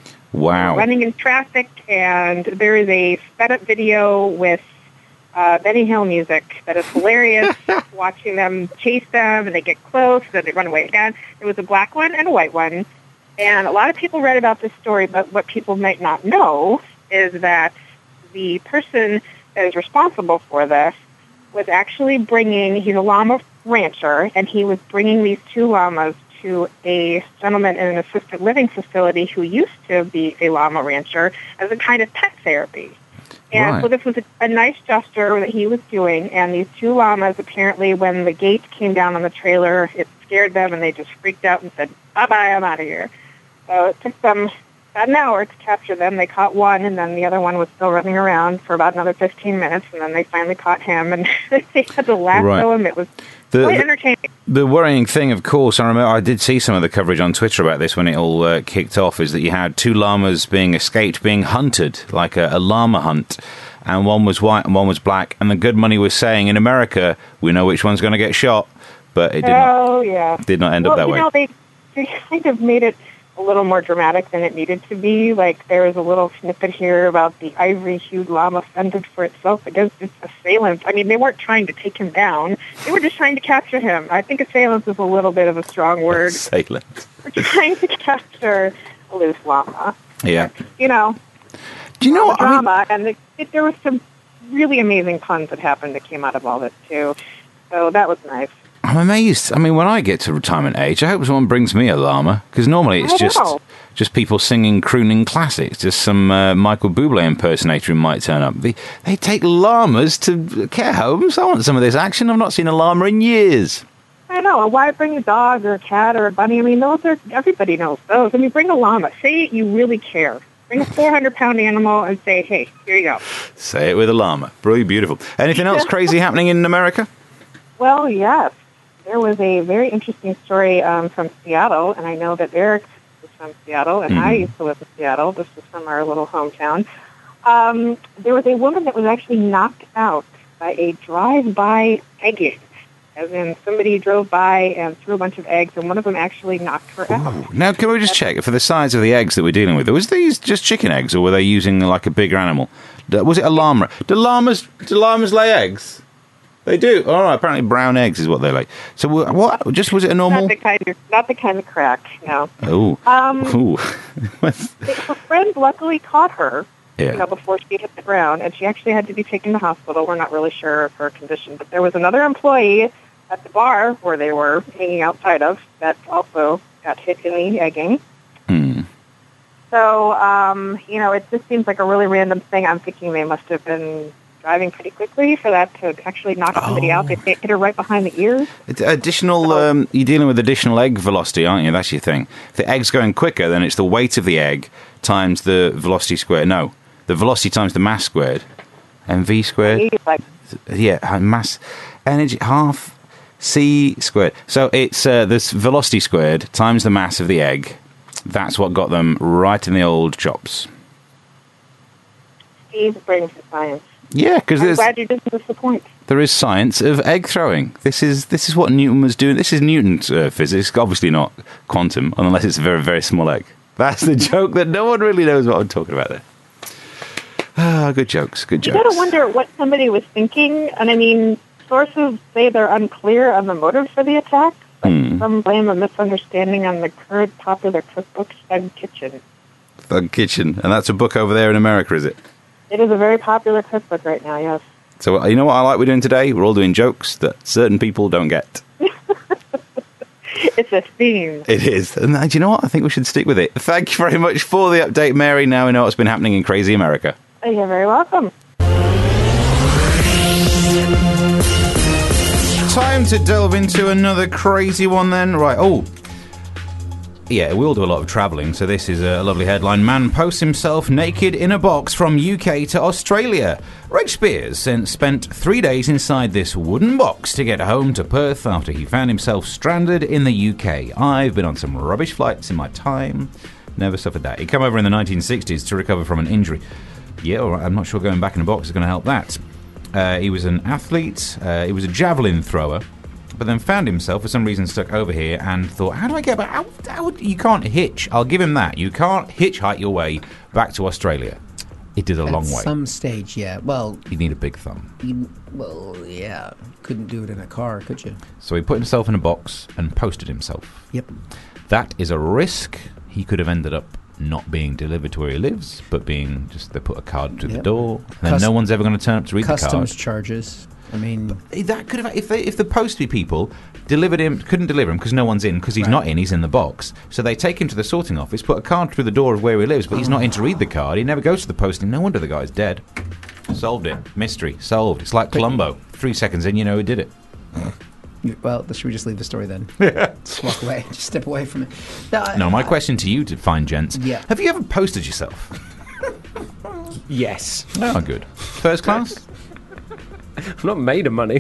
Wow. Running in traffic, and there is a sped-up video with uh, Benny Hill music that is hilarious, watching them chase them, and they get close, then they run away again. There was a black one and a white one, and a lot of people read about this story, but what people might not know is that the person that is responsible for this was actually bringing, he's a llama rancher, and he was bringing these two llamas to a gentleman in an assisted living facility who used to be a llama rancher as a kind of pet therapy. And Right. so this was a, a nice gesture that he was doing, and these two llamas, apparently when the gate came down on the trailer, it scared them, and they just freaked out and said, bye-bye, I'm out of here. So it took them about an hour to capture them. They caught one, and then the other one was still running around for about another fifteen minutes, and then they finally caught him, and they had to lasso Right. him. It was The- quite the- entertaining. The worrying thing, of course, I remember I did see some of the coverage on Twitter about this when it all uh, kicked off, is that you had two llamas being escaped, being hunted, like a, a llama hunt, and one was white and one was black, and the Good Money was saying, in America, we know which one's going to get shot, but it did not, Oh, yeah. did not end well, up that you way. know, they, they kind of made it a little more dramatic than it needed to be. Like, there was a little snippet here about the ivory-hued llama fended for itself against its assailants. I mean, they weren't trying to take him down. They were just trying to capture him. I think assailants is a little bit of a strong word. Assailant. We're trying to capture a loose llama. Yeah. You know, Do you know what I mean? drama, and it, it, there was some really amazing puns that happened that came out of all this, too. So that was nice. I'm amazed. I mean, when I get to retirement age, I hope someone brings me a llama, because normally it's I just know. just people singing crooning classics. Just some uh, Michael Bublé impersonator who might turn up. They, they take llamas to care homes. I want some of this action. I've not seen a llama in years. I know. And why bring a dog or a cat or a bunny? I mean, those are, everybody knows those. I mean, bring a llama. Say you really care. Bring a four hundred pound animal and say, hey, here you go. Say it with a llama. Really beautiful. Anything else crazy happening in America? Well, yes. There was a very interesting story um, from Seattle, and I know that Eric is from Seattle, and I Mhm. used to live in Seattle. This was from our little hometown. Um, there was a woman that was actually knocked out by a drive-by egging, as in somebody drove by and threw a bunch of eggs, and one of them actually knocked her out. Now, can we just check for the size of the eggs that we're dealing with? Was these just chicken eggs, or were they using like a bigger animal? D- Was it a llama? Do llamas do llamas lay eggs? They do. All right. Apparently, brown eggs is what they lay. So, wha- what? Just was it a normal? Not the kind of, not the kind of crack, no. Oh. Um, Ooh. Her friend luckily caught her, Yeah. you know, before she hit the ground, and she actually had to be taken to hospital. We're not really sure of her condition, but there was another employee at the bar where they were hanging outside of that also got hit in the egging. Hmm. So, um, you know, it just seems like a really random thing. I'm thinking they must have been driving pretty quickly for that to actually knock somebody out. They hit her right behind the ears. It's additional. Um, you're dealing with additional egg velocity, aren't you? That's your thing. If the egg's going quicker, then it's the weight of the egg times the velocity squared. No, the velocity times the mass squared, and v squared. Like, Yeah, uh, mass energy half c squared. So it's uh, this velocity squared times the mass of the egg. That's what got them right in the old chops. Steve brings the science. Yeah, because I'm there's glad you didn't disappoint. there is science of egg throwing. This is this is what Newton was doing. This is Newton's uh, physics. Obviously not quantum, unless it's a very very small egg. That's the joke that no one really knows what I'm talking about there. Ah, good jokes, good You jokes. gotta wonder what somebody was thinking, and I mean, sources say they're unclear on the motive for the attack, but Hmm. some blame a misunderstanding on the current popular cookbook, Thug Kitchen. Thug Kitchen, and that's a book over there in America, is it? It is a very popular cookbook right now, yes. So you know what I like we're doing today? We're all doing jokes that certain people don't get. It's a theme. It is. And uh, do you know what? I think we should stick with it. Thank you very much for the update, Mary. Now we know what's been happening in crazy America. You're very welcome. Time to delve into another crazy one then. Right. Oh, Yeah, we all do a lot of travelling, so this is a lovely headline. Man posts himself naked in a box from U K to Australia. Reg Spears spent three days inside this wooden box to get home to Perth after he found himself stranded in the U K. I've been on some rubbish flights in my time. Never suffered that. He came over in the nineteen sixties to recover from an injury. Yeah, all right, I'm not sure going back in a box is going to help that. Uh, he was an athlete. Uh, he was a javelin thrower. But then found himself, for some reason, stuck over here and thought, how do I get back? How, how, you can't hitch. I'll give him that. You can't hitchhike your way back to Australia. It did a At long way. At some stage, yeah. Well, you need a big thumb. You, well, yeah. Couldn't do it in a car, could you? So he put himself in a box and posted himself. Yep. That is a risk. He could have ended up not being delivered to where he lives, but being just, they put a card to yep. the door, and then Cust- no one's ever going to turn up to read the card. Customs charges. I mean, but that could have if they, if the postie people delivered him, couldn't deliver him because no one's in, because he's right. not in, he's in the box. So they take him to the sorting office, put a card through the door of where he lives, but he's not in to read the card. He never goes to the posting. No wonder the guy's dead. Solved it. Mystery solved. It's like Columbo. Three seconds in, you know who did it. Well, should we just leave the story then? Just walk away. Just step away from it. No, I, no my I, question to you, to find gents. Yeah. Have you ever posted yourself? Yes. Oh, good. First class? I've not made of money.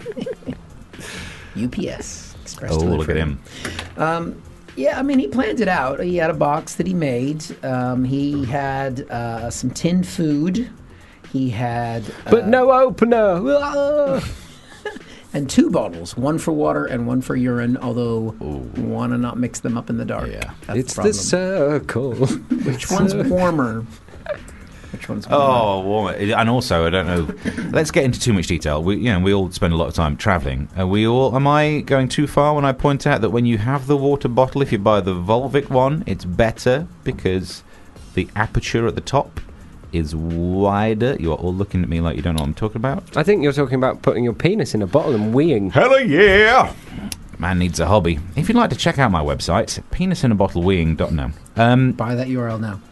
U P S. Express oh, delivery. Look at him. Um, yeah, I mean, he planned it out. He had a box that he made. Um, he had uh, some tinned food. He had... Uh, but no opener! And two bottles, one for water and one for urine, although Ooh. want to not mix them up in the dark. Yeah. That's it's the, the circle. Which one's warmer? Which one's warmer? Oh, warmer. And also, I don't know. Let's get into too much detail. We, you know, we all spend a lot of time travelling. Are we all? Am I going too far when I point out that when you have the water bottle, if you buy the Volvic one, it's better because the aperture at the top is wider. You are all looking at me like you don't know what I'm talking about. I think you're talking about putting your penis in a bottle and weeing. Hell yeah! Man needs a hobby. If you'd like to check out my website, penis in a bottle weeing dot com. Um, Buy that U R L now.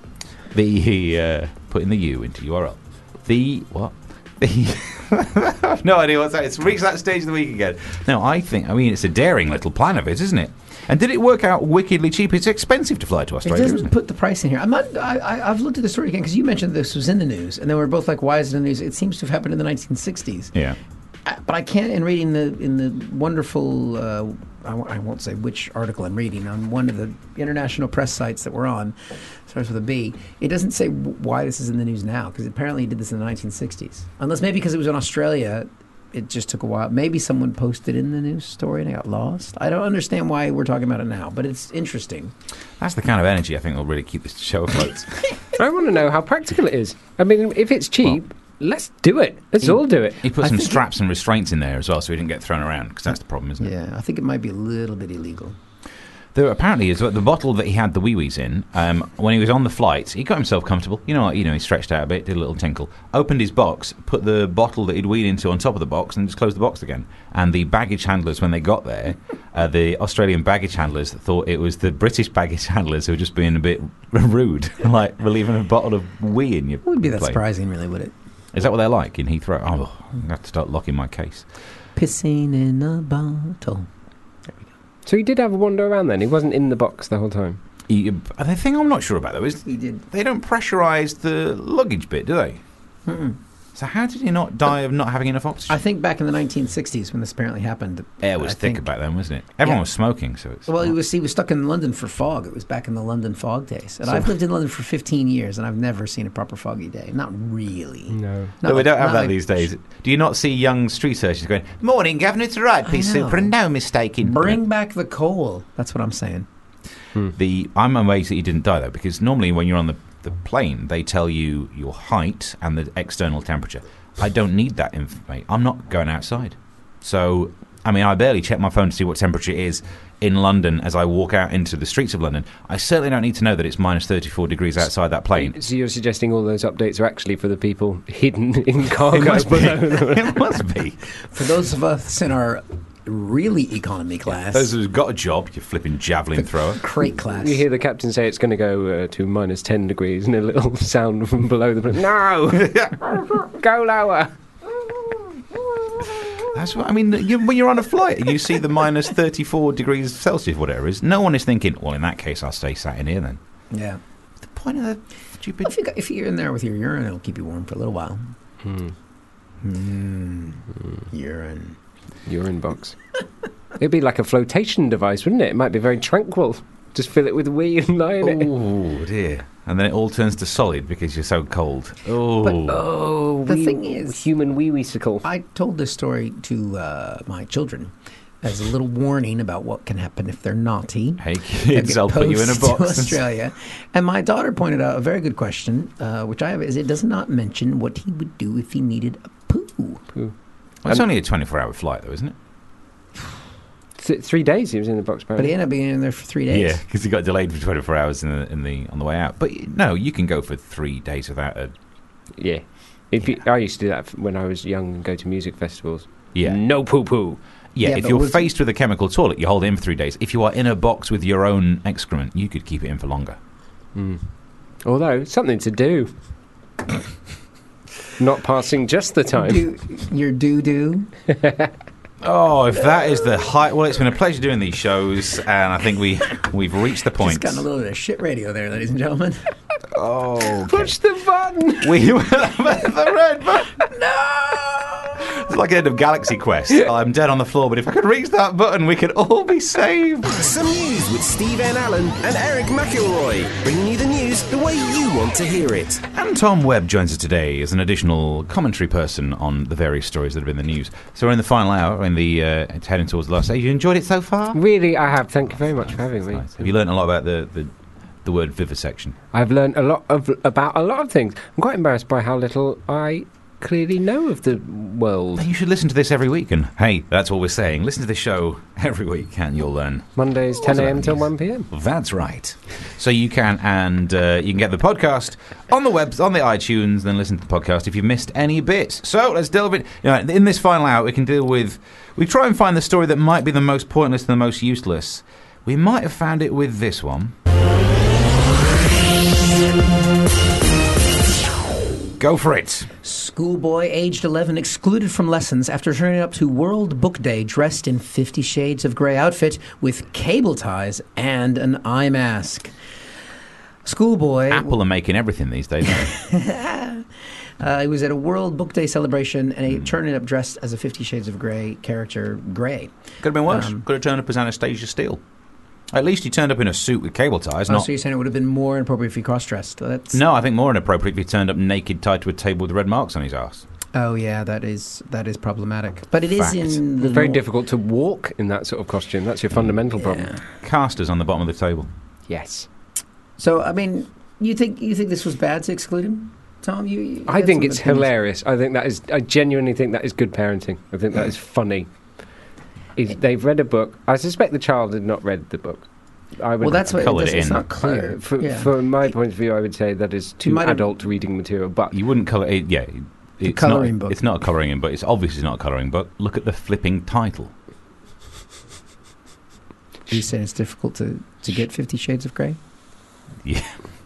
The uh, putting the U into U R L. The what? The I've no idea what's that. It's reached that stage of the week again. No, I think. I mean, it's a daring little plan of it, isn't it? And did it work out wickedly cheap? It's expensive to fly to Australia. It doesn't isn't put it? the price in here. I'm not. I, I, I've looked at the story again because you mentioned this was in the news, and then we were both like, "Why is it in the news?" It seems to have happened in the nineteen sixties. Yeah. I, but I can't. In reading the in the wonderful, uh, I, w- I won't say which article I'm reading on one of the international press sites that we're on, starts with a B. It doesn't say w- why this is in the news now because apparently he did this in the nineteen sixties. Unless maybe because it was in Australia. It just took a while. Maybe someone posted in the news story and it got lost. I don't understand why we're talking about it now, but it's interesting. That's the kind of energy I think will really keep this show afloat. I want to know how practical it is. I mean, if it's cheap, well, let's do it. Let's he, all do it. He put I some think straps it, and restraints in there as well so he didn't get thrown around, because that's the problem, isn't it? Yeah, I think it might be a little bit illegal. There apparently is the bottle that he had the wee-wees in. Um, when he was on the flight, he got himself comfortable. You know what? You know, he stretched out a bit, did a little tinkle, opened his box, put the bottle that he'd weed into on top of the box, and just closed the box again. And the baggage handlers, when they got there, uh, the Australian baggage handlers thought it was the British baggage handlers who were just being a bit rude, like leaving a bottle of wee in your. It wouldn't be that plane. surprising, really, would it? Is that what they're like in Heathrow? Oh, I have to start locking my case. Pissing in a bottle. So he did have a wander around then? He wasn't in the box the whole time? He, the thing I'm not sure about, though, is he did. They don't pressurise the luggage bit, do they? Mm-mm. So how did he not die of not having enough oxygen? I think back in the nineteen sixties when this apparently happened. Air was I thicker think, back then, wasn't it? Everyone yeah. was smoking, so it's... Well, he was, he was stuck in London for fog. It was back in the London fog days. And So- I've lived in London for fifteen years, and I've never seen a proper foggy day. Not really. No. Not No, we like- don't have not that like- these days. Do you not see young street urchins going, "Morning, Governor, it's a right I piece know. super and no mistaking." Bring back the coal. That's what I'm saying. The I'm amazed that he didn't die, though, because normally when you're on the, the plane, they tell you your height and the external temperature. I don't need that information. I'm not going outside. So, I mean, I barely check my phone to see what temperature it is in London as I walk out into the streets of London. I certainly don't need to know that it's minus thirty-four degrees outside that plane. So you're suggesting all those updates are actually for the people hidden in cargo? It must be. below them? It must be. For those of us in our really economy class, Those who've got a job, you flipping javelin thrower. crate class. You hear the captain say it's going to go uh, to minus ten degrees and a little sound from below the plane. No! Go lower! That's what I mean. You, when you're on a flight and you see the minus thirty-four degrees Celsius, whatever it is, no one is thinking, well, in that case, I'll stay sat in here then. Yeah. What's the point of the stupid... Well, if, you got, if you're in there with your urine, it'll keep you warm for a little while. Hmm. Mm. Mm. Urine. Urine box. It'd be like a flotation device, wouldn't it? It might be very tranquil. Just fill it with wee and lie in it. Oh, dear. And then it all turns to solid because you're so cold. Oh. But, Oh, the wee- thing is... human wee-wee-sicle. I told this story to uh, my children as a little warning about what can happen if they're naughty. Hey, They'll kids, get I'll put you in a posed to box. Australia. And my daughter pointed out a very good question, uh, which I have, is it does not mention what he would do if he needed a poo. Poo. Well, it's only a twenty-four hour flight, though, isn't it? Th- three days he was in the box, But apparently. he ended up being in there for three days. Yeah, because he got delayed for twenty-four hours in the, in the on the way out. But no, you can go for three days without a... Yeah. If you, I used to do that f- when I was young and go to music festivals. Yeah. No poo-poo. Yeah, Yeah, if but you're was- faced with a chemical toilet, you hold it in for three days. If you are in a box with your own excrement, you could keep it in for longer. Mm. Although, something to do. Not passing just the time. Do, your doo-doo. Oh, if that is the high... Well, it's been a pleasure doing these shows, and I think we, we've reached the point. Just gotten a little bit of shit radio there, ladies and gentlemen. Oh, Push the button! we will have the red button. No! It's like the end of Galaxy Quest. I'm dead on the floor, but if I could reach that button, we could all be saved. Some news with Steve N. Allen and Eric McElroy, bringing you the news the way you want to hear it. And Tom Webb joins us today as an additional commentary person on the various stories that have been in the news. So we're in the final hour, in the uh, it's heading towards the last stage. You enjoyed it so far? Really, I have. Thank you very much for having me. Nice. Have you learned a lot about the, the, the word vivisection? I've learned a lot of about a lot of things. I'm quite embarrassed by how little I clearly know of the world. You should listen to this every week. And hey, that's what we're saying. Listen to this show every week and you'll learn. Mondays, ten a.m. till one p.m. That's right. So you can, and uh, you can get the podcast on the web, on the iTunes, then listen to the podcast if you missed any bits. So let's delve in. You know, in this final hour, we can deal with. We try and find the story that might be the most pointless and the most useless. We might have found it with this one. Go for it. Schoolboy aged eleven excluded from lessons after turning up to World Book Day dressed in Fifty Shades of Grey outfit with cable ties and an eye mask. Schoolboy... Apple are making everything these days, aren't they? uh, he was at a World Book Day celebration and he turned up dressed as a Fifty Shades of Grey character, Grey. Could have been worse. Um, Could have turned up as Anastasia Steele. At least he turned up in a suit with cable ties. Oh, not so you're saying it would have been more inappropriate if he cross-dressed? That's... No, I think more inappropriate if he turned up naked, tied to a table with red marks on his ass. Oh yeah, that is that is problematic. But it Fact. is in the It's very nor- difficult to walk in that sort of costume. That's your fundamental problem. Yeah. Casters on the bottom of the table. Yes. So I mean, you think you think this was bad to exclude him, Tom? You, you I had think some it's opinions. hilarious. I think that is. I genuinely think that is good parenting. I think that is funny. If they've read a book. I suspect the child had not read the book. I would Well, that's what it coloured does, it it's in. not clear. Uh, for, yeah. From my point of view, I would say that is too might have- adult reading material. But You wouldn't colour it. Yeah, it's colouring not, book. It's not a colouring in book. It's obviously not a colouring book. Look at the flipping title. Are you saying it's difficult to, to get Fifty Shades of Grey? Yeah.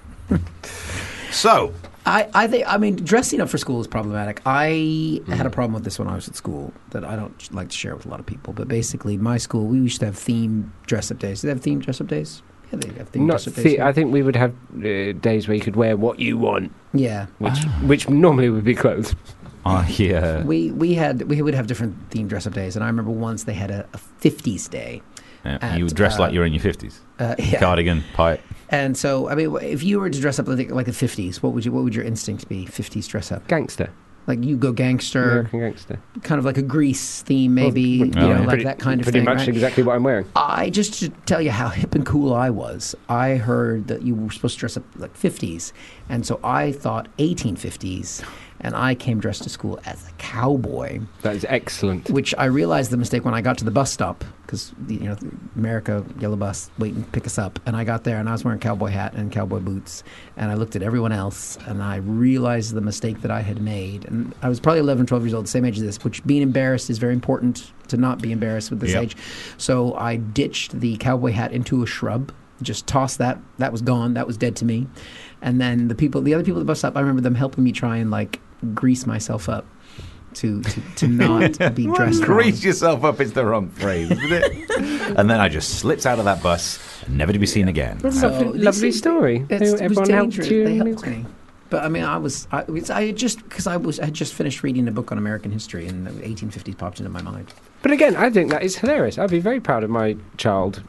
So, I, I think I mean dressing up for school is problematic. I Mm-hmm. had a problem with this when I was at school that I don't like to share with a lot of people. But basically, my school we used to have theme dress up days. Do they have theme dress up days? Yeah, they have theme not dress up days. the, here. I think we would have uh, days where you could wear what you want, yeah, which which normally would be clothes. uh, yeah. we we had we would have different theme dress up days, and I remember once they had a, a fifties day. yeah. at, You would dress uh, like you're in your fifties. Uh, yeah. Cardigan, pipe. And so, I mean, if you were to dress up like, like the fifties, what would you what would your instinct be? fifties dress up, Gangster, like you go gangster, American gangster. kind of like a Grease theme, maybe Well, you oh, know, yeah. like pretty, that kind of pretty thing. much right? exactly what I'm wearing. I just to tell you how hip and cool I was. I heard that you were supposed to dress up like fifties, and so I thought eighteen fifties, and I came dressed to school as a cowboy, That is excellent. which I realized the mistake when I got to the bus stop because you know America yellow bus waiting to pick us up, and I got there and I was wearing a cowboy hat and cowboy boots, and I looked at everyone else and I realized the mistake that I had made, and I was probably eleven, twelve years old, same age as this, which being embarrassed is very important to not be embarrassed with this Yep. age. So I ditched the cowboy hat into a shrub, just tossed that. That was gone. That was dead to me. And then the people, the other people at the bus stop, I remember them helping me try and like grease myself up. to, to, to not be dressed wrong. Grease yourself up is the wrong phrase, isn't it? And then I just slipped out of that bus, never to be seen again. That's a So lovely, this lovely is- story. It's, it was Everyone helped dangerous. you. They helped me. But I mean, I was, I, it's, I had just, because I was, I had just finished reading a book on American history, and the eighteen fifties popped into my mind. But again, I think that is hilarious. I'd be very proud of my child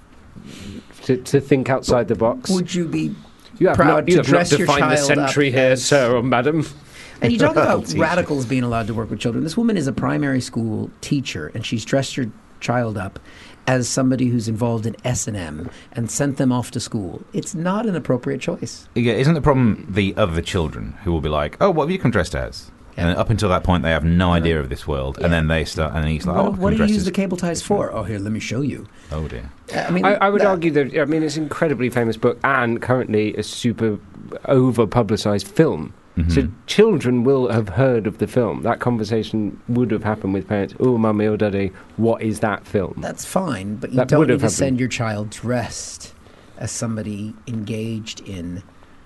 to, to think outside the box. Would you be You have proud not, you to have dress not your defined the child century up here, as- sir or madam. And you talk about Teacher. radicals being allowed to work with children. This woman is a primary school teacher, and she's dressed her child up as somebody who's involved in S and M and sent them off to school. It's not an appropriate choice. Yeah, isn't the problem the other children who will be like, oh, what have you come dressed as? Yeah. And up until that point, they have no idea of this world. Yeah. And then they start, and he's like, What, oh, what come do you dressed use as- the cable ties for? Oh, here, let me show you. Oh, dear. I mean, I, I would that- argue that, I mean, it's an incredibly famous book and currently a super over-publicised film. Mhm. So children will have heard of the film. That conversation would have happened with parents. Oh, mummy or daddy, what is that film? That's fine, but you That don't would need have to happened. send your child dressed as somebody engaged in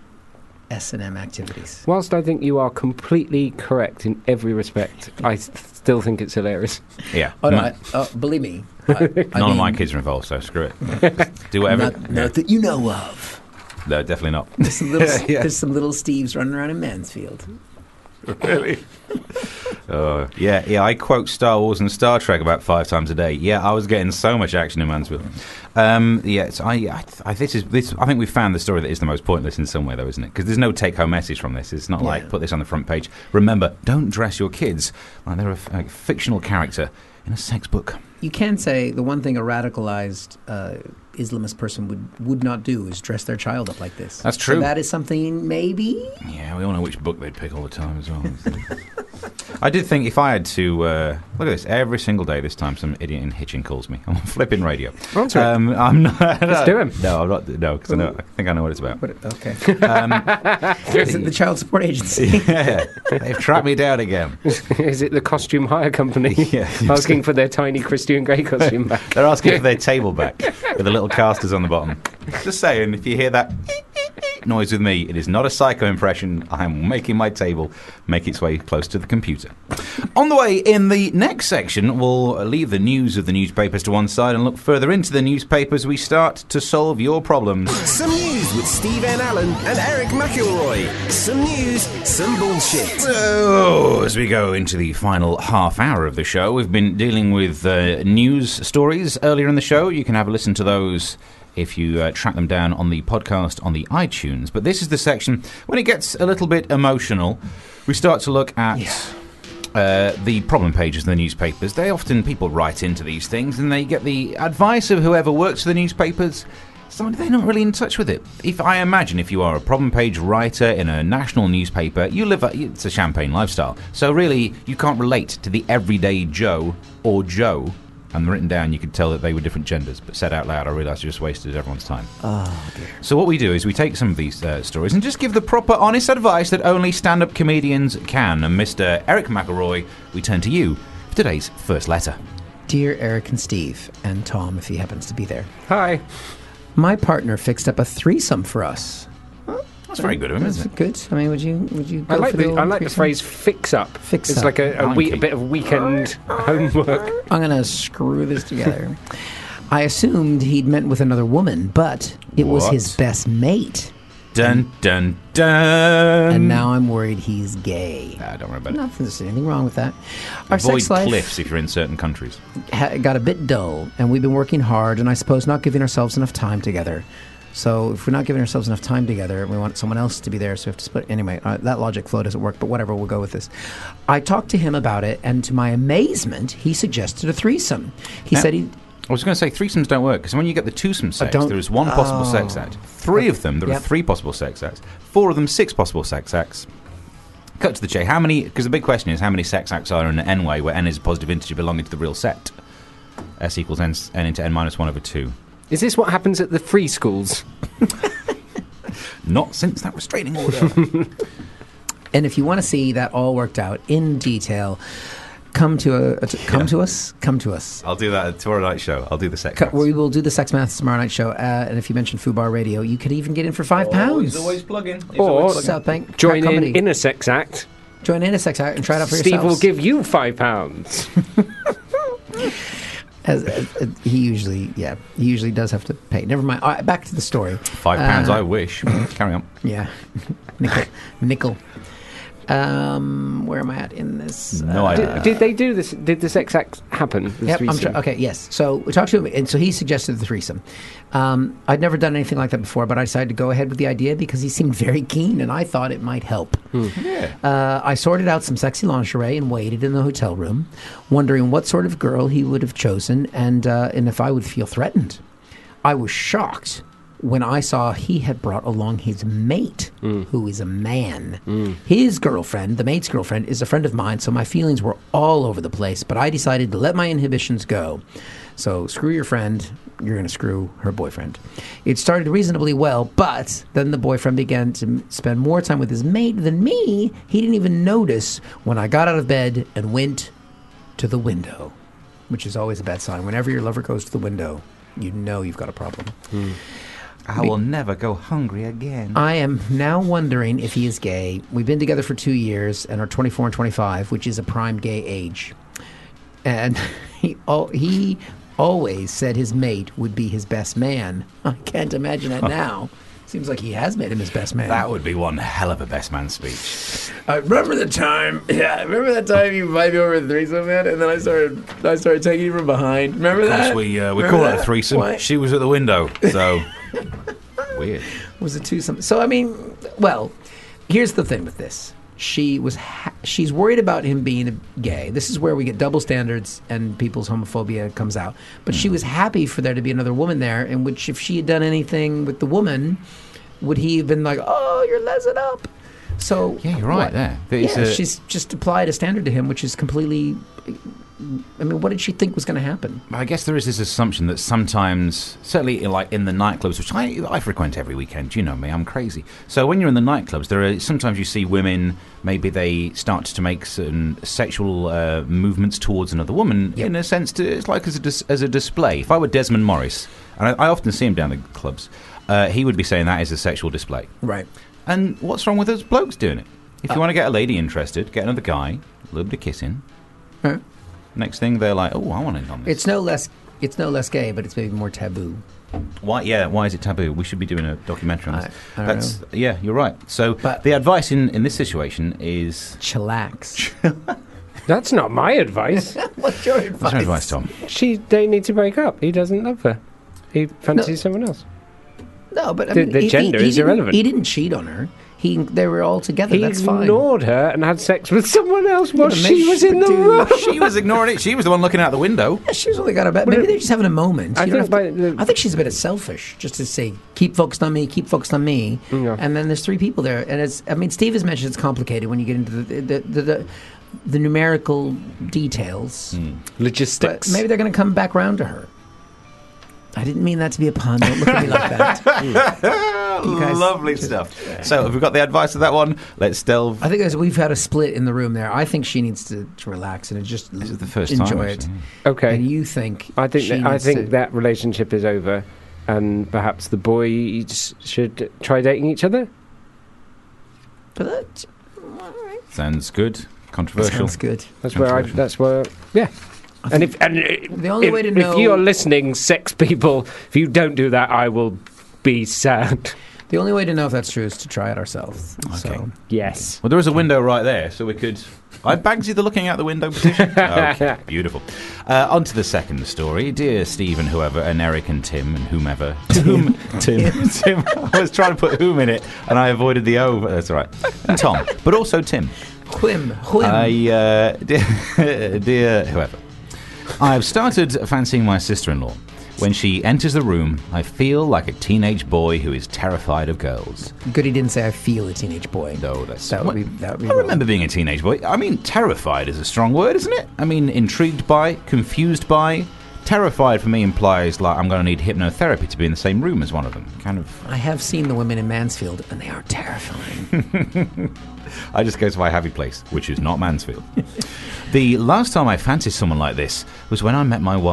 S and M activities. Whilst I think you are completely correct in every respect, I th- still think it's hilarious. Yeah. Oh, no, Ma- I, oh, believe me. I, I None of my mean, kids are involved, so screw it. Do whatever. Not, not that you know of. No, definitely not. There's some little, Yeah. there's some little Steves running around in Mansfield. Really? Oh, yeah, yeah. I quote Star Wars and Star Trek about five times a day. Yeah, I was getting so much action in Mansfield. Um, yes, I, I, I, this is this. I think we found the story that is the most pointless in some way, though, isn't it? Because there's no take-home message from this. It's not Yeah. like put this on the front page. Remember, don't dress your kids like they're a, f- a fictional character in a sex book. You can say the one thing a radicalized uh, Islamist person would, would not do is dress their child up like this. That's So true. that is something maybe. Yeah, we all know which book they'd pick all the time as well. I did think if I had to uh, look at this every single day, this time some idiot in Hitchin calls me on flipping radio. Answer it. Um, I'm not. Let's do him. No, I'm not. No, because I know. I think I know what it's about. What, okay. Um, Is it the child support agency? yeah, they've tracked me down again. Is it the costume hire company Yeah. asking for their tiny Christian Grey costume back? They're asking for their table back with the little casters on the bottom. Just saying, if you hear that noise with me, it is not a psycho impression. I am making my table make its way close to the computer. On the way, in the next section, we'll leave the news of the newspapers to one side and look further into the newspapers. We start to solve your problems. Some news with Steve N. Allen and Eric McElroy. Some news, some bullshit. So, as we go into the final half hour of the show, we've been dealing with uh, news stories earlier in the show. You can have a listen to those if you uh, track them down on the podcast on the iTunes. But this is the section when it gets a little bit emotional. We start to look at uh, the problem pages in the newspapers. They often, people write into these things and they get the advice of whoever works for the newspapers. Somebody they're not really in touch with it. If I imagine if you are a problem page writer in a national newspaper, you live a, it's a champagne lifestyle. So really, you can't relate to the everyday Joe or Joe. And written down, you could tell that they were different genders, but said out loud, I realised I just wasted everyone's time. Oh, dear. So what we do is we take some of these uh, stories and just give the proper, honest advice that only stand-up comedians can. And Mister Eric McElroy, we turn to you for today's first letter. Dear Eric and Steve, and Tom, if he happens to be there. Hi. My partner fixed up a threesome for us. That's very good of him, That's isn't it? good. I mean, would you would you go I like for the, the, I like the threesome? phrase "fix up." Fix it's up. like a, a, Lion wee, a King. bit of weekend homework. I'm going to screw this together. I assumed he'd met with another woman, but it was What? his best mate. Dun, dun, dun. And now I'm worried he's gay. Ah, don't worry about it. Nothing, there's anything wrong with that. Our Avoid sex life cliffs if you're in certain countries. ha- got a bit dull, and we've been working hard, and I suppose not giving ourselves enough time together. So if we're not giving ourselves enough time together, we want someone else to be there, so we have to split. Anyway, uh, that logic flow doesn't work, but whatever, we'll go with this. I talked to him about it, and to my amazement, he suggested a threesome. He Yeah. said he... I was going to say threesomes don't work because when you get the twosome sex, don't- there is one possible sex Oh. act. Three of them, there Yep. are three possible sex acts. Four of them, six possible sex acts. Cut to the chase. How many? Because the big question is how many sex acts are in an n way where n is a positive integer belonging to the real set. S equals n, n into n minus one over two. Is this what happens at the free schools? Not since that restraining order. And if you want to see that all worked out in detail, come to a, a- to, come Yeah. to us. Come to us. I'll do that at tomorrow night show. I'll do the sex Co- acts. we will do the Sex Maths tomorrow night show. Uh, and if you mention Fubar Radio, you could even get in for five pounds. plugging. Or South Bank join Comedy. in in a sex act Join in a sex act and try it out for Steve yourselves. will give you five pounds. As, as, as he usually, yeah, he usually does have to pay. Never mind. All right, back to the story. Five pounds, Uh, I wish. Carry on. Yeah, nickel, nickel. Um, where am I at in this? No Uh, idea. Did, did they do this? Did the sex act happen? The Yep, I'm threesome? tr- okay, yes. So we talked to him, and so he suggested the threesome. Um, I'd never done anything like that before, but I decided to go ahead with the idea because he seemed very keen, and I thought it might help. Yeah. Uh, I sorted out some sexy lingerie and waited in the hotel room, wondering what sort of girl he would have chosen and uh, and if I would feel threatened. I was shocked when I saw he had brought along his mate, who is a man. His girlfriend, the mate's girlfriend, is a friend of mine, so my feelings were all over the place, but I decided to let my inhibitions go. So screw your friend, you're going to screw her boyfriend. It started reasonably well, but then the boyfriend began to m- spend more time with his mate than me. He didn't even notice when I got out of bed and went to the window, which is always a bad sign. Whenever your lover goes to the window, you know you've got a problem. I will never go hungry again. I am now wondering if he is gay. We've been together for two years and are twenty-four and twenty-five, which is a prime gay age. And he oh, he always said his mate would be his best man. I can't imagine that now. Seems like he has made him his best man. That would be one hell of a best man speech. I remember the time. Yeah, remember that time you invited me over to the threesome, man, and then I started, I started taking you from behind. Remember Of that? course, we uh, we Remember call it a that? threesome. Why? She was at the window, so weird. Was it twosome? So I mean, well, here's the thing with this. She was ha- she's worried about him being a gay. This is where we get double standards and people's homophobia comes out. But she was happy for there to be another woman there, in which if she had done anything with the woman, would he have been like, "Oh, you're lesing up"? So Yeah, you're right what? there. It's Yeah, a- she's just applied a standard to him, which is completely. I mean, what did she think was going to happen? I guess there is this assumption that sometimes, certainly in, like in the nightclubs, which I, I frequent every weekend, you know me, I'm crazy. So when you're in the nightclubs, there are sometimes you see women, maybe they start to make certain sexual uh, movements towards another woman. Yep. In a sense, to, it's like as a dis, as a display. If I were Desmond Morris, and I, I often see him down the clubs, uh, he would be saying that is a sexual display. Right. And what's wrong with those blokes doing it? If you Uh, want to get a lady interested, get another guy, a little bit of kissing. Huh? Next thing, they're like, "Oh, I want in on this." It's no less. It's no less gay, but it's maybe more taboo. Why? Yeah. Why is it taboo? We should be doing a documentary on this. I- I don't That's yeah. You're right. So But- the advice in, in this situation is Chillax. That's not my advice. What's your advice? what's your advice, Tom? She they need to break up. He doesn't love her. He fancies someone else. No, but I The- mean, the he- gender he, he is didn't- irrelevant. He didn't cheat on her. He, they were all together. He That's fine. ignored her and had sex with someone else while but she maybe was she in the could do- room. She was ignoring it. She was the one looking out the window. Yeah, she's only got a bit. Maybe they're just having a moment. I You don't think have to- by the- I think she's a bit selfish, just to say, keep focused on me, keep focused on me. Yeah. And then there's three people there, and it's. I mean, Steve has mentioned it's complicated when you get into the the the, the, the numerical details. Logistics. But maybe they're going to come back round to her. I didn't mean that to be a pun. Don't look at me like that. You guys Lovely just- stuff. So have we got the advice of that one? Let's delve. I think as we've had a split in the room there. I think she needs to, to relax and just This is the first enjoy time. it. actually. Okay. And you think? I think she that, I needs think to- that relationship is over, and perhaps the boys should try dating each other. But that, all right. Sounds good. Controversial. Sounds good. That's where I. That's where. Yeah. And if and The only if, way to if know- you're listening, sex people, if you don't do that, I will be sad. The only way to know if that's true is to try it ourselves. So Yes. Well, there is a window right there, so we could. I Bagsy the looking out the window petition. Okay, beautiful. Uh, on to the second story, dear Stephen, whoever, and Eric and Tim and whomever. Tim, Tim, Tim. I was trying to put whom in it, and I avoided the O. But that's all right. And Tom, but also Tim. whim, whim. I, uh, dear, dear whoever, I have started fancying my sister-in-law. When she enters the room, I feel like a teenage boy who is terrified of girls. Good, he didn't say I feel a teenage boy. No, that's That would what- be. That would be. I wrong. remember being a teenage boy. I mean, terrified is a strong word, isn't it? I mean, intrigued by, confused by. Terrified for me implies like I'm going to need hypnotherapy to be in the same room as one of them. Kind of. I have seen the women in Mansfield, and they are terrifying. I just go to my happy place, which is not Mansfield. The last time I fancied someone like this was when I met my wife.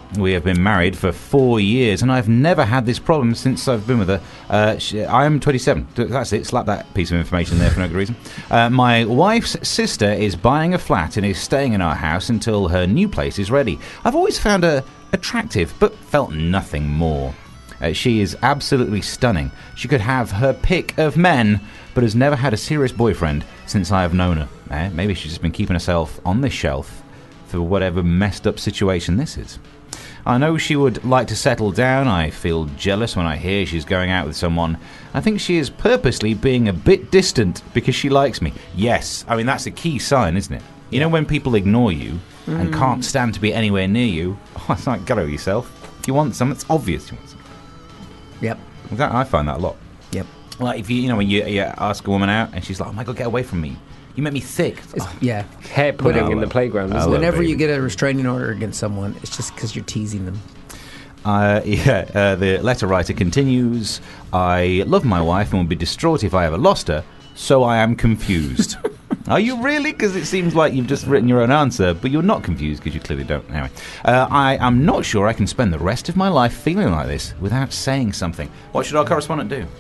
We have been married for four years, and I've never had this problem since I've been with her. Uh, she, I am twenty-seven. That's it. Slap that piece of information there for no good reason. Uh, my wife's sister is buying a flat and is staying in our house until her new place is ready. I've always found her attractive, but felt nothing more. Uh, she is absolutely stunning. She could have her pick of men, but has never had a serious boyfriend since I have known her. Eh, maybe she's just been keeping herself on this shelf for whatever messed up situation this is. I know she would like to settle down. I feel jealous when I hear she's going out with someone. I think she is purposely being a bit distant because she likes me. Yes, I mean, that's a key sign, isn't it? You yeah. know when people ignore you mm. and can't stand to be anywhere near you? Oh, it's like, get over yourself. If you want some, it's obvious you want some. Yep. That, I find that a lot. Yep. Like, if you, you know, when you, you ask a woman out and she's like, oh my God, get away from me. You make me sick. Oh. Yeah. Hair pudding in the playground. Isn't Whenever it, you get a restraining order against someone, it's just because you're teasing them. Uh, yeah, uh, the letter writer continues, I love my wife and would be distraught if I ever lost her, so I am confused. Are you really? Because it seems like you've just written your own answer, but you're not confused because you clearly don't. Anyway, uh, I am not sure I can spend the rest of my life feeling like this without saying something. What should our correspondent do?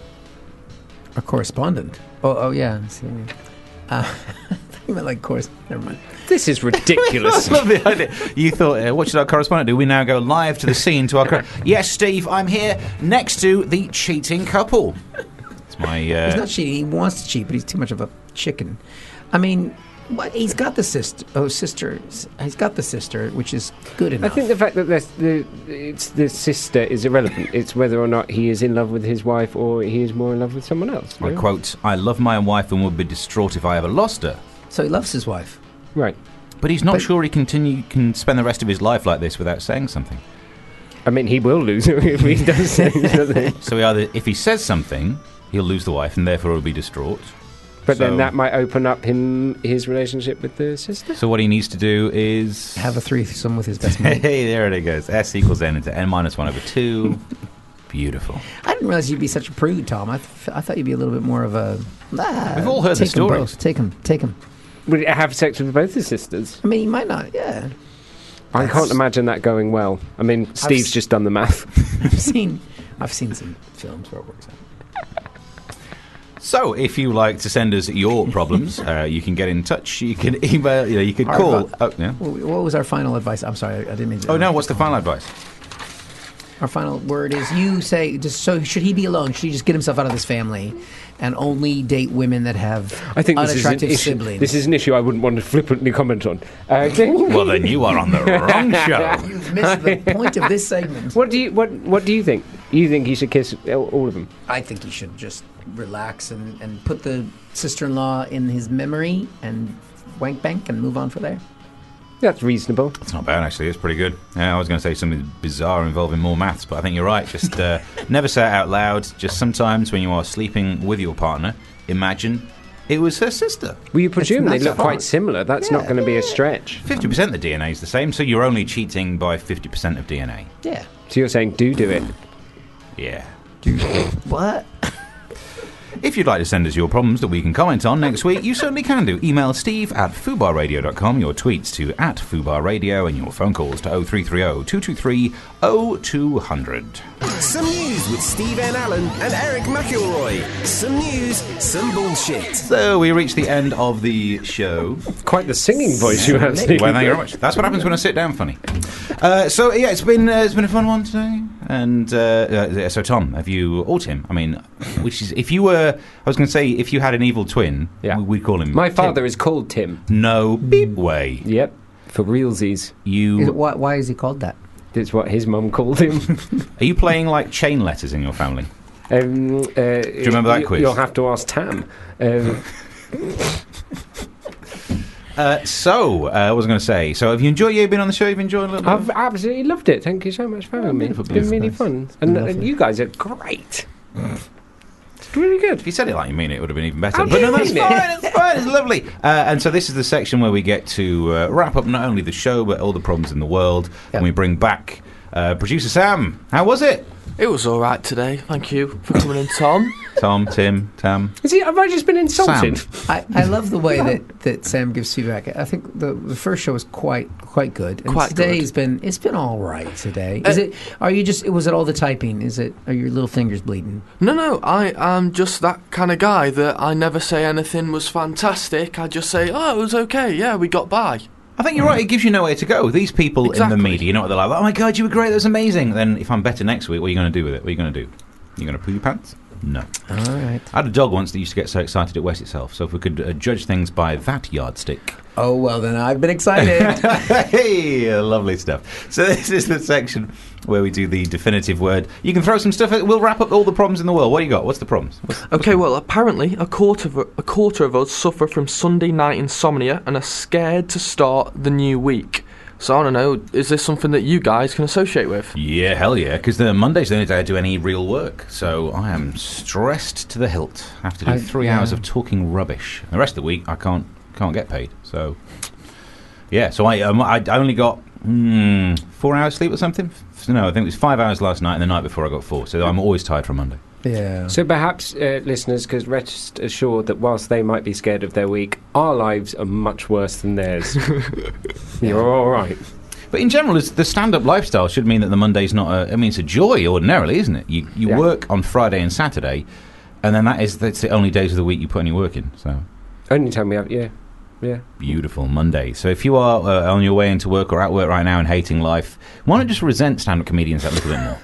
Our correspondent? Oh, oh yeah. I see what you mean. Uh, you meant like course. Never mind. This is ridiculous. I love the idea. You thought, uh, what should our correspondent do? We now go live to the scene to our... Cor- yes, Steve, I'm here next to the cheating couple. It's my... Uh... He's not cheating. He wants to cheat, but he's too much of a chicken. I mean, what, he's got the sister. Oh, sister. He's got the sister, which is good enough. I think the fact that the it's the sister is irrelevant. It's whether or not he is in love with his wife or he is more in love with someone else. I quote, I love my wife and would be distraught if I ever lost her. So he loves his wife. Right. But he's not but, sure he continue can spend the rest of his life like this without saying something. I mean, he will lose it if he does say something. So he either, if he says something, he'll lose the wife and therefore he'll be distraught. But so, then that might open up him his relationship with the sister. So what he needs to do is... have a threesome with his best mate. Hey, there it goes. S equals n into n minus one over two. Beautiful. I didn't realize you'd be such a prude, Tom. I, th- I thought you'd be a little bit more of a... Ah, We've all heard the stories. Take him, take him. Would he have sex with both his sisters? I mean, he might not, yeah. I That's... can't imagine that going well. I mean, Steve's s- just done the math. I've seen I've seen some films where it works out. So, if you like to send us your problems, uh, you can get in touch. You can email. You know, you could our call. Advi- oh, yeah. What was our final advice? I'm sorry, I didn't mean to. Oh no, what's the final advice? Our final word is you say. Just so, should he be alone? Should he just get himself out of this family and only date women that have I think unattractive this is an siblings? Issue, this is an issue I wouldn't want to flippantly comment on. Uh, well, then you are on the wrong show. You've missed the point of this segment. What do you what What do you think? You think he should kiss all of them? I think he should just relax and, and put the sister-in-law in his memory and wank bank and move on from there. That's reasonable. It's not bad, actually. It's pretty good. Yeah, I was going to say something bizarre involving more maths, but I think you're right. Just uh, never say it out loud. Just sometimes when you are sleeping with your partner, imagine it was her sister. Well, you presume they look hard. quite similar. That's yeah, not going to be a stretch. fifty percent of the D N A is the same, so you're only cheating by fifty percent of D N A. Yeah. So you're saying do do it? Yeah. Do what? If you'd like to send us your problems that we can comment on next week, you certainly can do. Email steve at fubarradio dot com, your tweets to at fubarradio, and your phone calls to oh three three oh, two two three, oh two hundred. Some news with Steve N. Allen and Eric McElroy. Some news, some bullshit. So we reached the end of the show. Quite the singing voice you have, Steve. Well, thank you very much. That's what happens when I sit down funny. Uh, so, yeah, it's been uh, it's been a fun one today. And uh, uh, so, Tom, have you, or Tim, I mean, which is, if you were, I was going to say, if you had an evil twin, yeah. we'd call him My Tim. father is called Tim. No beep way. Yep, for realsies. You. Is it, why, why is he called that? That's what his mum called him. Are you playing, like, chain letters in your family? Um, uh, Do you remember that you, quiz? You'll have to ask Tam. Um, Uh, so, uh, I was going to say, so have you enjoyed, you been on the show, you've enjoyed a little bit? I've absolutely loved it. Thank you so much for having me. It's been really fun. And, and you guys are great. It's really good. If you said it like you mean it, it would have been even better. How But no, do that's you mean fine, it? it's fine, it's lovely. Uh, and so this is the section where we get to uh, wrap up not only the show, but all the problems in the world. Yep. And we bring back Uh, producer Sam, how was it? It was all right today. Thank you for coming in, Tom. Tom, Tim, Tam. Is he, have I just been insulted? I, I love the way that, that Sam gives feedback. I think the, the first show was quite quite good, and Quite today's good. been it's been all right today. Is Uh, it? Are you just? Was it all the typing? Is it? Are your little fingers bleeding? No, no, I am just that kind of guy that I never say anything was fantastic. I just say, oh, it was okay. Yeah, we got by. I think you're right. It gives you nowhere to go. These people in Exactly. the media, you know what they're like? Oh my God, you were great. That was amazing. Then if I'm better next week, what are you going to do with it? What are you going to do? You going to poo your pants? No. All right. I had a dog once that used to get so excited it wet itself. So if we could uh, judge things by that yardstick. Oh well, then I've been excited. Hey, lovely stuff. So this is the section where we do the definitive word. You can throw some stuff at, we'll wrap up all the problems in the world. What do you got? What's the problems? What's, Okay, well, apparently a quarter of a quarter of us suffer from Sunday night insomnia and are scared to start the new week. So I don't know, is this something that you guys can associate with? Yeah, hell yeah, because the Monday's the only day I do any real work. So I am stressed to the hilt. I have to do I- three yeah. hours of talking rubbish. The rest of the week, I can't can't get paid. So, yeah, so I um, I, I only got mm, four hours sleep or something. F- No, I think it was five hours last night, and the night before I got four. So I'm always tired from Monday. Yeah. So perhaps, uh, listeners, because rest assured that whilst they might be scared of their week, our lives are much worse than theirs. You're all right. But in general, it's- the stand-up lifestyle should mean that the Monday's not a... I mean, it's a joy ordinarily, isn't it? You you Yeah. work on Friday and Saturday, and then that is that's the only days of the week you put any work in. So Only time we have, yeah, yeah. beautiful Monday. So if you are uh, on your way into work or at work right now and hating life, why not just resent stand-up comedians that little bit more?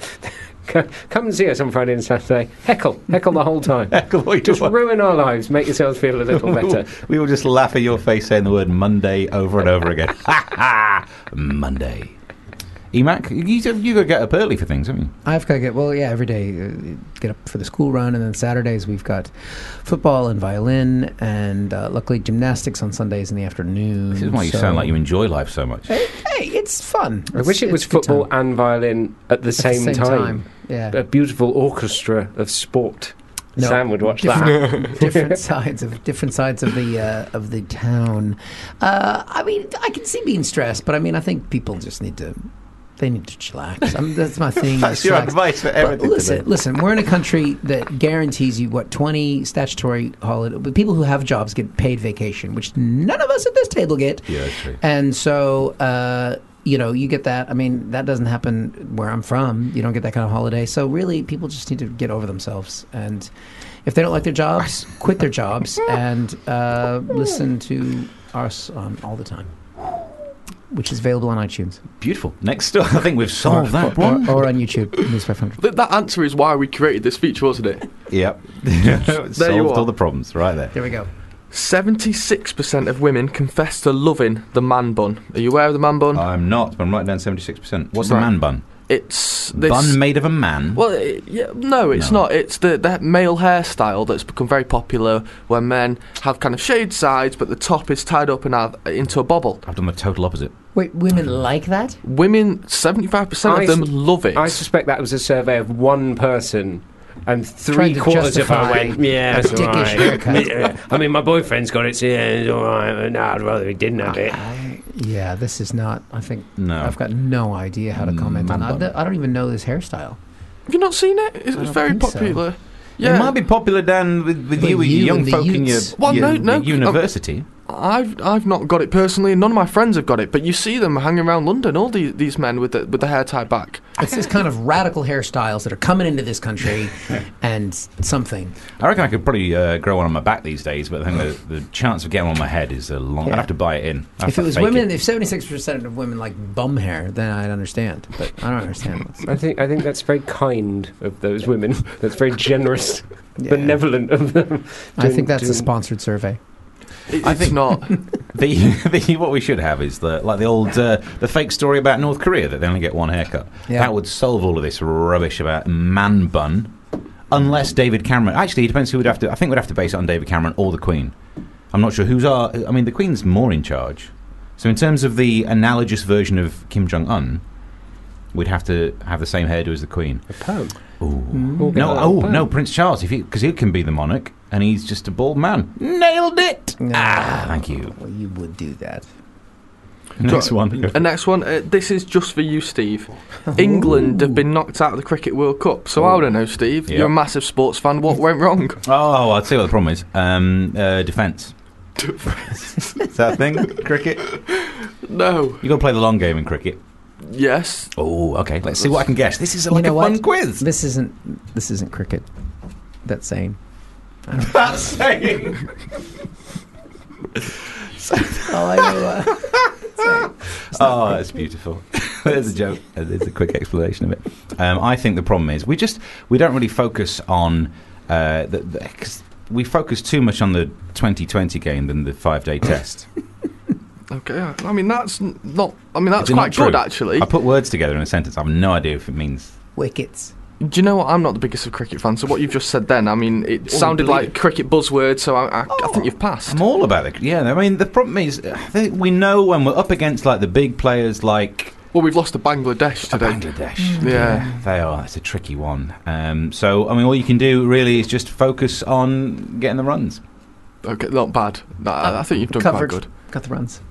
C- Come and see us on Friday and Saturday. Heckle, heckle the whole time. Heckle what you Just want. ruin our lives. Make yourselves feel a little we, will, better. we will just laugh at your face saying the word Monday over and over again. Ha ha! Monday. E Mac, you you got to get up early for things, haven't you? I've got to get, well, yeah, every day, uh, get up for the school run, and then Saturdays we've got football and violin, and uh, luckily gymnastics on Sundays in the afternoon. This is why you so- sound like you enjoy life so much. Hey, hey, it's fun. I It's- wish it was it's a good football time. and violin at the, At same, the same time. time. Yeah. A beautiful orchestra of sport. No, Sam would watch that. different, different sides of different sides of the uh, of the town. Uh, I mean, I can see being stressed, but I mean, I think people just need to. They need to chillax. I mean, that's my thing. That's is your chillax. advice for But everything listen, today. listen. We're in a country that guarantees you what twenty statutory holiday. But people who have jobs get paid vacation, which none of us at this table get. Yeah, that's true. And so, uh, you know, you get that. I mean, that doesn't happen where I'm from. You don't get that kind of holiday. So really, people just need to get over themselves. And if they don't like their jobs, quit their jobs and uh, listen to us um, all the time, which is available on iTunes. Beautiful. Next up, I think we've solved that or, one. or on YouTube, News five hundred. Th- that answer is why we created this feature, wasn't it? Yep. There Solved you are. all the problems right there. There we go. seventy-six percent of women confess to loving the man bun. Are you aware of the man bun? I'm not, but I'm writing down seventy-six percent. What's the Right. man bun? It's this Bun made of a man? Well, it, yeah, no, it's No. not. It's the, the male hairstyle that's become very popular, where men have kind of shaved sides, but the top is tied up and have, into a bobble. I've done the total opposite. Wait, women like that? Women, seventy-five percent I of them s- love it. I suspect that was a survey of one person, and three Trying to quarters of her justify went, "Yeah, a it's all dickish right." haircut. Yeah. I mean, my boyfriend's got it, so yeah, it's all right. No, I'd rather he didn't have it. I, yeah, this is not. I think No. I've got no idea how to comment Man on bun. it. I don't even know this hairstyle. Have you not seen it? It's, I it's don't very think so. popular. It might be popular, Dan, with, with With you, with you your young and the folk in your, youths. Well, your, no, no, your university. I've I've not got it personally, and none of my friends have got it. But you see them hanging around London, all these these men with the with the hair tied back. It's this kind of radical hairstyles that are coming into this country, and something. I reckon I could probably uh, grow one on my back these days, but I think the, the chance of getting one on my head is a long... Yeah. I'd have to buy it in. I'd have If to it was fake women, if seventy-six percent of women like bum hair, then I'd understand. But I don't understand this. I think I think that's very kind of those women. That's very generous, Yeah. benevolent of them. I Doing- think that's a doing- sponsored survey. It, I it's think- not. The, the what we should have is the like the old uh, the fake story about North Korea that they only get one haircut. Yeah. That would solve all of this rubbish about man bun, unless David Cameron. Actually, it depends who would have to. I think we'd have to base it on David Cameron or the Queen. I'm not sure who's our. I mean, the Queen's more in charge. So in terms of the analogous version of Kim Jong Un, we'd have to have the same hairdo as the Queen. A perm. Ooh. We'll get No, that oh perm. no, Prince Charles, if he because he can be the monarch, and he's just a bald man. Nailed it. No. Ah, thank you. Well, you would do that. Next one. A next one. Uh, this is just for you, Steve. England have been knocked out of the Cricket World Cup. So I don't know, Steve. Yep. You're a massive sports fan. What went wrong? Oh, I'll tell you what the problem is. Um, uh, defence. Is that a thing? Cricket? No. You got to play the long game in cricket. Yes. Oh, okay. Let's see what I can guess. This is like you know a fun what? quiz. This isn't. This isn't cricket. That's saying. That's saying. Oh, I know. Uh, oh, that's beautiful. There's a joke. There's a quick explanation of it. Um, I think the problem is we just we don't really focus on uh, the, the 'cause we focus too much on the twenty twenty game than the five-day test. Okay, I mean that's n- not. I mean that's Is it quite not true? good, actually. I put words together in a sentence. I have no idea if it means. wickets. Do you know what? I'm not the biggest of cricket fans, so what you've just said then, I mean, it sounded believe like it. cricket buzzwords, so I, I, I think you've passed. I'm all about it. Yeah, I mean the problem is uh, they- we know when we're up against like the big players like. Well, we've lost to Bangladesh Oh, today. Bangladesh. Yeah. They are. It's a tricky one. Um, so, I mean, all you can do really is just focus on getting the runs. Okay, not bad. No, I, I think you've done Covered. quite good. Got the runs.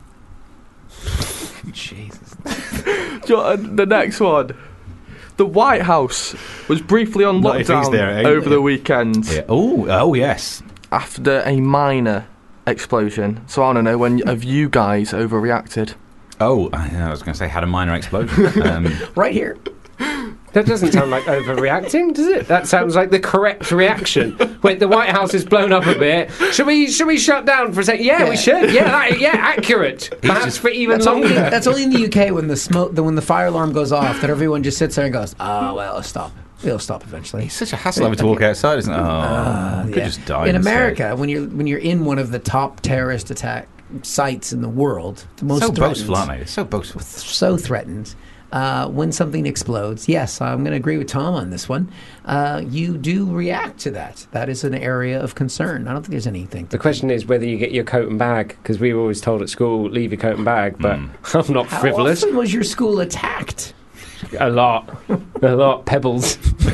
Jesus. Do you want, uh, the next one. The White House was briefly on Not if he's lockdown there, eh? over the weekend Yeah. Oh, oh yes. after a minor explosion. So I don't know, when have you guys overreacted? Oh, I, I was going to say had a minor explosion. um, Right here. That doesn't sound like overreacting, does it? That sounds like the correct reaction. Wait, the White House is blown up a bit. Should we? Should we shut down for a second? Yeah, Yeah. we should. Yeah, that, yeah, accurate. Perhaps just- for even That's only, longer. that's only in the U K when the smoke, the, when the fire alarm goes off, that everyone just sits there and goes, "Oh well, it'll stop. It'll stop eventually." it's such a hassle having to walk outside, isn't it? Oh, Uh, could yeah. just die in instead. America, when you're when you're in one of the top terrorist attack sites in the world, the most So threatened, boastful, aren't they? It's so boastful. so threatened. Uh, when something explodes, yes, I'm going to agree with Tom on this one. Uh, you do react to that. That is an area of concern. I don't think there's anything. The question is whether you get your coat and bag, because we were always told at school, leave your coat and bag, but I'm not How frivolous. often was your school attacked? A lot. A lot. Pebbles.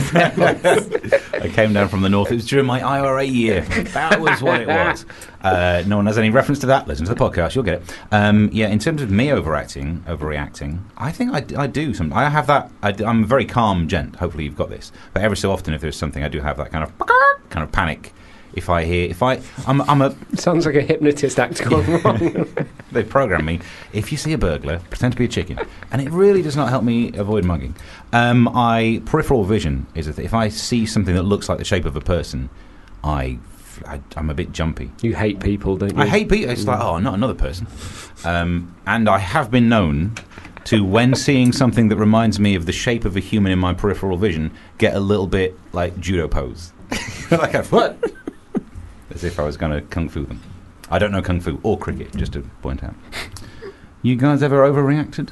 I came down from the north. It was during my I R A year. That was what it was. Uh, no one has any reference to that. Listen to the podcast. You'll get it. Um, yeah, in terms of me overacting, overreacting, I think I, d- I do. Some. I have that. I d- I'm a very calm gent. Hopefully you've got this. But every so often, if there's something, I do have that kind of kind of panic. If I hear, if I, I'm, I'm a. Sounds like a hypnotist act gone wrong. They program me. If you see a burglar, pretend to be a chicken, and it really does not help me avoid mugging. Um, I peripheral vision is a th- if I see something that looks like the shape of a person, I, I I'm a bit jumpy. You hate people, don't you? I hate people. It's like, oh, not another person. Um, and I have been known to, when seeing something that reminds me of the shape of a human in my peripheral vision, get a little bit like judo pose, like a what? As if I was going to kung fu them. I don't know kung fu or cricket, just to point out. You guys ever overreacted?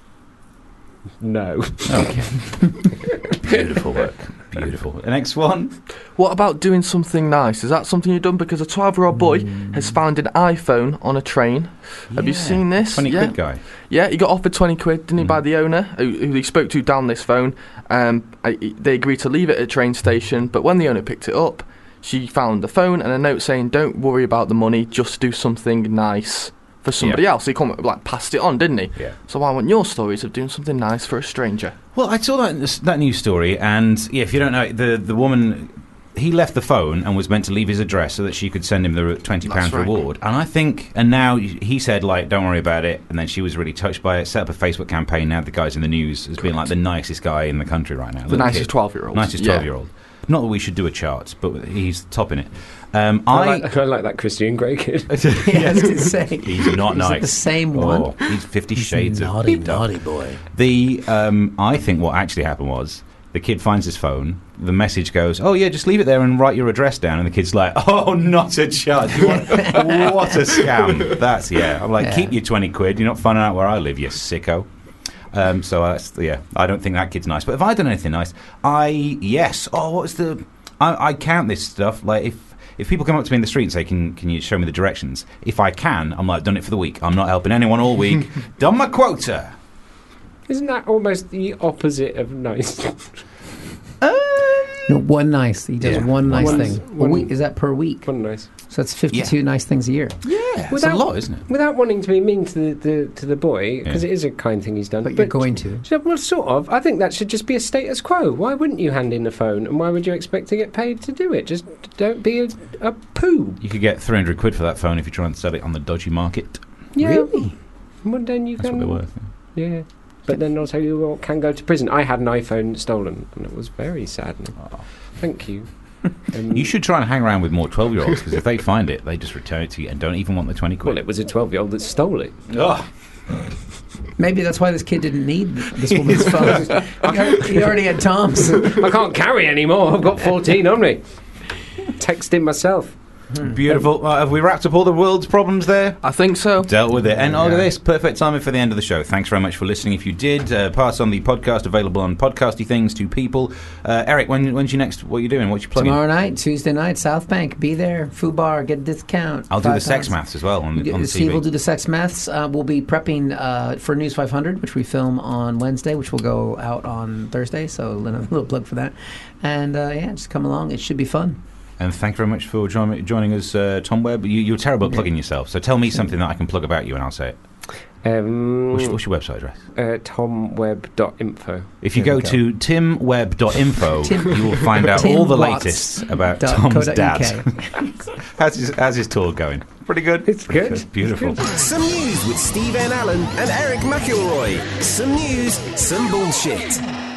No. Okay. Beautiful work. Beautiful. The next one. What about doing something nice? Is that something you've done? Because a twelve-year-old boy has found an iPhone on a train. Have you Yeah. seen this? twenty yeah. quid guy. Yeah, he got offered twenty quid, didn't he, by the owner, who, who he spoke to down this phone. Um, I, they agreed to leave it at a train station, but when the owner picked it up, she found the phone and a note saying, "Don't worry about the money, just do something nice for somebody Yeah. else." He come, like passed it on, didn't he? Yeah. So I want your stories of doing something nice for a stranger. Well, I saw that that news story, and yeah, if you don't know, the the woman, he left the phone and was meant to leave his address so that she could send him the twenty pounds That's right. reward. And I think, and now he said like, "Don't worry about it," and then she was really touched by it. Set up a Facebook campaign. Now the guy's in the news as being like the nicest guy in the country right now. The nicest twelve-year-old. Nicest Yeah. twelve-year-old. Not that we should do a chart, but he's topping it. Um, I, I, like, I like that Christian Grey kid. Yeah, I was going to say. he's not Is it nice. the same one? Oh, he's Fifty Shades naughty, of naughty boy. The um, I think what actually happened was the kid finds his phone. The message goes, "Oh yeah, just leave it there and write your address down." And the kid's like, "Oh, not a chance! What, what a scam!" That's yeah. I'm like, Yeah. keep your twenty quid. You're not finding out where I live, you sicko. Um, so that's yeah. I don't think that kid's nice. But if I done anything nice, I yes. Oh, what was the? I, I count this stuff like if. If people come up to me in the street and say, can can you show me the directions? If I can, I'm like, done it for the week. I'm not helping anyone all week. Done my quota. Isn't that almost the opposite of nice? Um, No, one nice. He does Yeah. one nice One- thing. one- a week. Is that per week? One nice. So that's fifty-two Yeah. nice things a year. Yeah, it's a Without- lot, isn't it? Without wanting to be mean to the, the to the boy, because Yeah. it is a kind thing he's done. But you're going to. So, well, sort of. I think that should just be a status quo. Why wouldn't you hand in the phone, and why would you expect to get paid to do it? Just don't be a, a poo. You could get three hundred quid for that phone if you try and sell it on the dodgy market. Yeah. Really? Well, then you That's can. what they're worth. Yeah. But then also you all can go to prison. I had an iPhone stolen, and it was very saddening. Oh. Thank you. Um, You should try and hang around with more twelve-year-olds, because if they find it, they just return it to you and don't even want the twenty quid. Well, it was a twelve-year-old that stole it. Ugh. Maybe that's why this kid didn't need this woman's phone. He already had Tom's. I can't carry anymore. I've got fourteen on me. Texting myself. Beautiful. Uh, have we wrapped up all the world's problems there? I think so. Dealt with it. And look Yeah. at this. Perfect timing for the end of the show. Thanks very much for listening. If you did, uh, pass on the podcast available on Podcasty Things to people. Uh, Eric, when, when's your next... What are you doing? What's your plugging? Tomorrow night, Tuesday night, South Bank. Be there. Fubar, get a discount. I'll do the Five sex pounds. maths as well on, You on get- the T Steve V. will do the sex maths. Uh, we'll be prepping uh, for News five hundred, which we film on Wednesday, which will go out on Thursday. So a little, little plug for that. And uh, yeah, just come along. It should be fun. And thank you very much for join, joining us, uh, Tom Webb. You, you're terrible at plugging yourself, so tell me something that I can plug about you and I'll say it. Um, What's, your- what's your website address? uh, tom webb dot info. If you There go, we go. to tim webb dot info, Tim- you will find out Tim all the Watts latest about dot co Tom's dot dad. U K. how's, his, how's his tour going? Pretty good? It's good. Beautiful. Some news with Steve N. Allen and Eric McElroy. Some news, some bullshit.